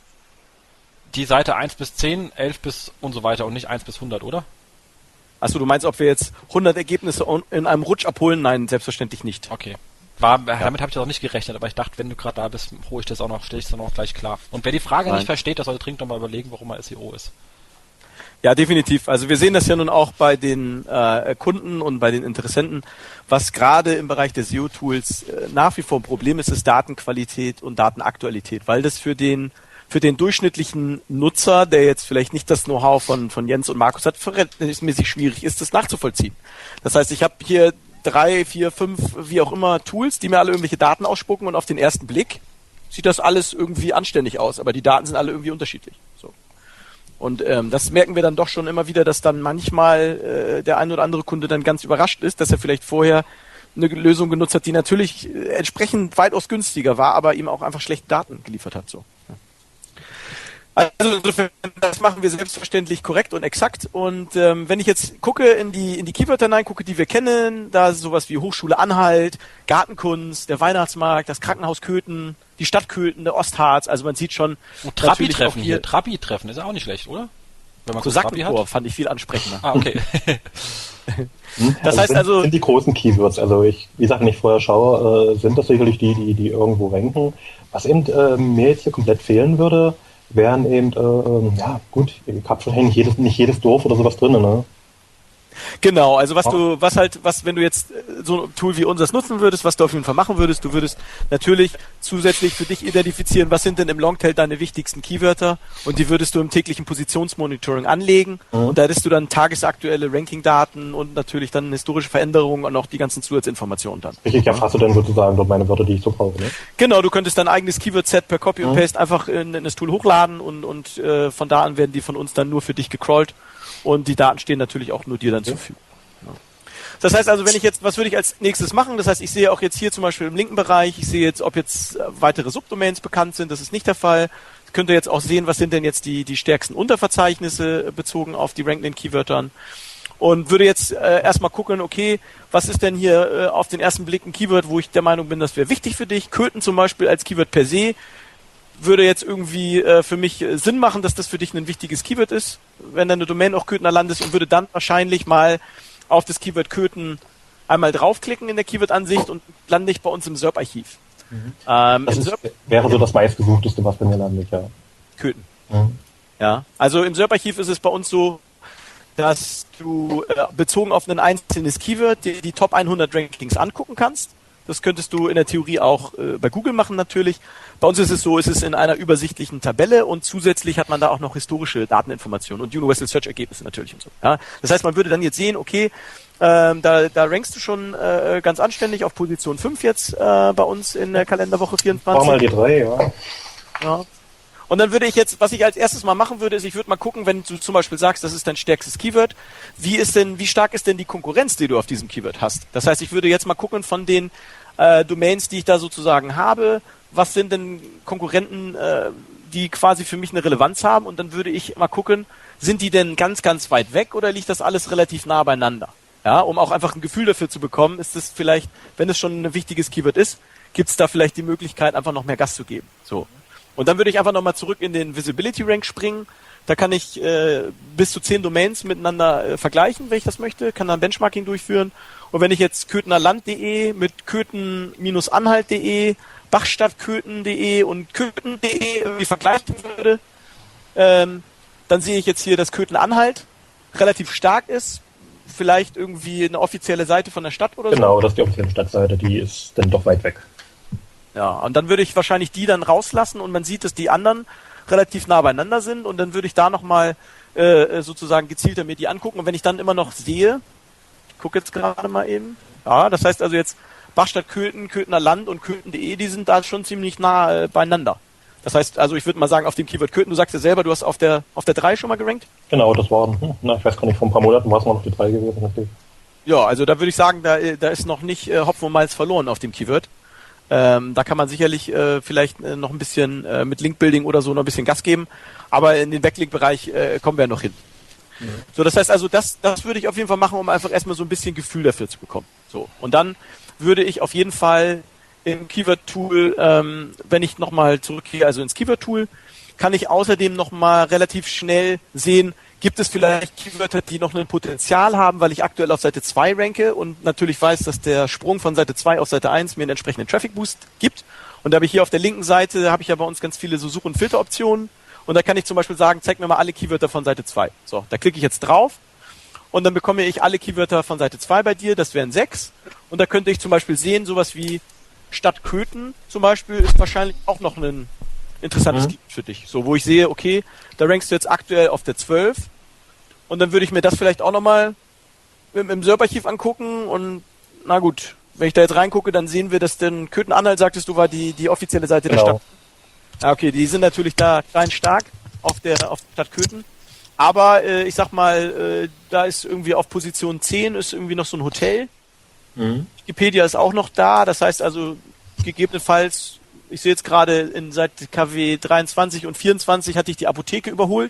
[SPEAKER 1] die Seite 1 bis 10, 11 bis und so weiter und nicht 1 bis 100, oder?
[SPEAKER 4] Achso, du meinst, ob wir jetzt 100 Ergebnisse in einem Rutsch abholen? Nein, selbstverständlich nicht.
[SPEAKER 1] Okay. Damit habe ich auch nicht gerechnet, aber ich dachte, wenn du gerade da bist, stelle ich das auch noch gleich klar. Und wer die Frage nicht versteht, der sollte dringend noch mal überlegen, warum er SEO ist.
[SPEAKER 4] Ja, definitiv. Also wir sehen das ja nun auch bei den Kunden und bei den Interessenten, was gerade im Bereich der SEO-Tools nach wie vor ein Problem ist Datenqualität und Datenaktualität, weil das für den durchschnittlichen Nutzer, der jetzt vielleicht nicht das Know-how von Jens und Markus hat, verhältnismäßig schwierig ist, das nachzuvollziehen. Das heißt, ich habe hier 3, 4, 5, wie auch immer Tools, die mir alle irgendwelche Daten ausspucken und auf den ersten Blick sieht das alles irgendwie anständig aus, aber die Daten sind alle irgendwie unterschiedlich. So. Und das merken wir dann doch schon immer wieder, dass dann manchmal der ein oder andere Kunde dann ganz überrascht ist, dass er vielleicht vorher eine Lösung genutzt hat, die natürlich entsprechend weitaus günstiger war, aber ihm auch einfach schlechte Daten geliefert hat. So. Also das machen wir selbstverständlich korrekt und exakt. Und wenn ich jetzt gucke in die Keywörter hineingucke, die wir kennen, da ist sowas wie Hochschule Anhalt, Gartenkunst, der Weihnachtsmarkt, das Krankenhaus Köthen, die Stadt Köthen, der Ostharz. Also man sieht schon
[SPEAKER 1] Trabi-Treffen hier. Trabi-Treffen ist ja auch nicht schlecht, oder? Wenn man
[SPEAKER 4] so Sackenrohr fand ich viel ansprechender.
[SPEAKER 1] Ah, okay.
[SPEAKER 4] Das heißt also...
[SPEAKER 3] Sind die großen Keywords, also wie gesagt, wenn ich vorher schaue, sind das sicherlich die irgendwo ranken. Was eben mir jetzt hier komplett fehlen würde, wären eben, ich habe wahrscheinlich nicht jedes Dorf oder sowas drin, ne?
[SPEAKER 4] Genau, also wenn du jetzt so ein Tool wie unseres nutzen würdest, was du auf jeden Fall machen würdest, du würdest natürlich zusätzlich für dich identifizieren, was sind denn im Longtail deine wichtigsten Keywörter und die würdest du im täglichen Positionsmonitoring anlegen und da hättest du dann tagesaktuelle Ranking-Daten und natürlich dann historische Veränderungen und auch die ganzen Zusatzinformationen dann.
[SPEAKER 3] Richtig, ja, hast du dann sozusagen dort meine Wörter, die ich so brauche, ne?
[SPEAKER 4] Genau, du könntest dein eigenes Keyword-Set per Copy und Paste einfach in das Tool hochladen und von da an werden die von uns dann nur für dich gecrawlt. Und die Daten stehen natürlich auch nur dir dann zur Verfügung. Ja. Das heißt also, was würde ich als nächstes machen? Das heißt, ich sehe auch jetzt hier zum Beispiel im linken Bereich, ich sehe jetzt, ob jetzt weitere Subdomains bekannt sind. Das ist nicht der Fall. Ich könnte jetzt auch sehen, was sind denn jetzt die stärksten Unterverzeichnisse bezogen auf die rankenden Keywörtern. Und würde jetzt erstmal gucken, okay, was ist denn hier auf den ersten Blick ein Keyword, wo ich der Meinung bin, das wäre wichtig für dich. Köthen zum Beispiel als Keyword per se würde jetzt irgendwie für mich Sinn machen, dass das für dich ein wichtiges Keyword ist, wenn deine Domain auch Köthener Land ist und würde dann wahrscheinlich mal auf das Keyword Köthen einmal draufklicken in der Keyword-Ansicht und lande ich bei uns im SERP-Archiv.
[SPEAKER 3] Wäre so das meistgesuchteste, was bei mir landet, ja.
[SPEAKER 4] Köthen. Ja, also im SERP-Archiv ist es bei uns so, dass du bezogen auf ein einzelnes Keyword die Top 100 Rankings angucken kannst. Das könntest du in der Theorie auch bei Google machen natürlich. Bei uns ist es so, es ist in einer übersichtlichen Tabelle und zusätzlich hat man da auch noch historische Dateninformationen und Universal Search Ergebnisse natürlich und so. Ja? Das heißt, man würde dann jetzt sehen, okay, da rankst du schon ganz anständig auf Position 5 jetzt bei uns in der Kalenderwoche 24.
[SPEAKER 3] Mach mal die 3, ja.
[SPEAKER 4] Ja. Und dann würde ich jetzt, was ich als erstes mal machen würde, ist, ich würde mal gucken, wenn du zum Beispiel sagst, das ist dein stärkstes Keyword, wie stark ist denn die Konkurrenz, die du auf diesem Keyword hast? Das heißt, ich würde jetzt mal gucken von den Domains, die ich da sozusagen habe, was sind denn Konkurrenten, die quasi für mich eine Relevanz haben, und dann würde ich mal gucken, sind die denn ganz, ganz weit weg oder liegt das alles relativ nah beieinander? Ja, um auch einfach ein Gefühl dafür zu bekommen, ist es vielleicht, wenn es schon ein wichtiges Keyword ist, gibt es da vielleicht die Möglichkeit, einfach noch mehr Gas zu geben. So. Und dann würde ich einfach nochmal zurück in den Visibility Rank springen. Da kann ich bis zu 10 Domains miteinander vergleichen, wenn ich das möchte, kann dann Benchmarking durchführen. Und wenn ich jetzt köthenerland.de mit köthen-anhalt.de, bachstadtköthen.de und köthen.de irgendwie vergleichen würde, dann sehe ich jetzt hier, dass Köthen-Anhalt relativ stark ist. Vielleicht irgendwie eine offizielle Seite von der Stadt oder so.
[SPEAKER 3] Genau, das ist die offizielle Stadtseite, die ist dann doch weit weg.
[SPEAKER 4] Ja, und dann würde ich wahrscheinlich die dann rauslassen und man sieht, dass die anderen relativ nah beieinander sind, und dann würde ich da nochmal sozusagen gezielter mir die angucken, und wenn ich dann immer noch sehe, ich gucke jetzt gerade mal eben, ja, das heißt also jetzt Bachstadt Köthen, Köthener Land und Köthen.de, die sind da schon ziemlich nah beieinander. Das heißt, also ich würde mal sagen, auf dem Keyword Köthen, du sagst ja selber, du hast auf der 3 schon mal gerankt?
[SPEAKER 3] Genau, das war, ich weiß gar nicht, vor ein paar Monaten war es noch die 3 gewesen.
[SPEAKER 4] Ja, also da würde ich sagen, da ist noch nicht Hopfen und Malz verloren auf dem Keyword. Da kann man sicherlich vielleicht noch ein bisschen mit Linkbuilding oder so noch ein bisschen Gas geben, aber in den Backlink-Bereich kommen wir ja noch hin. Mhm. So, das heißt also, das würde ich auf jeden Fall machen, um einfach erstmal so ein bisschen Gefühl dafür zu bekommen. So, und dann würde ich auf jeden Fall im Keyword-Tool, wenn ich nochmal zurückgehe, also ins Keyword-Tool, kann ich außerdem nochmal relativ schnell sehen, gibt es vielleicht Keywörter, die noch ein Potenzial haben, weil ich aktuell auf Seite 2 ranke und natürlich weiß, dass der Sprung von Seite 2 auf Seite 1 mir einen entsprechenden Traffic-Boost gibt. Und da habe ich hier auf der linken Seite, habe ich ja bei uns ganz viele so Such- und Filteroptionen. Und da kann ich zum Beispiel sagen, zeig mir mal alle Keywörter von Seite 2. So, da klicke ich jetzt drauf und dann bekomme ich alle Keywörter von Seite 2 bei dir, das wären 6. Und da könnte ich zum Beispiel sehen, sowas wie Stadt Köthen zum Beispiel ist wahrscheinlich auch noch ein interessantes Keyword für dich. So, wo ich sehe, okay, da rankst du jetzt aktuell auf der 12 und dann würde ich mir das vielleicht auch nochmal im SERP-Archiv angucken und na gut, wenn ich da jetzt reingucke, dann sehen wir, dass denn Köthen-Anhalt, sagtest du, war die offizielle Seite der Stadt. Ja, okay, die sind natürlich da klein stark auf der Stadt Köthen, aber ich sag mal, da ist irgendwie auf Position 10 ist irgendwie noch so ein Hotel. Wikipedia ist auch noch da, das heißt also gegebenenfalls, ich sehe jetzt gerade in seit KW 23 und 24 hatte ich die Apotheke überholt.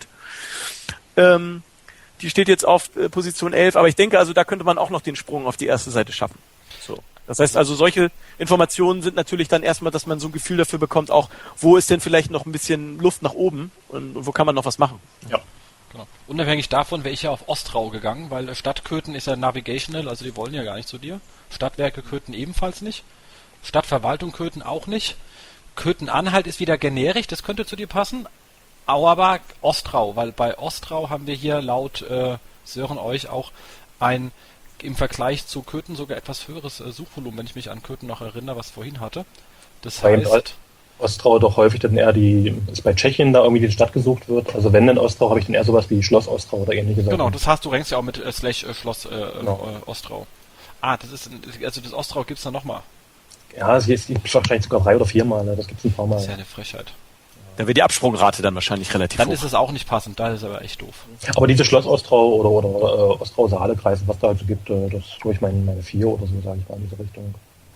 [SPEAKER 4] Die steht jetzt auf Position 11, aber ich denke also, da könnte man auch noch den Sprung auf die erste Seite schaffen. So. Das heißt also, solche Informationen sind natürlich dann erstmal, dass man so ein Gefühl dafür bekommt, auch wo ist denn vielleicht noch ein bisschen Luft nach oben und wo kann man noch was machen.
[SPEAKER 3] Ja.
[SPEAKER 1] Genau. Unabhängig davon wäre ich ja auf Ostrau gegangen, weil Stadt Köthen ist ja navigational, also die wollen ja gar nicht zu dir. Stadtwerke Köthen ebenfalls nicht. Stadtverwaltung Köthen auch nicht. Köthen-Anhalt ist wieder generisch, das könnte zu dir passen. Aber Ostrau, weil bei Ostrau haben wir hier laut Sören euch auch ein im Vergleich zu Köthen sogar etwas höheres Suchvolumen, wenn ich mich an Köthen noch erinnere, was vorhin hatte. Das heißt...
[SPEAKER 3] Ostrau doch häufig dann eher ist bei Tschechien da irgendwie die Stadt gesucht wird. Also wenn in Ostrau, habe ich dann eher sowas wie Schloss Ostrau oder ähnliche Sachen.
[SPEAKER 1] Genau, das hast du rankst ja auch mit Schloss Ostrau. Also das Ostrau gibt's da nochmal.
[SPEAKER 3] Ja, es gibt wahrscheinlich sogar 3 oder 4 Mal, ne? Das gibt's ein paar Mal.
[SPEAKER 1] Das ist ja eine Frechheit.
[SPEAKER 4] Da wäre die Absprungrate dann wahrscheinlich relativ
[SPEAKER 1] Dann
[SPEAKER 4] hoch.
[SPEAKER 1] ist es auch nicht passend, da ist es aber echt doof.
[SPEAKER 3] Aber diese Schloss Ostrau oder Ostrau-Saale-Kreise, was da halt so gibt, das ist, glaube ich, meine 4 oder so, sage ich mal, in diese Richtung.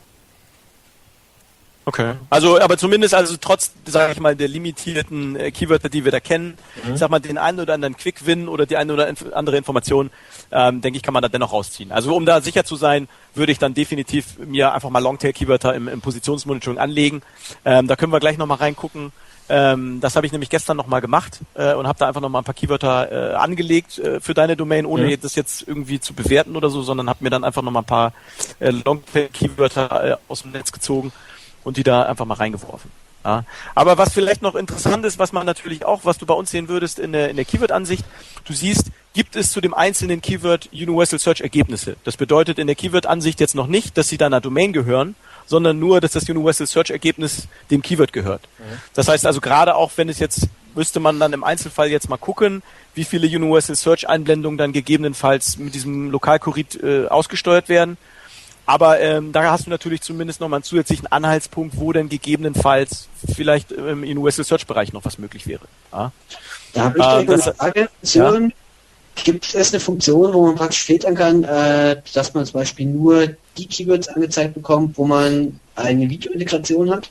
[SPEAKER 4] Okay. Also, aber zumindest, also trotz, sage ich mal, der limitierten Keywörter, die wir da kennen, ich sag mal, den einen oder anderen Quick-Win oder die eine oder andere Information, denke ich, kann man da dennoch rausziehen. Also, um da sicher zu sein, würde ich dann definitiv mir einfach mal Longtail-Keywörter im Positionsmonitoring anlegen. Da können wir gleich nochmal reingucken. Das habe ich nämlich gestern nochmal gemacht und habe da einfach nochmal ein paar Keywörter angelegt für deine Domain, ohne das jetzt irgendwie zu bewerten oder so, sondern habe mir dann einfach nochmal ein paar Longtail-Keywörter aus dem Netz gezogen und die da einfach mal reingeworfen. Ja. Aber was vielleicht noch interessant ist, was man natürlich auch, was du bei uns sehen würdest in der Keyword-Ansicht, du siehst, gibt es zu dem einzelnen Keyword Universal Search Ergebnisse. Das bedeutet in der Keyword-Ansicht jetzt noch nicht, dass sie deiner Domain gehören, sondern nur, dass das Universal Search Ergebnis dem Keyword gehört. Das heißt also gerade auch, wenn es jetzt, müsste man dann im Einzelfall jetzt mal gucken, wie viele Universal Search Einblendungen dann gegebenenfalls mit diesem Lokalkurit ausgesteuert werden. Aber da hast du natürlich zumindest nochmal einen zusätzlichen Anhaltspunkt, wo denn gegebenenfalls vielleicht im Universal Search Bereich noch was möglich wäre. Ja?
[SPEAKER 2] Da habe ich direkt eine Frage, Sören. Ja? Gibt es eine Funktion, wo man praktisch filtern kann, dass man zum Beispiel nur die Keywords angezeigt bekommt, wo man eine Videointegration hat?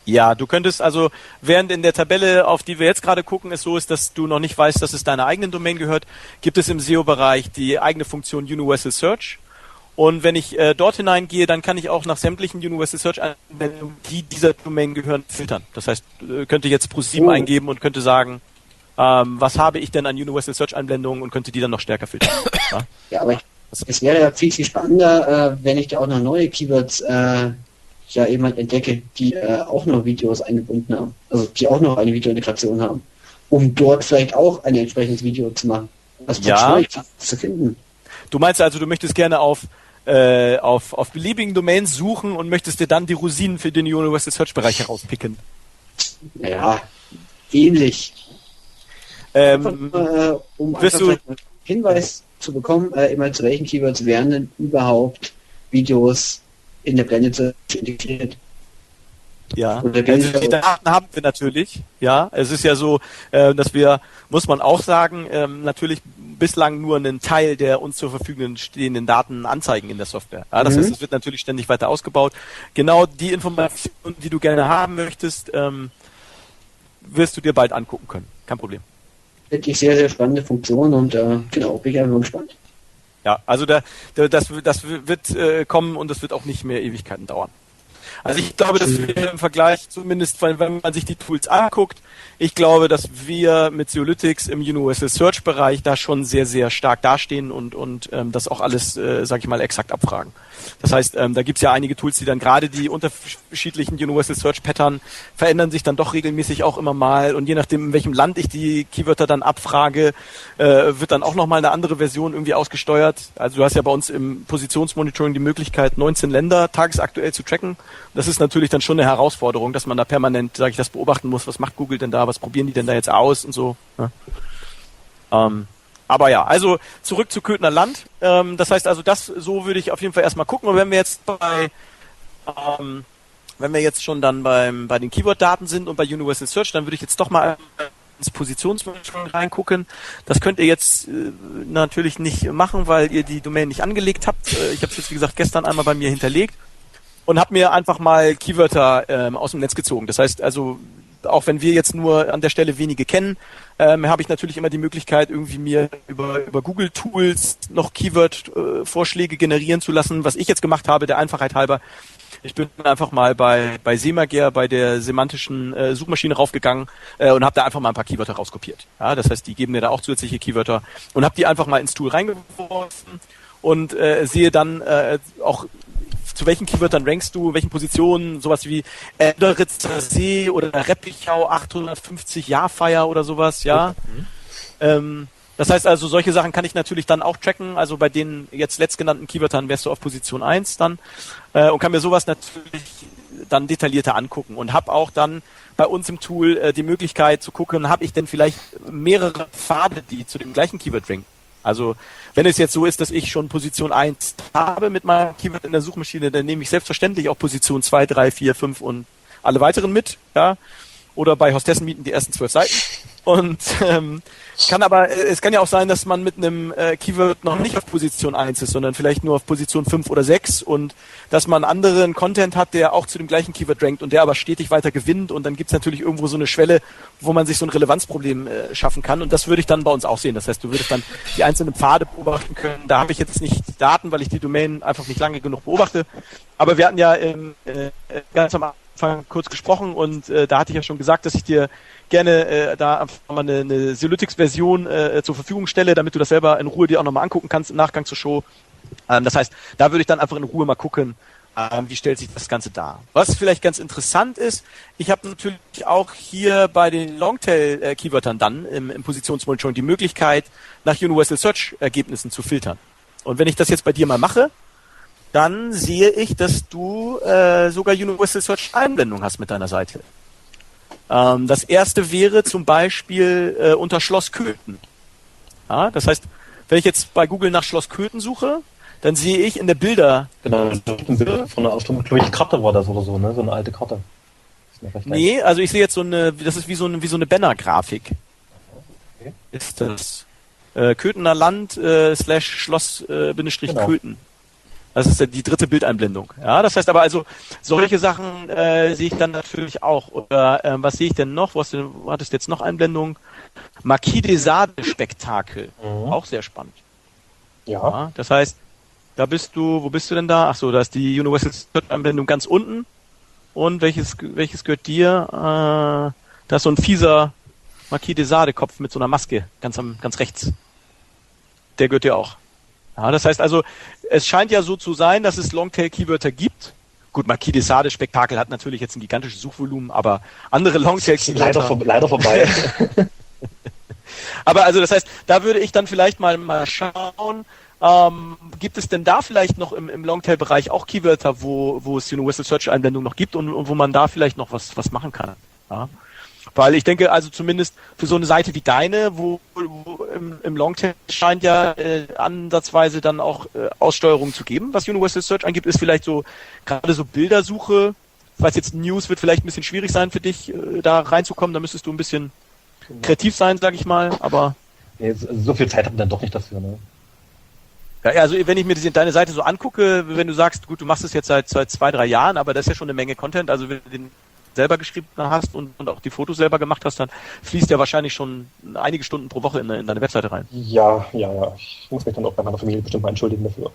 [SPEAKER 4] Ja, du könntest also, während in der Tabelle, auf die wir jetzt gerade gucken, es so ist, dass du noch nicht weißt, dass es deiner eigenen Domain gehört, gibt es im SEO-Bereich die eigene Funktion Universal Search. Und wenn ich dort hineingehe, dann kann ich auch nach sämtlichen Universal Search-Anwendungen, die dieser Domain gehören, filtern. Das heißt, könnte jetzt ProSieben eingeben und könnte sagen, was habe ich denn an Universal Search-Anwendungen und könnte die dann noch stärker filtern. Ja,
[SPEAKER 2] Ja, aber es wäre ja viel, viel spannender, wenn ich da auch noch neue Keywords ja jemand entdecke, die auch noch Videos eingebunden haben, also die auch noch eine Videointegration haben, um dort vielleicht auch ein entsprechendes Video zu machen. Was schwierig zu finden.
[SPEAKER 4] Du meinst also, du möchtest gerne auf beliebigen Domains suchen und möchtest dir dann die Rosinen für den Universal Search Bereich herauspicken.
[SPEAKER 2] Ja, ähnlich. Um
[SPEAKER 4] wirst
[SPEAKER 2] einfach einen Hinweis zu bekommen, immer zu welchen Keywords werden denn überhaupt Videos in der Blende integriert.
[SPEAKER 4] Ja, also die Daten haben wir natürlich. Ja, es ist ja so, dass wir, muss man auch sagen, natürlich bislang nur einen Teil der uns zur Verfügung stehenden Daten anzeigen in der Software. Ja, das heißt, es wird natürlich ständig weiter ausgebaut. Genau die Informationen, die du gerne haben möchtest, wirst du dir bald angucken können. Kein Problem.
[SPEAKER 2] Wirklich sehr, sehr spannende Funktion und genau, bin ich einfach gespannt.
[SPEAKER 4] Ja, also das wird kommen und das wird auch nicht mehr Ewigkeiten dauern. Also ich glaube, dass wir im Vergleich, zumindest wenn man sich die Tools anguckt, ich glaube, dass wir mit Zeolytics im Universal Search Bereich da schon sehr, sehr stark dastehen und das auch alles, sag ich mal, exakt abfragen. Das heißt, da gibt's ja einige Tools, die dann gerade die unterschiedlichen Universal Search Pattern verändern sich dann doch regelmäßig auch immer mal und je nachdem, in welchem Land ich die Keywörter dann abfrage, wird dann auch nochmal eine andere Version irgendwie ausgesteuert. Also du hast ja bei uns im Positionsmonitoring die Möglichkeit, 19 Länder tagesaktuell zu tracken. Das ist natürlich dann schon eine Herausforderung, dass man da permanent, sage ich, das beobachten muss. Was macht Google denn da? Was probieren die denn da jetzt aus und so? Ja. Aber ja, also zurück zu Köthner Land. Das heißt also, so würde ich auf jeden Fall erstmal gucken. Und wenn wir jetzt schon dann bei den Keyword-Daten sind und bei Universal Search, dann würde ich jetzt doch mal ins Positionsmonitoring reingucken. Das könnt ihr jetzt natürlich nicht machen, weil ihr die Domain nicht angelegt habt. Ich habe es jetzt, wie gesagt, gestern einmal bei mir hinterlegt und habe mir einfach mal Keywörter aus dem Netz gezogen. Das heißt also, auch wenn wir jetzt nur an der Stelle wenige kennen, habe ich natürlich immer die Möglichkeit, irgendwie mir über Google Tools noch Keyword-Vorschläge generieren zu lassen. Was ich jetzt gemacht habe, der Einfachheit halber, ich bin einfach mal bei Semager, bei der semantischen Suchmaschine raufgegangen und habe da einfach mal ein paar Keywörter rauskopiert. Ja, das heißt, die geben mir da auch zusätzliche Keywörter und habe die einfach mal ins Tool reingeworfen und sehe dann auch, zu welchen Keywörtern rankst du, in welchen Positionen, sowas wie Elderitzer See oder Reppichau 850 Jahrfeier oder sowas, ja. Das heißt also, solche Sachen kann ich natürlich dann auch tracken, also bei den jetzt letztgenannten Keywörtern wärst du auf Position 1 dann und kann mir sowas natürlich dann detaillierter angucken und habe auch dann bei uns im Tool die Möglichkeit zu gucken, habe ich denn vielleicht mehrere Pfade, die zu dem gleichen Keyword ranken. Also wenn es jetzt so ist, dass ich schon Position 1 habe mit meinem Keyword in der Suchmaschine, dann nehme ich selbstverständlich auch Position 2, 3, 4, 5 und alle weiteren mit, ja. Oder bei Hostessenmieten die ersten 12 Seiten. Und es kann ja auch sein, dass man mit einem Keyword noch nicht auf Position 1 ist, sondern vielleicht nur auf Position 5 oder 6 und dass man anderen Content hat, der auch zu dem gleichen Keyword rankt und der aber stetig weiter gewinnt und dann gibt's natürlich irgendwo so eine Schwelle, wo man sich so ein Relevanzproblem schaffen kann und das würde ich dann bei uns auch sehen. Das heißt, du würdest dann die einzelnen Pfade beobachten können. Da habe ich jetzt nicht Daten, weil ich die Domain einfach nicht lange genug beobachte, aber wir hatten ja ganz am Anfang kurz gesprochen und da hatte ich ja schon gesagt, dass ich dir gerne da einfach mal eine Zeolytics-Version zur Verfügung stelle, damit du das selber in Ruhe dir auch nochmal angucken kannst im Nachgang zur Show. Das heißt, da würde ich dann einfach in Ruhe mal gucken, wie stellt sich das Ganze dar. Was vielleicht ganz interessant ist, ich habe natürlich auch hier bei den Longtail-Keywörtern dann im Positionsmonitoring die Möglichkeit, nach Universal Search-Ergebnissen zu filtern. Und wenn ich das jetzt bei dir mal mache, dann sehe ich, dass du sogar Universal Search-Einblendung hast mit deiner Seite. Das erste wäre zum Beispiel unter Schloss Köthen. Ja, das heißt, wenn ich jetzt bei Google nach Schloss Köthen suche, dann sehe ich in der Bilder...
[SPEAKER 3] Genau, von der Ausstellung, glaube ich, Karte war das oder so, ne? So eine alte Karte.
[SPEAKER 4] Nee, also ich sehe jetzt das ist wie so eine Banner-Grafik. Okay. Ist das Köthener Land / Schloss /
[SPEAKER 3] genau.
[SPEAKER 4] Köthen. Das ist die dritte Bildeinblendung. Ja, das heißt aber also, solche Sachen sehe ich dann natürlich auch. Oder was sehe ich denn noch? Wo hattest du jetzt noch Einblendungen? Marquis des Sade-Spektakel. Auch sehr spannend. Ja, das heißt, da bist du, wo bist du denn da? Ach so, da ist die Universal Search-Einblendung ganz unten. Und welches gehört dir? Da ist so ein fieser Marquis des Sade-Kopf mit so einer Maske, ganz rechts. Der gehört dir auch. Ja, das heißt also, es scheint ja so zu sein, dass es Longtail-Keywörter gibt. Gut, Marquis des Sade-Spektakel hat natürlich jetzt ein gigantisches Suchvolumen, aber andere Longtail-Keywörter...
[SPEAKER 3] Leider vorbei.
[SPEAKER 4] Aber also das heißt, da würde ich dann vielleicht mal schauen, gibt es denn da vielleicht noch im Longtail-Bereich auch Keywörter, wo es Universal Search-Einblendung noch gibt und wo man da vielleicht noch was machen kann? Ja? Weil ich denke, also zumindest für so eine Seite wie deine, wo im Longtail scheint ja ansatzweise dann auch Aussteuerung zu geben, was Universal Search angibt, ist vielleicht so gerade so Bildersuche. Ich weiß jetzt, News wird vielleicht ein bisschen schwierig sein für dich, da reinzukommen. Da müsstest du ein bisschen kreativ sein, sag ich mal. Aber
[SPEAKER 3] nee, so viel Zeit haben wir dann doch nicht dafür, ne?
[SPEAKER 4] ja, also wenn ich mir deine Seite so angucke, wenn du sagst, gut, du machst es jetzt seit 2-3 Jahren, aber das ist ja schon eine Menge Content, also wenn du den selber geschrieben hast und auch die Fotos selber gemacht hast, dann fließt ja wahrscheinlich schon einige Stunden pro Woche in deine Webseite rein.
[SPEAKER 3] Ja. Ich muss mich dann auch bei meiner Familie bestimmt mal entschuldigen dafür.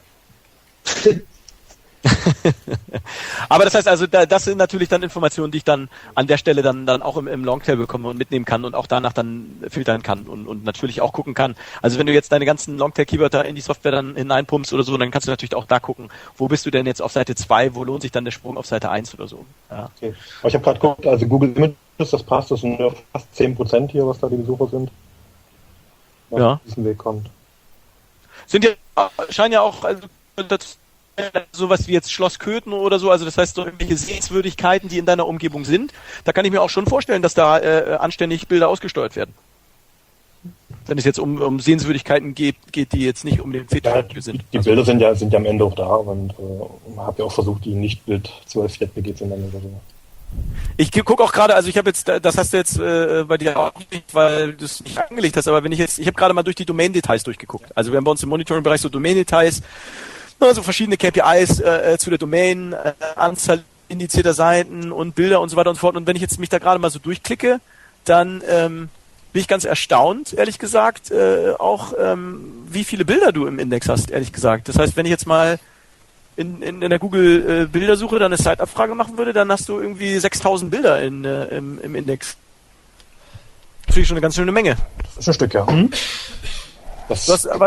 [SPEAKER 4] Aber das heißt also, das sind natürlich dann Informationen, die ich dann an der Stelle dann auch im Longtail bekomme und mitnehmen kann und auch danach dann filtern kann und natürlich auch gucken kann. Also wenn du jetzt deine ganzen Longtail-Keywörter in die Software dann hineinpumpst oder so, dann kannst du natürlich auch da gucken, wo bist du denn jetzt auf Seite 2, wo lohnt sich dann der Sprung auf Seite 1 oder so. Ja.
[SPEAKER 3] Okay. Aber ich habe gerade geguckt, also Google Images, das passt, das sind ja fast 10% hier, was da die Besucher sind. Was auf diesen Weg kommt.
[SPEAKER 4] Scheinen ja auch, also sowas wie jetzt Schloss Köthen oder so, also das heißt so irgendwelche Sehenswürdigkeiten, die in deiner Umgebung sind, da kann ich mir auch schon vorstellen, dass da anständig Bilder ausgesteuert werden. Wenn es jetzt um Sehenswürdigkeiten geht, die jetzt nicht um den Fetisch sind.
[SPEAKER 3] Die Bilder sind ja am Ende auch da und habe ja auch versucht, die nicht mit 12 JPG zu nennen oder so.
[SPEAKER 4] Ich gucke auch gerade, also ich habe jetzt, das hast du jetzt bei dir auch nicht, weil du es nicht angelegt hast, aber ich habe gerade mal durch die Domain-Details durchgeguckt. Also wir haben bei uns im Monitoring-Bereich so Domain-Details, also verschiedene KPIs zu der Domain, Anzahl indizierter Seiten und Bilder und so weiter und so fort. Und wenn ich jetzt mich da gerade mal so durchklicke, dann bin ich ganz erstaunt, ehrlich gesagt, auch wie viele Bilder du im Index hast, ehrlich gesagt. Das heißt, wenn ich jetzt mal in der Google Bildersuche dann eine Site-Abfrage machen würde, dann hast du irgendwie 6000 Bilder im Index. Natürlich schon eine ganz schöne Menge.
[SPEAKER 3] Das ist ein Stück, ja. Das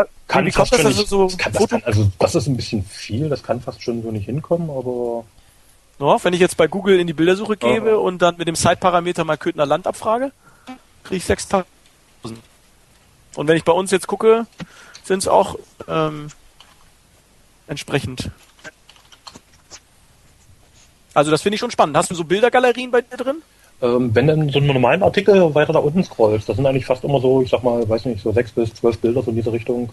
[SPEAKER 3] ist ein bisschen viel, das kann fast schon so nicht hinkommen, aber...
[SPEAKER 4] Ja, wenn ich jetzt bei Google in die Bildersuche gebe und dann mit dem Site-Parameter mal Köthener Land abfrage, kriege ich 6000. Und wenn ich bei uns jetzt gucke, sind es auch entsprechend. Also das finde ich schon spannend. Hast du so Bildergalerien bei dir drin?
[SPEAKER 3] Wenn du in so einem normalen Artikel weiter da unten scrollst, das sind eigentlich fast immer so, ich sag mal, weiß nicht, so 6 bis 12 Bilder so in diese Richtung.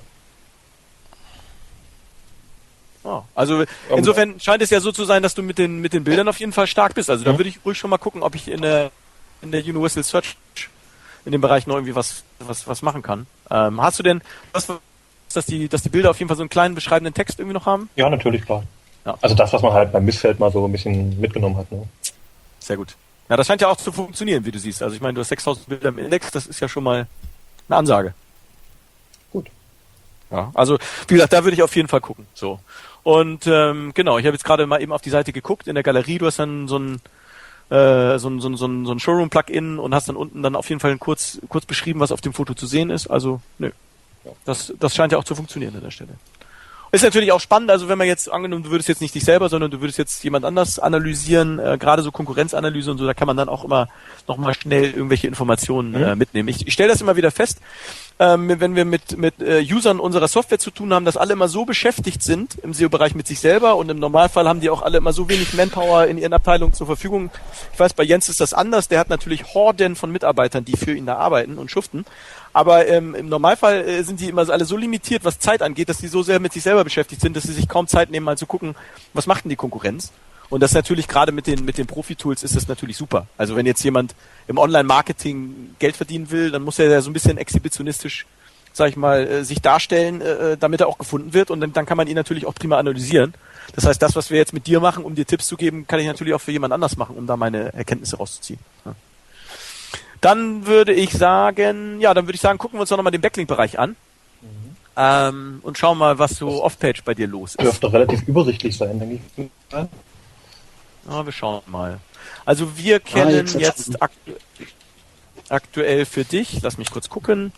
[SPEAKER 4] Oh, also insofern scheint es ja so zu sein, dass du mit den Bildern auf jeden Fall stark bist. Also da würde ich ruhig schon mal gucken, ob ich in der Universal Search in dem Bereich noch irgendwie was machen kann. Hast du denn dass die Bilder auf jeden Fall so einen kleinen beschreibenden Text irgendwie noch haben?
[SPEAKER 3] Ja, natürlich, klar. Ja. Also das, was man halt beim Missfeld mal so ein bisschen mitgenommen hat. Ne?
[SPEAKER 4] Sehr gut. Ja, das scheint ja auch zu funktionieren, wie du siehst. Also ich meine, du hast 6000 Bilder im Index, das ist ja schon mal eine Ansage.
[SPEAKER 3] Gut.
[SPEAKER 4] Ja, also wie gesagt, da würde ich auf jeden Fall gucken. So. Und genau, ich habe jetzt gerade mal eben auf die Seite geguckt, in der Galerie, du hast dann so ein Showroom-Plugin und hast dann unten dann auf jeden Fall kurz beschrieben, was auf dem Foto zu sehen ist. Also, nö. Ja. Das scheint ja auch zu funktionieren an der Stelle. Ist natürlich auch spannend, also wenn man jetzt, angenommen, du würdest jetzt nicht dich selber, sondern du würdest jetzt jemand anders analysieren, gerade so Konkurrenzanalyse und so, da kann man dann auch immer nochmal schnell irgendwelche Informationen mitnehmen. Ich stelle das immer wieder fest, wenn wir mit Usern unserer Software zu tun haben, dass alle immer so beschäftigt sind im SEO-Bereich mit sich selber und im Normalfall haben die auch alle immer so wenig Manpower in ihren Abteilungen zur Verfügung. Ich weiß, bei Jens ist das anders, der hat natürlich Horden von Mitarbeitern, die für ihn da arbeiten und schuften. Aber im Normalfall sind die immer alle so limitiert, was Zeit angeht, dass die so sehr mit sich selber beschäftigt sind, dass sie sich kaum Zeit nehmen, mal zu gucken, was macht denn die Konkurrenz? Und das natürlich gerade mit den Profi-Tools ist das natürlich super. Also wenn jetzt jemand im Online-Marketing Geld verdienen will, dann muss er ja so ein bisschen exhibitionistisch sag ich mal, sich darstellen, damit er auch gefunden wird, und dann kann man ihn natürlich auch prima analysieren. Das heißt, das, was wir jetzt mit dir machen, um dir Tipps zu geben, kann ich natürlich auch für jemand anders machen, um da meine Erkenntnisse rauszuziehen. Ja. Dann würde ich sagen, gucken wir uns doch nochmal den Backlink-Bereich an. Und schauen mal, was so off-page bei dir los ist.
[SPEAKER 3] Dürfte relativ übersichtlich sein, denke ich.
[SPEAKER 4] Ja, wir schauen mal. Also wir kennen jetzt aktuell für dich, lass mich kurz gucken,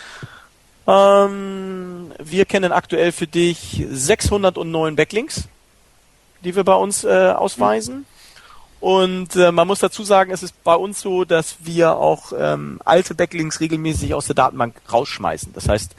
[SPEAKER 4] wir kennen aktuell für dich 609 Backlinks, die wir bei uns ausweisen. Und man muss dazu sagen, es ist bei uns so, dass wir auch alte Backlinks regelmäßig aus der Datenbank rausschmeißen. Das heißt,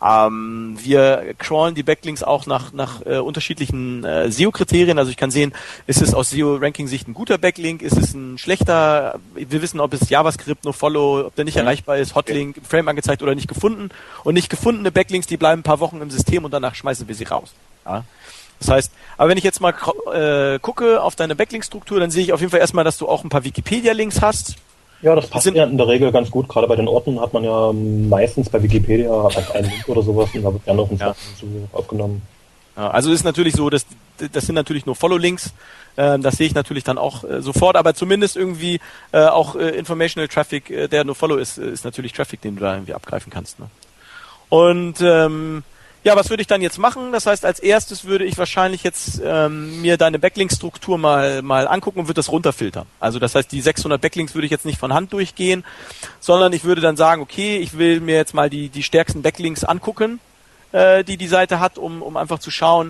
[SPEAKER 4] wir crawlen die Backlinks auch nach unterschiedlichen SEO-Kriterien. Also ich kann sehen, ist es aus SEO-Ranking-Sicht ein guter Backlink, ist es ein schlechter, wir wissen, ob es JavaScript, NoFollow, ob der nicht erreichbar ist, Hotlink, im Frame angezeigt oder nicht gefunden. Und nicht gefundene Backlinks, die bleiben ein paar Wochen im System und danach schmeißen wir sie raus. Ja? Das heißt, aber wenn ich jetzt mal gucke auf deine Backlink-Struktur, dann sehe ich auf jeden Fall erstmal, dass du auch ein paar Wikipedia-Links hast.
[SPEAKER 3] Ja, das passt ja in der Regel ganz gut. Gerade bei den Orten hat man ja meistens bei Wikipedia halt einen Link oder sowas und da wird gerne noch ein Satz aufgenommen.
[SPEAKER 4] Ja, also ist natürlich so, das sind natürlich nur Follow-Links. Das sehe ich natürlich dann auch sofort, aber zumindest irgendwie auch Informational Traffic, der nur Follow ist natürlich Traffic, den du da irgendwie abgreifen kannst. Ne? Und was würde ich dann jetzt machen? Das heißt, als erstes würde ich wahrscheinlich jetzt mir deine Backlink-Struktur mal angucken und würde das runterfiltern. Also das heißt, die 600 Backlinks würde ich jetzt nicht von Hand durchgehen, sondern ich würde dann sagen, okay, ich will mir jetzt mal die stärksten Backlinks angucken, die Seite hat, um einfach zu schauen,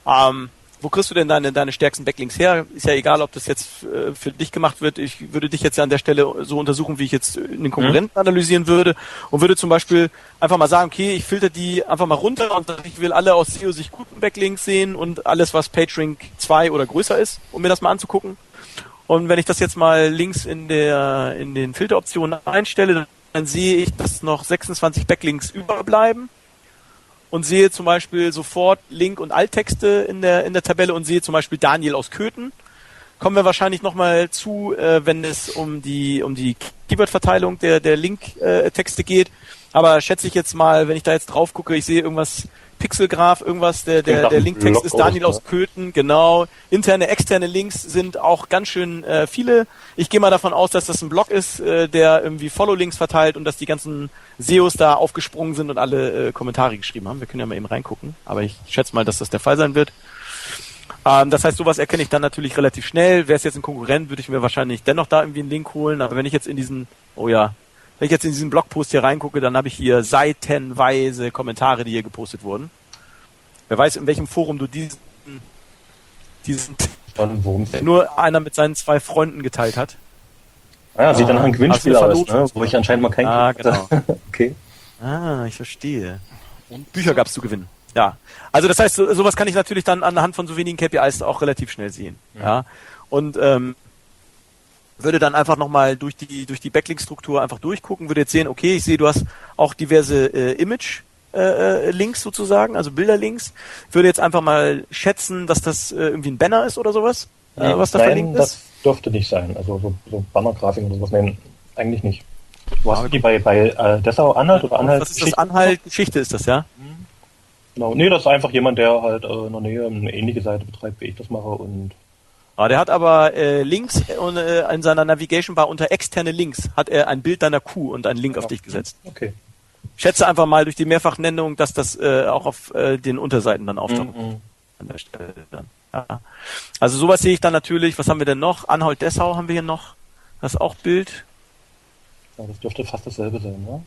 [SPEAKER 4] wo kriegst du denn deine stärksten Backlinks her? Ist ja egal, ob das jetzt für dich gemacht wird. Ich würde dich jetzt ja an der Stelle so untersuchen, wie ich jetzt den Konkurrenten analysieren würde und würde zum Beispiel einfach mal sagen, okay, ich filter die einfach mal runter und ich will alle aus SEO-Sicht guten Backlinks sehen und alles, was PageRank 2 oder größer ist, um mir das mal anzugucken. Und wenn ich das jetzt mal links in den Filteroptionen einstelle, dann sehe ich, dass noch 26 Backlinks überbleiben. Und sehe zum Beispiel sofort Link- und Alttexte in der Tabelle und sehe zum Beispiel Daniel aus Köthen. Kommen wir wahrscheinlich nochmal zu, wenn es um die Keyword-Verteilung der Link-Texte geht. Aber schätze ich jetzt mal, wenn ich da jetzt drauf gucke, ich sehe irgendwas Pixelgraph, irgendwas, der Linktext ist Daniel aus Köthen, genau. Interne, externe Links sind auch ganz schön viele. Ich gehe mal davon aus, dass das ein Blog ist, der irgendwie Follow-Links verteilt und dass die ganzen SEOs da aufgesprungen sind und alle Kommentare geschrieben haben. Wir können ja mal eben reingucken, aber ich schätze mal, dass das der Fall sein wird. Das heißt, sowas erkenne ich dann natürlich relativ schnell. Wäre es jetzt ein Konkurrent, würde ich mir wahrscheinlich dennoch da irgendwie einen Link holen, aber wenn ich jetzt in diesen Blogpost hier reingucke, dann habe ich hier seitenweise Kommentare, die hier gepostet wurden. Wer weiß, in welchem Forum du diesen nur einer mit seinen 2 Freunden geteilt hat.
[SPEAKER 3] Ja, sieht dann nach einem Gewinnspiel aus, ne? Wo ich anscheinend mal keinen
[SPEAKER 4] genau.
[SPEAKER 3] Okay.
[SPEAKER 4] Ich verstehe. Und Bücher gab's zu gewinnen. Ja. Also das heißt, sowas kann ich natürlich dann anhand von so wenigen KPIs auch relativ schnell sehen. Ja. Und würde dann einfach nochmal durch die Backlink-Struktur einfach durchgucken, würde jetzt sehen, okay, ich sehe, du hast auch diverse Image-Links sozusagen, also Bilderlinks. Würde jetzt einfach mal schätzen, dass das irgendwie ein Banner ist oder sowas, was da verlinkt ist.
[SPEAKER 3] Das dürfte nicht sein. Also so Banner-Grafiken oder sowas, nein, eigentlich nicht. Du hast die bei Dessau Anhalt oder Anhalt?
[SPEAKER 4] Was ist das? Anhalt Geschichte ist das, ja?
[SPEAKER 3] Genau. Nee, das ist einfach jemand, der halt in der Nähe eine ähnliche Seite betreibt, wie ich das mache und
[SPEAKER 4] der hat aber links in seiner Navigation Bar unter externe Links hat er ein Bild deiner Kuh und einen Link auf dich gesetzt.
[SPEAKER 3] Okay.
[SPEAKER 4] Schätze einfach mal durch die Mehrfachnennung, dass das auch auf den Unterseiten dann auftaucht. An der Stelle dann. Ja. Also sowas sehe ich dann natürlich. Was haben wir denn noch? Anhalt-Dessau haben wir hier noch. Das ist auch Bild.
[SPEAKER 3] Ja, das dürfte fast dasselbe sein, ne?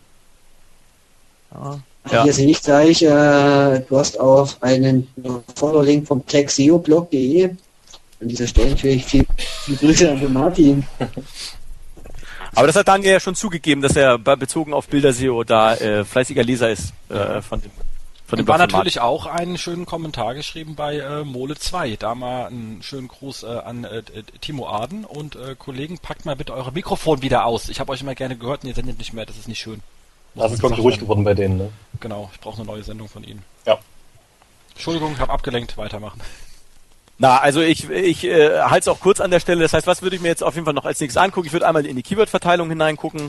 [SPEAKER 2] Ja. Hier sehe ich gleich, du hast auch einen Follow-Link vom techseoblog.de. An dieser Stelle natürlich viel Grüße an den Martin.
[SPEAKER 4] Aber das hat Daniel ja schon zugegeben, dass er bezogen auf Bilder-SEO da fleißiger Leser ist von dem
[SPEAKER 1] und war natürlich auch einen schönen Kommentar geschrieben bei Mole2. Da mal einen schönen Gruß an Timo Aden und Kollegen, packt mal bitte eure Mikrofon wieder aus. Ich habe euch immer gerne gehört und ihr sendet nicht mehr, das ist nicht schön.
[SPEAKER 3] Das ist wirklich ruhig geworden bei denen, ne?
[SPEAKER 1] Genau, ich brauche eine neue Sendung von ihnen.
[SPEAKER 3] Ja.
[SPEAKER 1] Entschuldigung, ich habe abgelenkt, weitermachen.
[SPEAKER 4] Na, also ich halte es auch kurz an der Stelle. Das heißt, was würde ich mir jetzt auf jeden Fall noch als nächstes angucken? Ich würde einmal in die Keyword-Verteilung hineingucken.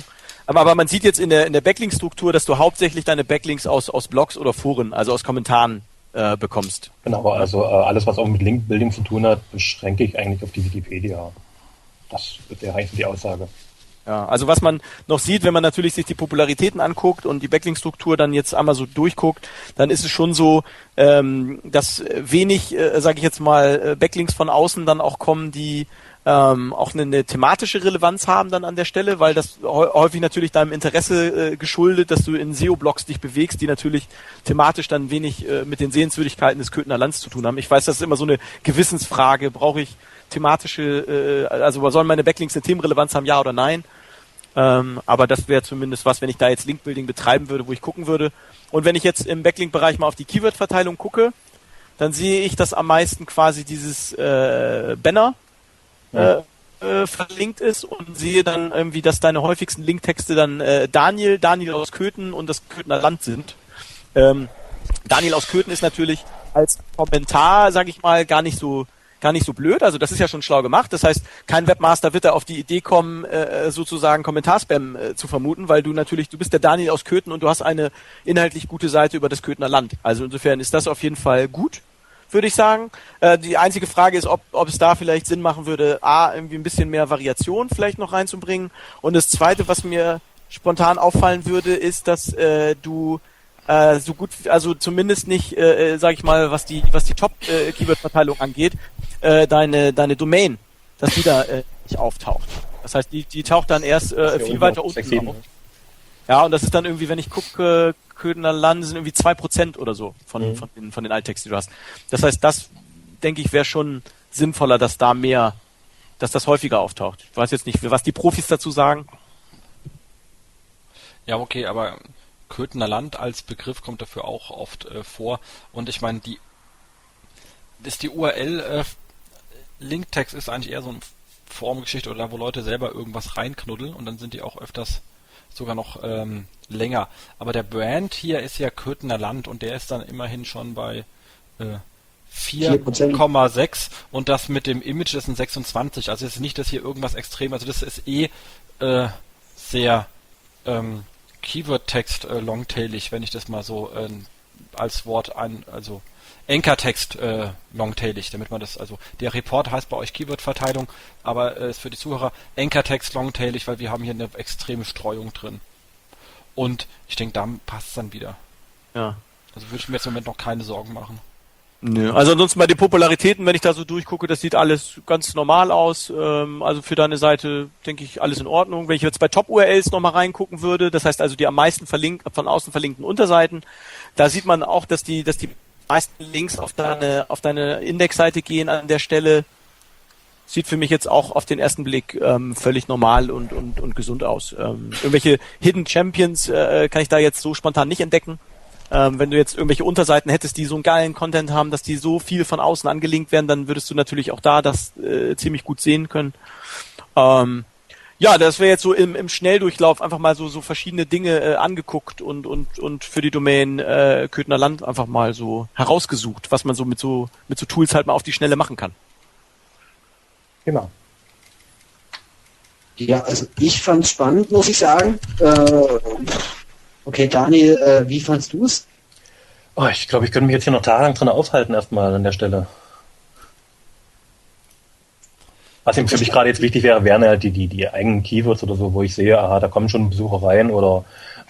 [SPEAKER 4] Aber man sieht jetzt in der Backlink-Struktur, dass du hauptsächlich deine Backlinks aus Blogs oder Foren, also aus Kommentaren bekommst.
[SPEAKER 3] Genau, also alles, was auch mit Link-Building zu tun hat, beschränke ich eigentlich auf die Wikipedia. Das wäre eigentlich die Aussage.
[SPEAKER 4] Ja, also was man noch sieht, wenn man natürlich sich die Popularitäten anguckt und die Backlink-Struktur dann jetzt einmal so durchguckt, dann ist es schon so, dass wenig, sage ich jetzt mal, Backlinks von außen dann auch kommen, die auch eine thematische Relevanz haben dann an der Stelle, weil das häufig natürlich deinem Interesse geschuldet, dass du in SEO-Blogs dich bewegst, die natürlich thematisch dann wenig mit den Sehenswürdigkeiten des Köthener Lands zu tun haben. Ich weiß, das ist immer so eine Gewissensfrage, brauche ich thematische, also sollen meine Backlinks eine Themenrelevanz haben, ja oder nein? Aber das wäre zumindest was, wenn ich da jetzt Linkbuilding betreiben würde, wo ich gucken würde. Und wenn ich jetzt im Backlink-Bereich mal auf die Keyword-Verteilung gucke, dann sehe ich, dass am meisten quasi dieses Banner verlinkt ist und sehe dann irgendwie, dass deine häufigsten Linktexte dann Daniel aus Köthen und das Köthener Land sind. Daniel aus Köthen ist natürlich als Kommentar, sage ich mal, gar nicht so blöd. Also das ist ja schon schlau gemacht. Das heißt, kein Webmaster wird da auf die Idee kommen, sozusagen Kommentarspam zu vermuten, weil du bist der Daniel aus Köthen und du hast eine inhaltlich gute Seite über das Köthener Land. Also insofern ist das auf jeden Fall gut, würde ich sagen. Die einzige Frage ist, ob es da vielleicht Sinn machen würde, irgendwie ein bisschen mehr Variation vielleicht noch reinzubringen. Und das Zweite, was mir spontan auffallen würde, ist, dass du so gut, also zumindest nicht, sage ich mal, was die Top-Keyword-Verteilung angeht, deine Domain, dass die da nicht auftaucht. Das heißt, die taucht dann erst viel weiter unten auf. Ja, und das ist dann irgendwie, wenn ich gucke, Köthener Land sind irgendwie 2% oder so von den Alttexten, die du hast. Das heißt, das, denke ich, wäre schon sinnvoller, dass das häufiger auftaucht. Ich weiß jetzt nicht, was die Profis dazu sagen.
[SPEAKER 1] Ja, okay, aber Köthener Land als Begriff kommt dafür auch oft vor. Und ich meine, die URL Linktext ist eigentlich eher so eine Formgeschichte oder wo Leute selber irgendwas reinknuddeln und dann sind die auch öfters sogar noch länger. Aber der Brand hier ist ja Köthener Land und der ist dann immerhin schon bei 4,6 und das mit dem Image ist ein 26. Also es ist nicht, dass hier irgendwas extrem, also das ist sehr Keyword-Text longtailig, wenn ich das mal so als Wort also Anchor-Text longtailig, damit man das, also der Report heißt bei euch Keyword-Verteilung, aber ist für die Zuhörer Anchor-Text longtailig, weil wir haben hier eine extreme Streuung drin. Und ich denke, da passt es dann wieder.
[SPEAKER 4] Ja.
[SPEAKER 1] Also würde ich mir jetzt im Moment noch keine Sorgen machen.
[SPEAKER 4] Nö. Also ansonsten bei den Popularitäten, wenn ich da so durchgucke, das sieht alles ganz normal aus. Also für deine Seite denke ich alles in Ordnung. Wenn ich jetzt bei Top-URLs nochmal reingucken würde, das heißt also die am meisten von außen verlinkten Unterseiten, da sieht man auch, dass die meisten Links auf deine Indexseite gehen an der Stelle. Sieht für mich jetzt auch auf den ersten Blick völlig normal und gesund aus. Irgendwelche Hidden Champions kann ich da jetzt so spontan nicht entdecken. Wenn du jetzt irgendwelche Unterseiten hättest, die so einen geilen Content haben, dass die so viel von außen angelinkt werden, dann würdest du natürlich auch da das ziemlich gut sehen können. Ja, das wäre jetzt so im Schnelldurchlauf einfach mal so verschiedene Dinge angeguckt und für die Domain Köthener Land einfach mal so herausgesucht, was man so mit so Tools halt mal auf die Schnelle machen kann.
[SPEAKER 3] Genau.
[SPEAKER 2] Ja, also ich fand's spannend, muss ich sagen. Okay, Daniel, wie fandst du's?
[SPEAKER 3] Oh, ich glaube, ich könnte mich jetzt hier noch tagelang drin aufhalten erstmal an der Stelle. Was für mich gerade jetzt wichtig wäre, wären ja die eigenen Keywords oder so, wo ich sehe, aha, da kommen schon Besucher rein oder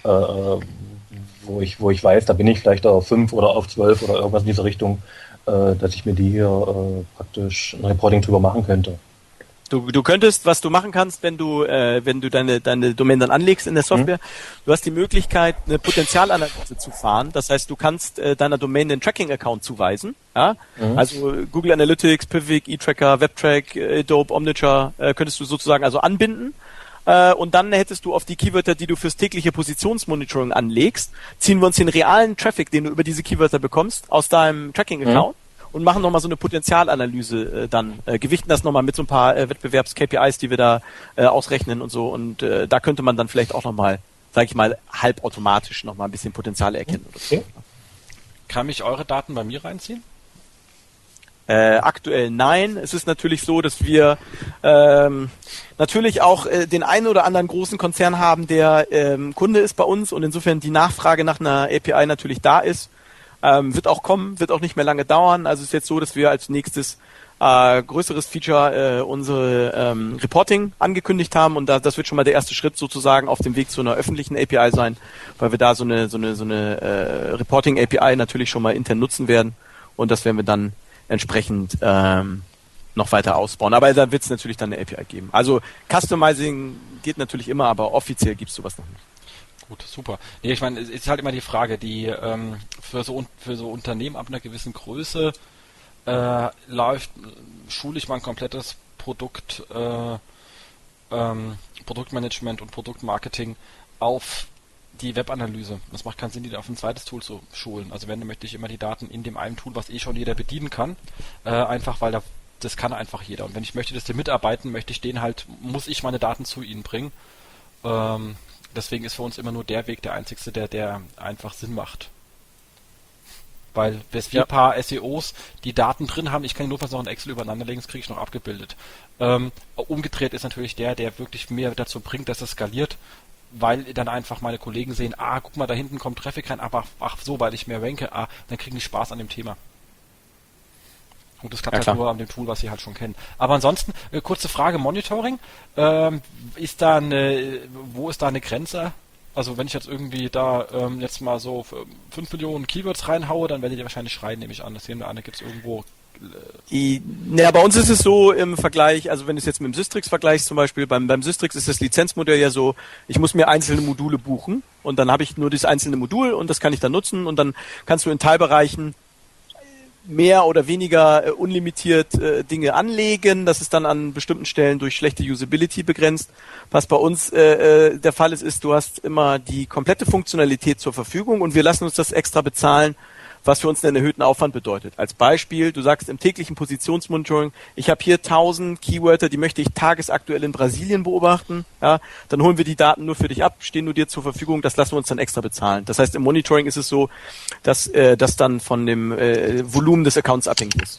[SPEAKER 3] wo ich weiß, da bin ich vielleicht auf 5 oder auf 12 oder irgendwas in dieser Richtung, dass ich mir die hier praktisch ein Reporting drüber machen könnte.
[SPEAKER 4] Du könntest, was du machen kannst, wenn du deine Domain dann anlegst in der Software, du hast die Möglichkeit, eine Potenzialanalyse zu fahren. Das heißt, du kannst deiner Domain den Tracking-Account zuweisen. Ja? Also Google Analytics, Pivik, eTracker, WebTrack, Adobe, Omniture könntest du sozusagen also anbinden. Und dann hättest du auf die Keywörter, die du fürs tägliche Positionsmonitoring anlegst, ziehen wir uns den realen Traffic, den du über diese Keywörter bekommst, aus deinem Tracking-Account. Und machen nochmal so eine Potenzialanalyse dann, gewichten das nochmal mit so ein paar Wettbewerbs-KPIs, die wir da ausrechnen und so. Und da könnte man dann vielleicht auch nochmal, sag ich mal, halbautomatisch nochmal ein bisschen Potenziale erkennen. Oder so.
[SPEAKER 1] Kann ich eure Daten bei mir reinziehen?
[SPEAKER 4] Aktuell nein. Es ist natürlich so, dass wir natürlich auch den einen oder anderen großen Konzern haben, der Kunde ist bei uns und insofern die Nachfrage nach einer API natürlich da ist. Wird auch kommen, wird auch nicht mehr lange dauern. Also es ist jetzt so, dass wir als nächstes größeres Feature unsere Reporting angekündigt haben und das wird schon mal der erste Schritt sozusagen auf dem Weg zu einer öffentlichen API sein, weil wir da so eine Reporting API natürlich schon mal intern nutzen werden und das werden wir dann entsprechend noch weiter ausbauen. Aber da wird es natürlich dann eine API geben. Also Customizing geht natürlich immer, aber offiziell gibt es sowas noch nicht.
[SPEAKER 1] Gut, super. Nee, ich meine, es ist halt immer die Frage, die für so Unternehmen ab einer gewissen Größe schule ich mein komplettes Produktmanagement und Produktmarketing auf die Webanalyse. Das macht keinen Sinn, die da auf ein zweites Tool zu schulen. Also wenn, dann möchte ich immer die Daten in dem einen Tool, was schon jeder bedienen kann, einfach weil das kann einfach jeder. Und wenn ich möchte, dass die mitarbeiten, muss ich meine Daten zu ihnen bringen. Deswegen ist für uns immer nur der Weg der einzigste, der einfach Sinn macht. Weil bis wir ein paar SEOs die Daten drin haben, ich kann notfalls noch ein Excel übereinander legen, das kriege ich noch abgebildet. Umgedreht ist natürlich der wirklich mehr dazu bringt, dass es skaliert, weil dann einfach meine Kollegen sehen, guck mal, da hinten kommt Traffic rein, aber weil ich mehr ranke, dann kriegen die Spaß an dem Thema. Und das klappt halt nur an dem Tool, was sie halt schon kennen. Aber ansonsten, kurze Frage, Monitoring, wo ist da eine Grenze? Also wenn ich jetzt irgendwie da jetzt mal so 5 Millionen Keywords reinhaue, dann werdet ihr wahrscheinlich schreien, nehme ich an. Das sehen wir an, da gibt es irgendwo...
[SPEAKER 4] bei uns ist es so im Vergleich, also wenn du es jetzt mit dem Systrix vergleichst zum Beispiel, beim Systrix ist das Lizenzmodell ja so, ich muss mir einzelne Module buchen und dann habe ich nur das einzelne Modul und das kann ich dann nutzen und dann kannst du in Teilbereichen mehr oder weniger unlimitiert Dinge anlegen. Das ist dann an bestimmten Stellen durch schlechte Usability begrenzt. Was bei uns der Fall ist, du hast immer die komplette Funktionalität zur Verfügung und wir lassen uns das extra bezahlen, was für uns einen erhöhten Aufwand bedeutet. Als Beispiel, du sagst im täglichen Positionsmonitoring, ich habe hier 1000 Keywörter, die möchte ich tagesaktuell in Brasilien beobachten. Ja, dann holen wir die Daten nur für dich ab, stehen nur dir zur Verfügung, das lassen wir uns dann extra bezahlen. Das heißt, im Monitoring ist es so, dass das dann von dem Volumen des Accounts abhängig ist.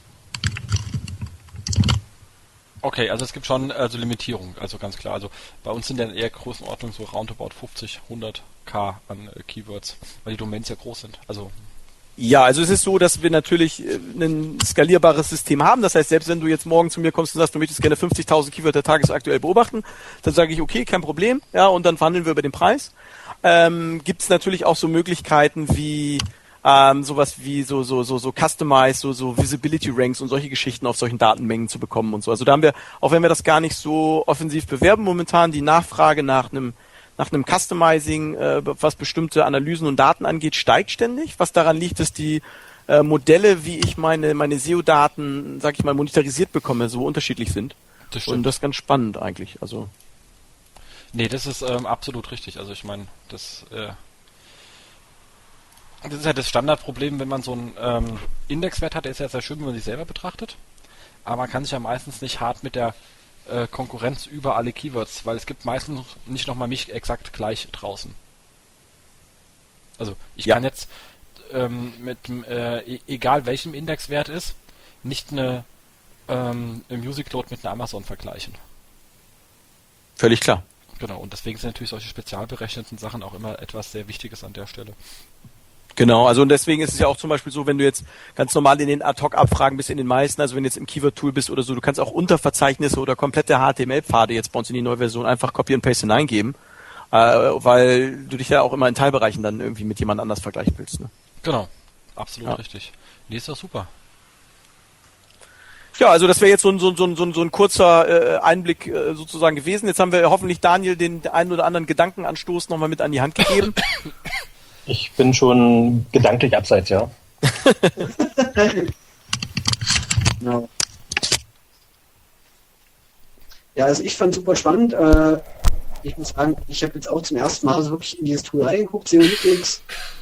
[SPEAKER 1] Okay, also es gibt schon Limitierung, also ganz klar. Also bei uns sind ja eher Größenordnung so roundabout 50, 100k an Keywords, weil die Domains ja groß sind. Also
[SPEAKER 4] ja, also es ist so, dass wir natürlich ein skalierbares System haben. Das heißt, selbst wenn du jetzt morgen zu mir kommst und sagst, du möchtest gerne 50.000 Keywörter tagesaktuell beobachten, dann sage ich, okay, kein Problem. Ja, und dann verhandeln wir über den Preis. Gibt es natürlich auch so Möglichkeiten wie sowas wie so Customize, so Visibility Ranks und solche Geschichten auf solchen Datenmengen zu bekommen und so. Also da haben wir, auch wenn wir das gar nicht so offensiv bewerben momentan, die Nachfrage nach einem Customizing, was bestimmte Analysen und Daten angeht, steigt ständig. Was daran liegt, dass die Modelle, wie ich meine SEO-Daten, sag ich mal, monetarisiert bekomme, so unterschiedlich sind.
[SPEAKER 1] Das stimmt.
[SPEAKER 4] Und das ist ganz spannend eigentlich. Also
[SPEAKER 1] nee, das ist absolut richtig. Also ich meine, das ist ja das Standardproblem, wenn man so einen Indexwert hat, der ist ja sehr schön, wenn man sich selber betrachtet. Aber man kann sich ja meistens nicht hart mit der Konkurrenz über alle Keywords, weil es gibt meistens nicht nochmal mich exakt gleich draußen. Also ich kann jetzt egal welchem Indexwert ist, nicht eine Music Load mit einer Amazon vergleichen.
[SPEAKER 4] völlig klar.
[SPEAKER 1] Genau, und deswegen sind natürlich solche spezialberechneten Sachen auch immer etwas sehr Wichtiges an der Stelle.
[SPEAKER 4] Genau, also und deswegen ist es ja auch zum Beispiel so, wenn du jetzt ganz normal in den Ad-Hoc-Abfragen bist in den meisten, also wenn du jetzt im Keyword-Tool bist oder so, du kannst auch Unterverzeichnisse oder komplette HTML-Pfade jetzt bei uns in die neue Version einfach Copy and Paste hineingeben, weil du dich ja auch immer in Teilbereichen dann irgendwie mit jemand anders vergleichen willst. Ne?
[SPEAKER 1] Genau, absolut richtig. Nee, ist doch super.
[SPEAKER 4] Ja, also das wäre jetzt so ein kurzer Einblick sozusagen gewesen. Jetzt haben wir hoffentlich Daniel den einen oder anderen Gedankenanstoß nochmal mit an die Hand gegeben.
[SPEAKER 3] Ich bin schon gedanklich abseits, ja.
[SPEAKER 2] Genau. Ja, also ich fand super spannend. Ich muss sagen, ich habe jetzt auch zum ersten Mal so wirklich in dieses Tool reingeguckt, Seolytics.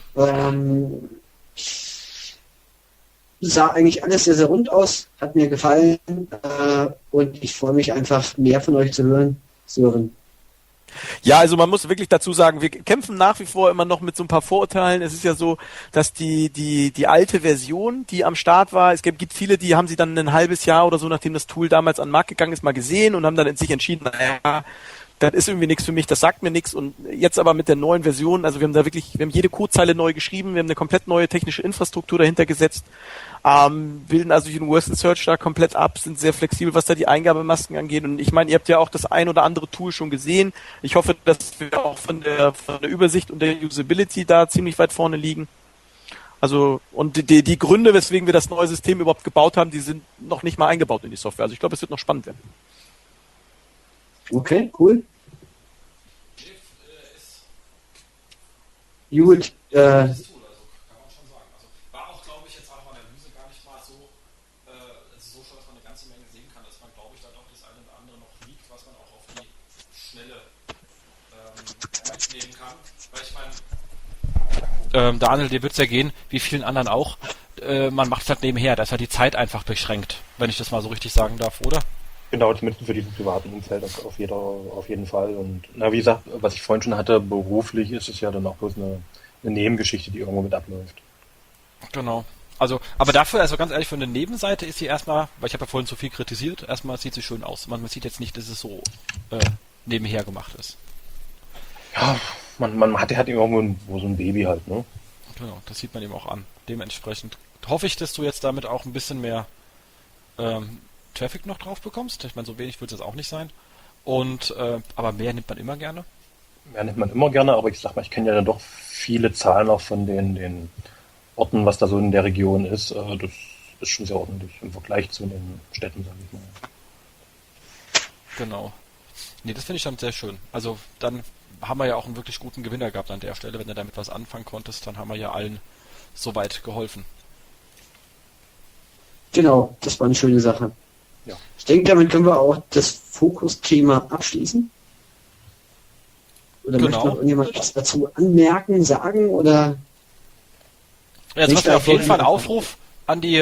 [SPEAKER 2] Sah eigentlich alles sehr, sehr rund aus, hat mir gefallen und ich freue mich einfach, mehr von euch zu hören.
[SPEAKER 4] Ja, also man muss wirklich dazu sagen, wir kämpfen nach wie vor immer noch mit so ein paar Vorurteilen. Es ist ja so, dass die alte Version, die am Start war, es gibt viele, die haben sie dann ein halbes Jahr oder so, nachdem das Tool damals an den Markt gegangen ist, mal gesehen und haben dann in sich entschieden, naja, das ist irgendwie nichts für mich, das sagt mir nichts. Und jetzt aber mit der neuen Version, also wir haben jede Codezeile neu geschrieben, wir haben eine komplett neue technische Infrastruktur dahinter gesetzt, bilden also Universal Search da komplett ab, sind sehr flexibel, was da die Eingabemasken angeht. Und ich meine, ihr habt ja auch das ein oder andere Tool schon gesehen. Ich hoffe, dass wir auch von der Übersicht und der Usability da ziemlich weit vorne liegen. Also, und die Gründe, weswegen wir das neue System überhaupt gebaut haben, die sind noch nicht mal eingebaut in die Software. Also ich glaube, es wird noch spannend werden.
[SPEAKER 2] Okay, cool. Gut,
[SPEAKER 1] War auch, glaube ich, jetzt auch mal Analyse gar nicht mal so, so schon, dass man eine ganze Menge sehen kann, dass man, glaube ich, da doch das eine oder andere noch liegt, was man auch auf die Schnelle mitnehmen kann. Weil ich meine, Daniel, dir wird es ja gehen, wie vielen anderen auch, man macht es halt nebenher, da ist halt die Zeit einfach beschränkt, wenn ich das mal so richtig sagen darf, oder?
[SPEAKER 3] Genau, zumindest für diesen privaten Umfeld auf jeden Fall. Und wie gesagt, was ich vorhin schon hatte, beruflich ist es ja dann auch bloß eine Nebengeschichte, die irgendwo mit abläuft.
[SPEAKER 1] Genau. Also, aber dafür, also ganz ehrlich, für eine Nebenseite ist sie erstmal, weil ich habe ja vorhin zu viel kritisiert, erstmal sieht sie schön aus. Man sieht jetzt nicht, dass es so nebenher gemacht ist.
[SPEAKER 3] Ja, man hat irgendwo so ein Baby halt, ne?
[SPEAKER 1] Genau, das sieht man eben auch an. Dementsprechend hoffe ich, dass du jetzt damit auch ein bisschen mehr Traffic noch drauf bekommst. Ich meine, so wenig wird es jetzt auch nicht sein. Und aber mehr nimmt man immer gerne.
[SPEAKER 3] Mehr nimmt man immer gerne, aber ich sag mal, ich kenne ja dann doch viele Zahlen auch von den Orten, was da so in der Region ist. Das ist schon sehr ordentlich im Vergleich zu den Städten, sage ich mal.
[SPEAKER 1] Genau. Nee, das finde ich dann sehr schön. Also dann haben wir ja auch einen wirklich guten Gewinner gehabt an der Stelle. Wenn du damit was anfangen konntest, dann haben wir ja allen soweit geholfen.
[SPEAKER 2] genau, das war eine schöne Sache.
[SPEAKER 3] Ja.
[SPEAKER 2] Ich denke, damit können wir auch das Fokusthema abschließen. Oder
[SPEAKER 1] Genau.
[SPEAKER 2] möchte noch irgendjemand was dazu anmerken, sagen oder?
[SPEAKER 1] Jetzt
[SPEAKER 2] Ich
[SPEAKER 1] hast du auf jeden
[SPEAKER 2] darf
[SPEAKER 1] Fall einen
[SPEAKER 2] auch-
[SPEAKER 1] Aufruf an die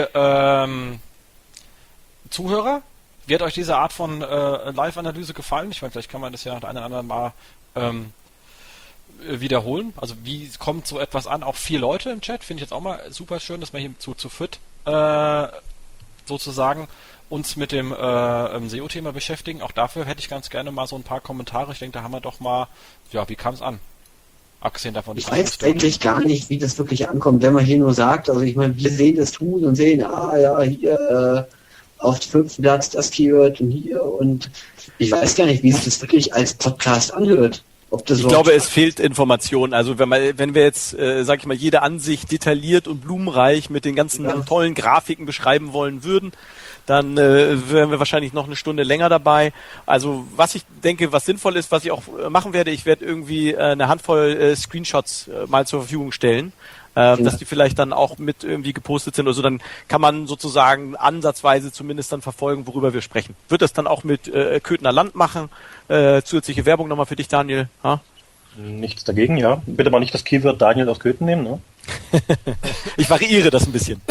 [SPEAKER 1] Zuhörer. Wie hat euch diese Art von Live-Analyse gefallen? Ich meine, vielleicht kann man das ja noch ein oder anderen Mal wiederholen. Also wie kommt so etwas an? Auch 4 Leute im Chat. Finde ich jetzt auch mal super schön, dass wir hier zu viert sozusagen uns mit dem SEO-Thema beschäftigen. Auch dafür hätte ich ganz gerne mal so ein paar Kommentare. Ich denke, da haben wir doch mal, ja, wie kam es an? Abgesehen davon,
[SPEAKER 2] Ich weiß eigentlich gar nicht, wie das wirklich ankommt, wenn man hier nur sagt, also ich meine, wir sehen das Tool und sehen, hier auf dem 5. Platz das Keyword und hier und ich weiß gar nicht, wie sich das wirklich als Podcast anhört. Ob das
[SPEAKER 4] Ich glaube, es fehlt Information. Also wenn wir jetzt, sag ich mal, jede Ansicht detailliert und blumenreich mit den ganzen tollen Grafiken beschreiben wollen würden, dann wären wir wahrscheinlich noch eine Stunde länger dabei. Also was ich denke, was sinnvoll ist, was ich auch machen werde, ich werde irgendwie eine Handvoll Screenshots mal zur Verfügung stellen, dass die vielleicht dann auch mit irgendwie gepostet sind. Also dann kann man sozusagen ansatzweise zumindest dann verfolgen, worüber wir sprechen. Wird das dann auch mit Köthener Land machen? Zusätzliche Werbung nochmal für dich, Daniel. Ha?
[SPEAKER 3] Nichts dagegen, ja. Bitte mal nicht das Keyword Daniel aus Köthen nehmen, ne?
[SPEAKER 4] Ich variiere das ein bisschen.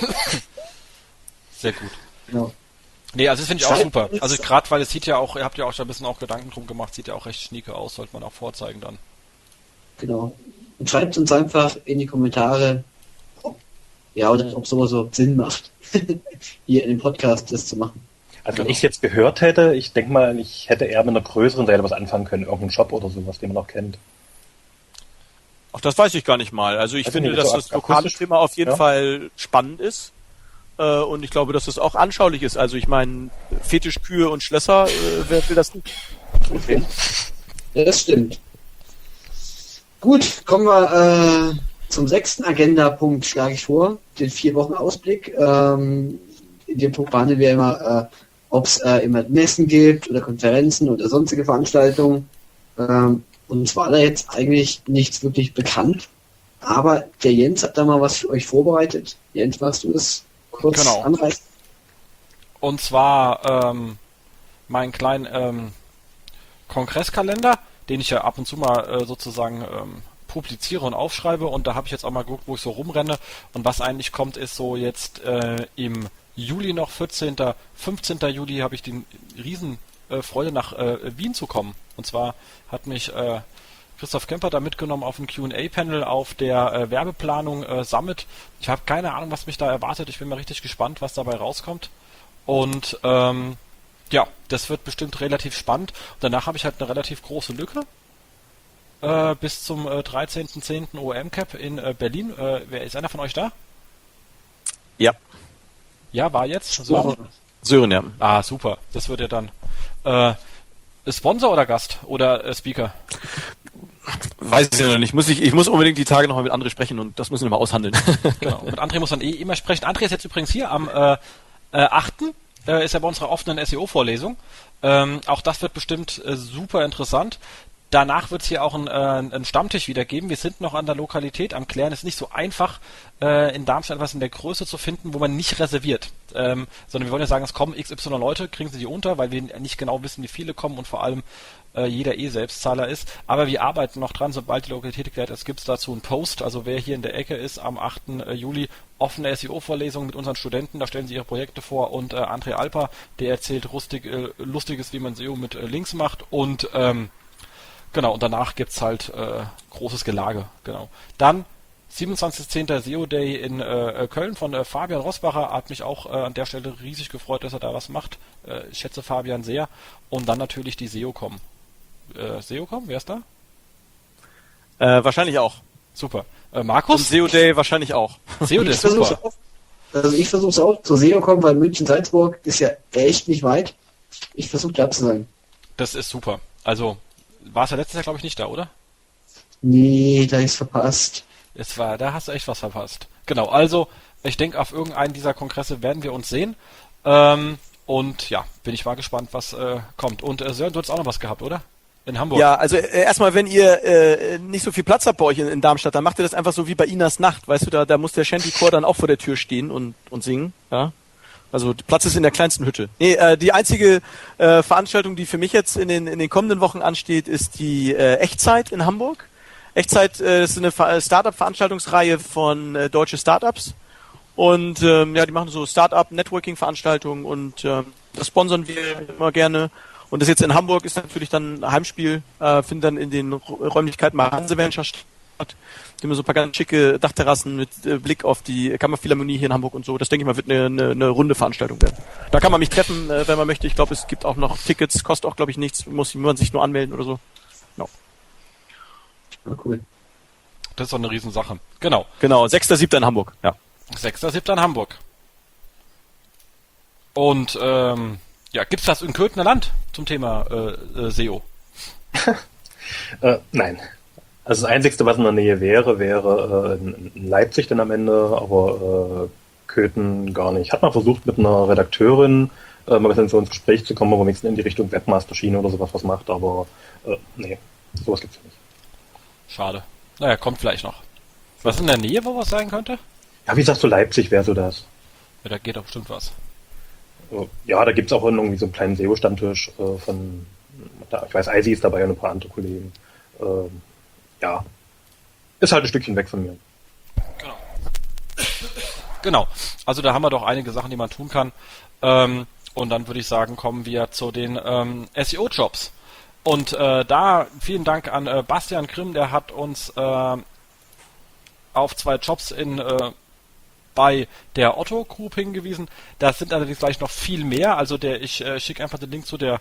[SPEAKER 1] Sehr gut.
[SPEAKER 2] Genau.
[SPEAKER 1] Nee, also das finde ich auch
[SPEAKER 2] Schreibt
[SPEAKER 1] super.
[SPEAKER 2] uns-
[SPEAKER 1] Also gerade weil es sieht ja auch, ihr habt ja auch schon ein bisschen auch Gedanken drum gemacht, sieht ja auch recht schnieke aus, sollte man auch vorzeigen dann.
[SPEAKER 2] Genau. Und schreibt uns einfach in die Kommentare, ob sowas so Sinn macht, hier in dem Podcast das zu machen.
[SPEAKER 3] Also wenn ich es jetzt gehört hätte, ich denke mal, ich hätte eher mit einer größeren Seite was anfangen können, irgendeinen Shop oder sowas, den man auch kennt.
[SPEAKER 4] Ach, das weiß ich gar nicht mal. Also ich
[SPEAKER 3] Also
[SPEAKER 4] finde,
[SPEAKER 3] nicht
[SPEAKER 4] dass
[SPEAKER 3] so
[SPEAKER 4] das lokale
[SPEAKER 3] akustisch,
[SPEAKER 4] Thema auf jeden
[SPEAKER 3] ja.
[SPEAKER 4] Fall spannend ist. Und ich glaube, dass es auch anschaulich ist. Also ich meine, Fetischkühe und Schlösser, wer will das nicht?
[SPEAKER 3] Okay.
[SPEAKER 2] Ja, das stimmt. Gut, kommen wir zum 6. Agendapunkt, schlage ich vor, den 4-Wochen-Ausblick. In dem Punkt behandeln wir immer, ob es immer Messen gibt oder Konferenzen oder sonstige Veranstaltungen. Und zwar da jetzt eigentlich nichts wirklich bekannt. Aber der Jens hat da mal was für euch vorbereitet. Jens, magst du das kurz
[SPEAKER 1] Genau.
[SPEAKER 2] anreißen?
[SPEAKER 1] Und zwar meinen kleinen Kongresskalender, den ich ja ab und zu mal sozusagen publiziere und aufschreibe. Und da habe ich jetzt auch mal geguckt, wo ich so rumrenne. Und was eigentlich kommt, ist so jetzt im Juli noch, 14., 15. Juli habe ich den riesen Freude, nach Wien zu kommen. Und zwar hat mich Christoph Kemper da mitgenommen auf ein Q&A-Panel auf der Werbeplanung Summit. Ich habe keine Ahnung, was mich da erwartet. Ich bin mal richtig gespannt, was dabei rauskommt. Und ja, das wird bestimmt relativ spannend. Und danach habe ich halt eine relativ große Lücke bis zum 13.10. OM-Cap in Berlin. Wer ist einer von euch da?
[SPEAKER 4] Ja.
[SPEAKER 1] Ja, war jetzt?
[SPEAKER 4] Sören, ja.
[SPEAKER 1] Ah, super. Das wird ja dann Sponsor oder Gast oder Speaker?
[SPEAKER 4] Weiß ich noch nicht. Ich muss unbedingt die Tage nochmal mit André sprechen und das müssen wir mal aushandeln.
[SPEAKER 1] Genau. Mit André muss man immer sprechen. André ist jetzt übrigens hier am 8. Ist er bei unserer offenen SEO-Vorlesung. Auch das wird bestimmt super interessant. Danach wird es hier auch einen Stammtisch wieder geben. Wir sind noch an der Lokalität am Klären. Es ist nicht so einfach, in Darmstadt etwas in der Größe zu finden, wo man nicht reserviert. Sondern wir wollen ja sagen, es kommen XY Leute, kriegen sie die unter, weil wir nicht genau wissen, wie viele kommen und vor allem jeder Selbstzahler ist. Aber wir arbeiten noch dran. Sobald die Lokalität geklärt ist, gibt es dazu einen Post. Also wer hier in der Ecke ist, am 8. Juli offene SEO-Vorlesung mit unseren Studenten. Da stellen sie ihre Projekte vor und André Alper, der erzählt Lustiges, wie man SEO mit Links macht und genau, und danach gibt's halt großes Gelage, genau. Dann 27.10. SEO Day in Köln von Fabian Rosbacher, hat mich auch an der Stelle riesig gefreut, dass er da was macht. Ich schätze Fabian sehr. Und dann natürlich die SEOCom. SEOCom, wer ist da?
[SPEAKER 4] Wahrscheinlich auch.
[SPEAKER 1] Super. Markus?
[SPEAKER 4] Und SEO Day wahrscheinlich auch.
[SPEAKER 1] SEO Day, super.
[SPEAKER 2] Ich versuche es auch zur SEOCom, weil München-Salzburg ist ja echt nicht weit. Ich versuche da zu sein.
[SPEAKER 1] Das ist super. Also, war es ja letztes Jahr, glaube ich, nicht da, oder?
[SPEAKER 2] Nee, da ist verpasst.
[SPEAKER 1] Da hast du echt was verpasst. Genau, also, ich denke, auf irgendeinen dieser Kongresse werden wir uns sehen. Und ja, bin ich mal gespannt, was kommt. Und Sören, du hast auch noch was gehabt, oder? In Hamburg.
[SPEAKER 4] Ja, also erstmal, wenn ihr nicht so viel Platz habt bei euch in Darmstadt, dann macht ihr das einfach so wie bei Inas Nacht. Weißt du, da muss der Shanty-Chor dann auch vor der Tür stehen und singen. Ja. Also Platz ist in der kleinsten Hütte. Nee, die einzige Veranstaltung, die für mich jetzt in den kommenden Wochen ansteht, ist die Echtzeit in Hamburg. Echtzeit ist eine Startup-Veranstaltungsreihe von deutsche Startups. Und die machen so Startup-Networking-Veranstaltungen und das sponsern wir immer gerne. Und das jetzt in Hamburg ist natürlich dann ein Heimspiel, findet dann in den Räumlichkeiten bei Hanse Venture statt. Die haben so ein paar ganz schicke Dachterrassen mit Blick auf die Kammerphilharmonie hier in Hamburg und so. Das denke ich mal wird eine runde Veranstaltung werden. Da kann man mich treffen, wenn man möchte. Ich glaube, es gibt auch noch Tickets, kostet auch, glaube ich, nichts. Muss man sich nur anmelden oder so. No.
[SPEAKER 2] Ja, cool.
[SPEAKER 1] Das ist doch eine Riesensache. Genau.
[SPEAKER 4] Genau, 6.7. in Hamburg. Ja.
[SPEAKER 1] 6.7. in Hamburg. Und gibt's das in Köthener Land zum Thema SEO?
[SPEAKER 3] Nein. Also das Einzige, was in der Nähe wäre in Leipzig dann am Ende, aber Köthen gar nicht. Hat man versucht, mit einer Redakteurin mal ein bisschen so ins Gespräch zu kommen, wo man wenigstens in die Richtung Webmaster-Schiene oder sowas was macht, aber nee, sowas gibt's nicht.
[SPEAKER 1] Schade. Naja, kommt vielleicht noch. Was in der Nähe, wo was sein könnte?
[SPEAKER 3] Ja, wie sagst du, Leipzig wäre so das?
[SPEAKER 1] Ja, da geht doch bestimmt was.
[SPEAKER 3] Ja, da gibt's auch irgendwie so einen kleinen SEO-Stammtisch von, ich weiß, Eisi ist dabei und ein paar andere Kollegen. Ja, ist halt ein Stückchen weg von mir.
[SPEAKER 1] Genau. Also da haben wir doch einige Sachen, die man tun kann. Und dann würde ich sagen, kommen wir zu den SEO-Jobs. Und da vielen Dank an Bastian Grimm, der hat uns auf 2 Jobs bei der Otto Group hingewiesen. Das sind allerdings gleich noch viel mehr. Also ich schicke einfach den Link zu der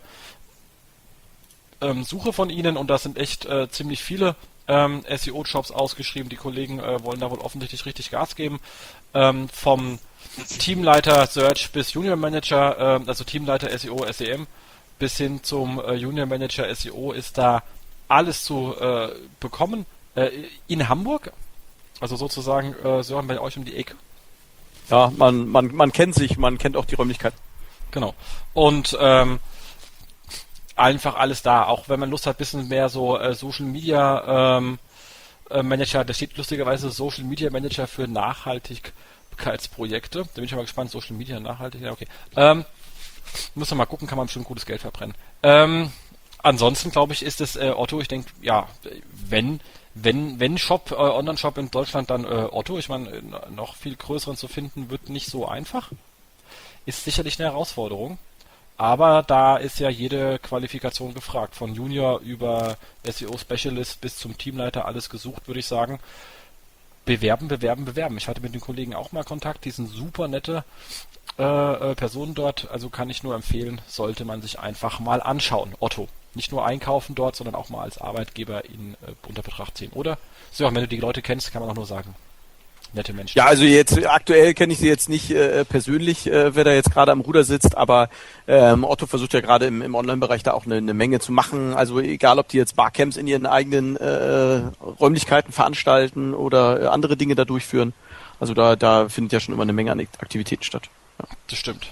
[SPEAKER 1] Suche von Ihnen und da sind echt ziemlich viele SEO-Jobs ausgeschrieben. Die Kollegen wollen da wohl offensichtlich richtig Gas geben. Vom Teamleiter Search bis Junior Manager, also Teamleiter SEO, SEM, bis hin zum Junior Manager SEO ist da alles zu bekommen. In Hamburg, also sozusagen Sören bei euch um die Ecke.
[SPEAKER 4] Ja, man kennt sich, man kennt auch die Räumlichkeit.
[SPEAKER 1] Genau. Und einfach alles da. Auch wenn man Lust hat, ein bisschen mehr so Social Media Manager, da steht lustigerweise Social Media Manager für Nachhaltigkeitsprojekte. Da bin ich mal gespannt, Social Media nachhaltig, ja, okay. Muss man mal gucken, kann man bestimmt gutes Geld verbrennen. Ansonsten glaube ich, ist es Otto, ich denke, ja, wenn Shop, Online-Shop in Deutschland, dann Otto. Ich meine, noch viel größeren zu finden, wird nicht so einfach. Ist sicherlich eine Herausforderung. Aber da ist ja jede Qualifikation gefragt. Von Junior über SEO-Specialist bis zum Teamleiter alles gesucht, würde ich sagen. Bewerben. Ich hatte mit den Kollegen auch mal Kontakt. Die sind super nette Personen dort. Also kann ich nur empfehlen, sollte man sich einfach mal anschauen. Otto. Nicht nur einkaufen dort, sondern auch mal als Arbeitgeber in unter Betracht ziehen. Oder? So, wenn du die Leute kennst, kann man auch nur sagen. Nette Menschen.
[SPEAKER 4] Ja, also jetzt aktuell kenne ich sie jetzt nicht persönlich, wer da jetzt gerade am Ruder sitzt, aber Otto versucht ja gerade im Online-Bereich da auch eine Menge zu machen. Also egal, ob die jetzt Barcamps in ihren eigenen Räumlichkeiten veranstalten oder andere Dinge da durchführen. Also da findet ja schon immer eine Menge an Aktivitäten statt. Ja.
[SPEAKER 1] Das stimmt.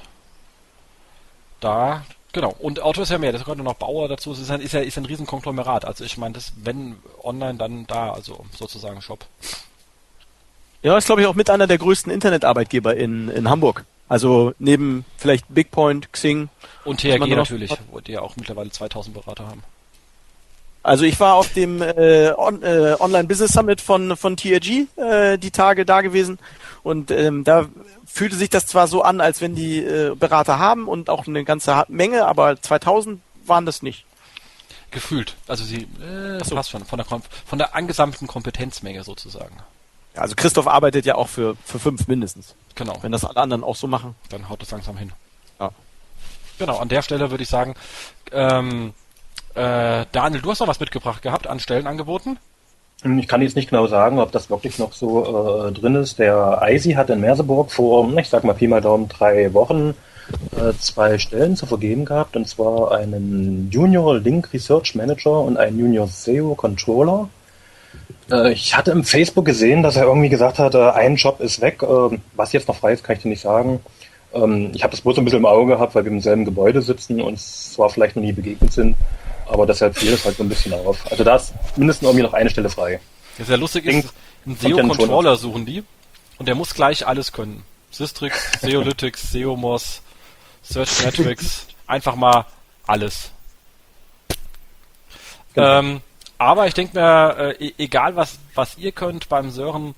[SPEAKER 1] Da, genau. Und Otto ist ja mehr, das gehört noch Bauer dazu. Es ist ein Riesenkonglomerat. Also ich meine, das, wenn online, dann da, also sozusagen Shop.
[SPEAKER 4] Ja, ist glaube ich auch mit einer der größten Internetarbeitgeber in Hamburg. Also neben vielleicht Bigpoint, Xing.
[SPEAKER 1] Und THG natürlich, wo die ja auch mittlerweile 2000 Berater haben.
[SPEAKER 4] Also ich war auf dem Online Business Summit von TRG die Tage da gewesen und da fühlte sich das zwar so an, als wenn die Berater haben und auch eine ganze Menge, aber 2000 waren das nicht.
[SPEAKER 1] Gefühlt. Also sie passt schon von der angesammelten Kompetenzmenge sozusagen.
[SPEAKER 4] Also Christoph arbeitet ja auch für 5 mindestens.
[SPEAKER 1] Genau.
[SPEAKER 4] Wenn das alle anderen auch so machen.
[SPEAKER 1] Dann haut es langsam hin.
[SPEAKER 4] Ja.
[SPEAKER 1] Genau, an der Stelle würde ich sagen, Daniel, du hast noch was mitgebracht gehabt an Stellenangeboten?
[SPEAKER 3] Ich kann jetzt nicht genau sagen, ob das wirklich noch so drin ist. Der ISI hat in Merseburg vor, ich sag mal Pi mal Daumen, 3 Wochen 2 Stellen zu vergeben gehabt. Und zwar einen Junior Link Research Manager und einen Junior SEO Controller. Ich hatte im Facebook gesehen, dass er irgendwie gesagt hat, ein Job ist weg. Was jetzt noch frei ist, kann ich dir nicht sagen. Ich habe das bloß ein bisschen im Auge gehabt, weil wir im selben Gebäude sitzen und zwar vielleicht noch nie begegnet sind. Aber deshalb fiel das halt so ein bisschen auf. Also da ist mindestens irgendwie noch eine Stelle frei.
[SPEAKER 1] Ja, sehr lustig ist, einen SEO-Controller suchen die und der muss gleich alles können. Systrix, Seolytics, Seomos, Search Metrics, einfach mal alles. Genau. Aber ich denke mir, egal was ihr könnt beim Sören,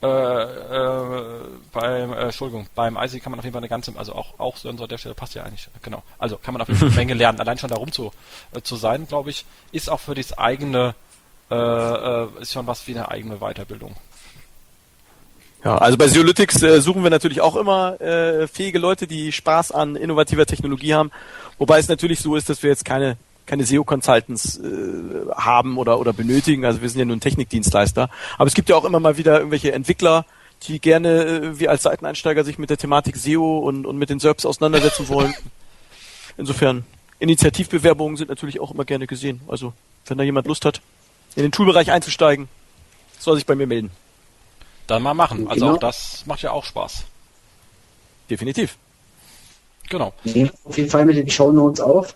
[SPEAKER 1] beim IC kann man auf jeden Fall eine ganze, also auch Sören so an der Stelle passt ja eigentlich, genau. Also kann man auf jeden Fall eine Menge lernen. Allein schon darum zu sein, glaube ich, ist auch für das eigene, ist schon was wie eine eigene Weiterbildung.
[SPEAKER 4] Ja, also bei Seolytics suchen wir natürlich auch immer fähige Leute, die Spaß an innovativer Technologie haben. Wobei es natürlich so ist, dass wir jetzt keine SEO-Consultants haben oder benötigen. Also wir sind ja nur ein Technikdienstleister. Aber es gibt ja auch immer mal wieder irgendwelche Entwickler, die gerne wie als Seiteneinsteiger sich mit der Thematik SEO und mit den SERPs auseinandersetzen wollen. Insofern, Initiativbewerbungen sind natürlich auch immer gerne gesehen. Also wenn da jemand Lust hat, in den Toolbereich einzusteigen, soll sich bei mir melden.
[SPEAKER 1] Dann mal machen. Also
[SPEAKER 2] genau.
[SPEAKER 1] Auch das macht ja auch Spaß.
[SPEAKER 4] Definitiv.
[SPEAKER 1] Genau.
[SPEAKER 2] Nehmen wir auf jeden Fall mit den Shownotes auf.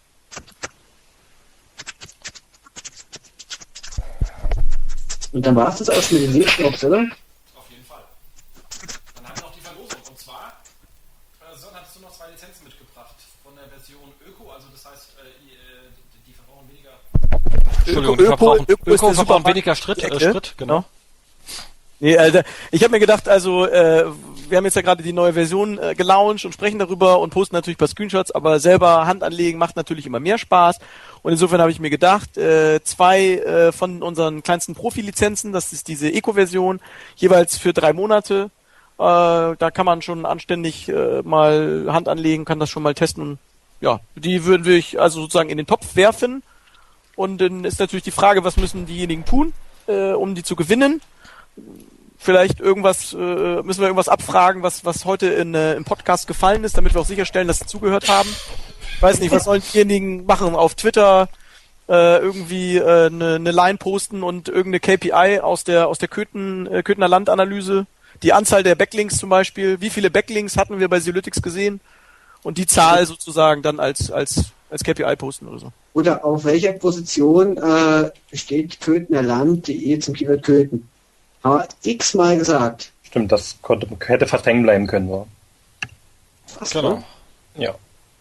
[SPEAKER 2] Und dann war es das aus mit den Lebenslaufs, oder?
[SPEAKER 1] Auf jeden Fall. Dann haben wir noch die Verlosung. Und zwar, Sören, hattest du noch 2 Lizenzen mitgebracht von der Version Öko, also das heißt, die verbrauchen weniger. Entschuldigung, die verbrauchen weniger Schritt, genau.
[SPEAKER 4] Nee, Alter, ich habe mir gedacht, also wir haben jetzt ja gerade die neue Version gelauncht und sprechen darüber und posten natürlich ein paar Screenshots, aber selber Hand anlegen macht natürlich immer mehr Spaß. Und insofern habe ich mir gedacht, 2 von unseren kleinsten Profi-Lizenzen, das ist diese Eco-Version, jeweils für 3 Monate. Da kann man schon anständig mal Hand anlegen, kann das schon mal testen. Und, ja, die würden wir also sozusagen in den Topf werfen. Und dann ist natürlich die Frage, was müssen diejenigen tun, um die zu gewinnen? Vielleicht müssen wir irgendwas abfragen, was heute im Podcast gefallen ist, damit wir auch sicherstellen, dass sie zugehört haben. Ich weiß nicht, was sollen diejenigen machen? Auf Twitter irgendwie eine Line posten und irgendeine KPI aus der Köthener Landanalyse. Die Anzahl der Backlinks zum Beispiel. Wie viele Backlinks hatten wir bei Seolytics gesehen? Und die Zahl sozusagen dann als KPI posten oder so.
[SPEAKER 2] Oder auf welcher Position steht Köthener Land.de zum Keyword Köthen? Haben wir x-mal gesagt.
[SPEAKER 3] Stimmt, das hätte fast hängen bleiben können. So.
[SPEAKER 2] Was,
[SPEAKER 1] Genau.
[SPEAKER 3] Ja.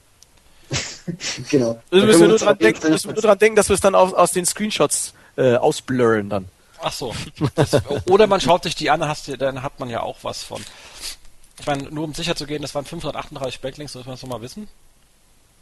[SPEAKER 2] Genau.
[SPEAKER 4] Müssen wir nur dran denken, dass wir es dann aus den Screenshots ausblurren dann.
[SPEAKER 1] Ach so. Oder man schaut sich die an, dann hat man ja auch was von. Ich meine, nur um sicher zu gehen, das waren 538 Backlinks, das muss man mal wissen.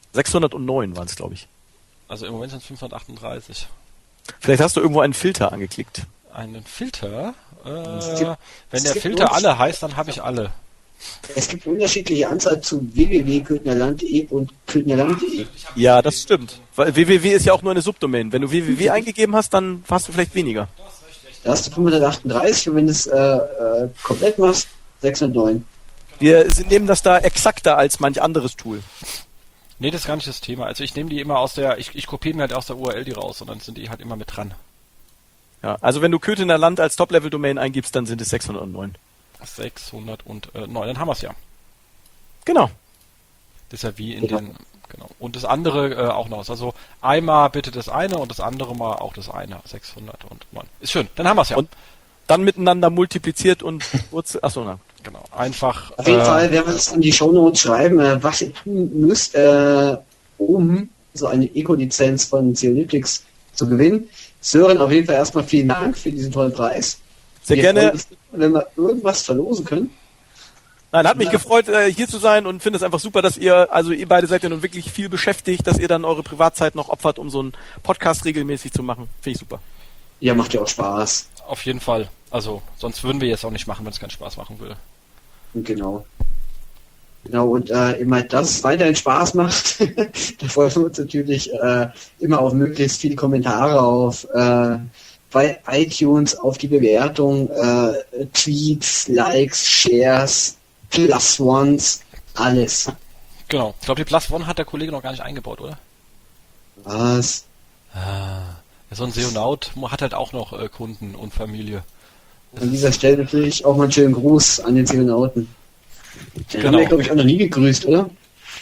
[SPEAKER 4] 609 waren es, glaube ich.
[SPEAKER 1] Also im Moment sind es 538.
[SPEAKER 4] Vielleicht hast du irgendwo einen Filter angeklickt.
[SPEAKER 1] Einen Filter?
[SPEAKER 2] gibt-
[SPEAKER 1] Wenn
[SPEAKER 2] es
[SPEAKER 1] der
[SPEAKER 2] gibt
[SPEAKER 1] Filter
[SPEAKER 2] uns-
[SPEAKER 1] alle heißt, dann habe ich alle.
[SPEAKER 2] Es gibt unterschiedliche Anzeigen zu www.köthnerland.de und köthnerland.de.
[SPEAKER 4] Ja, das stimmt. Weil www ist ja auch nur eine Subdomain. Wenn du www eingegeben hast, dann hast du vielleicht weniger.
[SPEAKER 2] Da hast du 538 und wenn du es komplett machst, 609.
[SPEAKER 4] Nehmen das da exakter als manch anderes Tool.
[SPEAKER 1] Nee, das ist gar nicht das Thema. Also ich nehme die immer aus der, ich kopiere mir halt aus der URL die raus und dann sind die halt immer mit dran.
[SPEAKER 4] Ja, also wenn du Köthener Land als Top-Level-Domain eingibst, dann sind es 609.
[SPEAKER 1] 609. Dann haben wir es ja.
[SPEAKER 4] Genau.
[SPEAKER 1] Das ist ja wie in
[SPEAKER 2] Genau.
[SPEAKER 1] den, genau. Und das andere auch noch. Also einmal bitte das eine und das andere mal auch das eine. 609. Ist schön. Dann haben wir es ja.
[SPEAKER 4] Und dann miteinander multipliziert und achso, na.
[SPEAKER 1] genau. Einfach.
[SPEAKER 2] Auf jeden Fall werden wir das in die Shownotes schreiben, was ihr tun müsst, um so eine Eco-Lizenz von Zeolytics zu gewinnen. Sören, auf jeden Fall erstmal vielen Dank für diesen tollen Preis.
[SPEAKER 4] Sehr
[SPEAKER 2] Wir
[SPEAKER 4] gerne.
[SPEAKER 2] freuen uns, wenn wir irgendwas verlosen können.
[SPEAKER 4] Nein, hat mich gefreut, hier zu sein und finde es einfach super, dass ihr beide seid ja nun wirklich viel beschäftigt, dass ihr dann eure Privatzeit noch opfert, um so einen Podcast regelmäßig zu machen. Finde ich super.
[SPEAKER 2] Ja, macht ja auch Spaß.
[SPEAKER 1] Auf jeden Fall. Also, sonst würden wir jetzt auch nicht machen, wenn es keinen Spaß machen würde.
[SPEAKER 2] Und genau. Genau, und immer, dass es weiterhin Spaß macht, da freuen wir uns natürlich immer auf möglichst viele Kommentare auf bei iTunes, auf die Bewertung, Tweets, Likes, Shares, Plus Ones, alles.
[SPEAKER 1] Genau. Ich glaube, die Plus One hat der Kollege noch gar nicht eingebaut, oder?
[SPEAKER 2] Was?
[SPEAKER 1] So ein Seonaut hat halt auch noch Kunden und Familie.
[SPEAKER 2] An dieser Stelle natürlich auch mal einen schönen Gruß an den Seonauten. Den haben
[SPEAKER 1] Genau.
[SPEAKER 2] wir, glaube ich, auch noch nie gegrüßt, oder?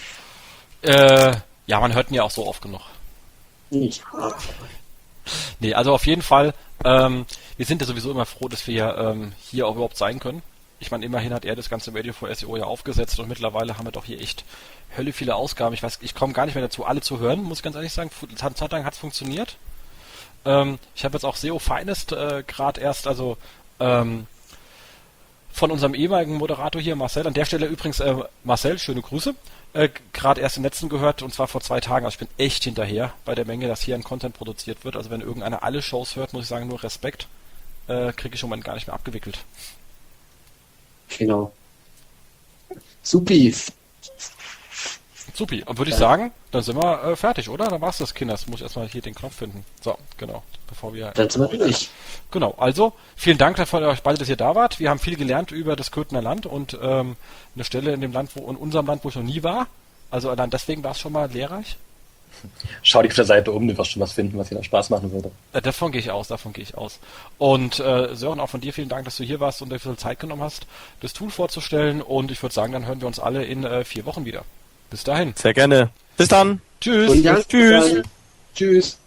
[SPEAKER 1] Ja, man hört ihn ja auch so oft genug.
[SPEAKER 2] Nicht.
[SPEAKER 1] Nee, also auf jeden Fall, wir sind ja sowieso immer froh, dass wir hier auch überhaupt sein können. Ich meine, immerhin hat er das ganze Radio for SEO ja aufgesetzt und mittlerweile haben wir doch hier echt Hölle viele Ausgaben. Ich komme gar nicht mehr dazu, alle zu hören, muss ich ganz ehrlich sagen. Zeit lang hat es funktioniert. Ich habe jetzt auch SEO Finest gerade erst, also von unserem ehemaligen Moderator hier, Marcel. An der Stelle übrigens, Marcel, schöne Grüße. Gerade erst den letzten gehört, und zwar vor 2 Tagen. Also ich bin echt hinterher bei der Menge, dass hier ein Content produziert wird. Also wenn irgendeiner alle Shows hört, muss ich sagen, nur Respekt. Kriege ich schon mal gar nicht mehr abgewickelt.
[SPEAKER 2] Genau. Supi.
[SPEAKER 1] Supi. Und würde ich sagen, dann sind wir fertig, oder? Dann war's das, Kinders. Muss ich erstmal hier den Knopf finden. So, genau. Bevor wir...
[SPEAKER 2] Dann sind wir durch.
[SPEAKER 1] Genau, also vielen Dank dafür euch beide, dass ihr da wart. Wir haben viel gelernt über das Köthener Land und eine Stelle in unserem Land, wo ich noch nie war. Also allein deswegen war es schon mal lehrreich.
[SPEAKER 3] Schau dich auf der Seite um, du wirst schon was finden, was dir da Spaß machen würde.
[SPEAKER 1] Davon gehe ich aus. Und Sören, auch von dir vielen Dank, dass du hier warst und dir viel Zeit genommen hast, das Tool vorzustellen. Und ich würde sagen, dann hören wir uns alle in 4 Wochen wieder. Bis dahin.
[SPEAKER 4] Sehr gerne. Bis dann.
[SPEAKER 1] Tschüss.
[SPEAKER 2] Vielen Dank.
[SPEAKER 4] Tschüss.
[SPEAKER 2] Tschüss.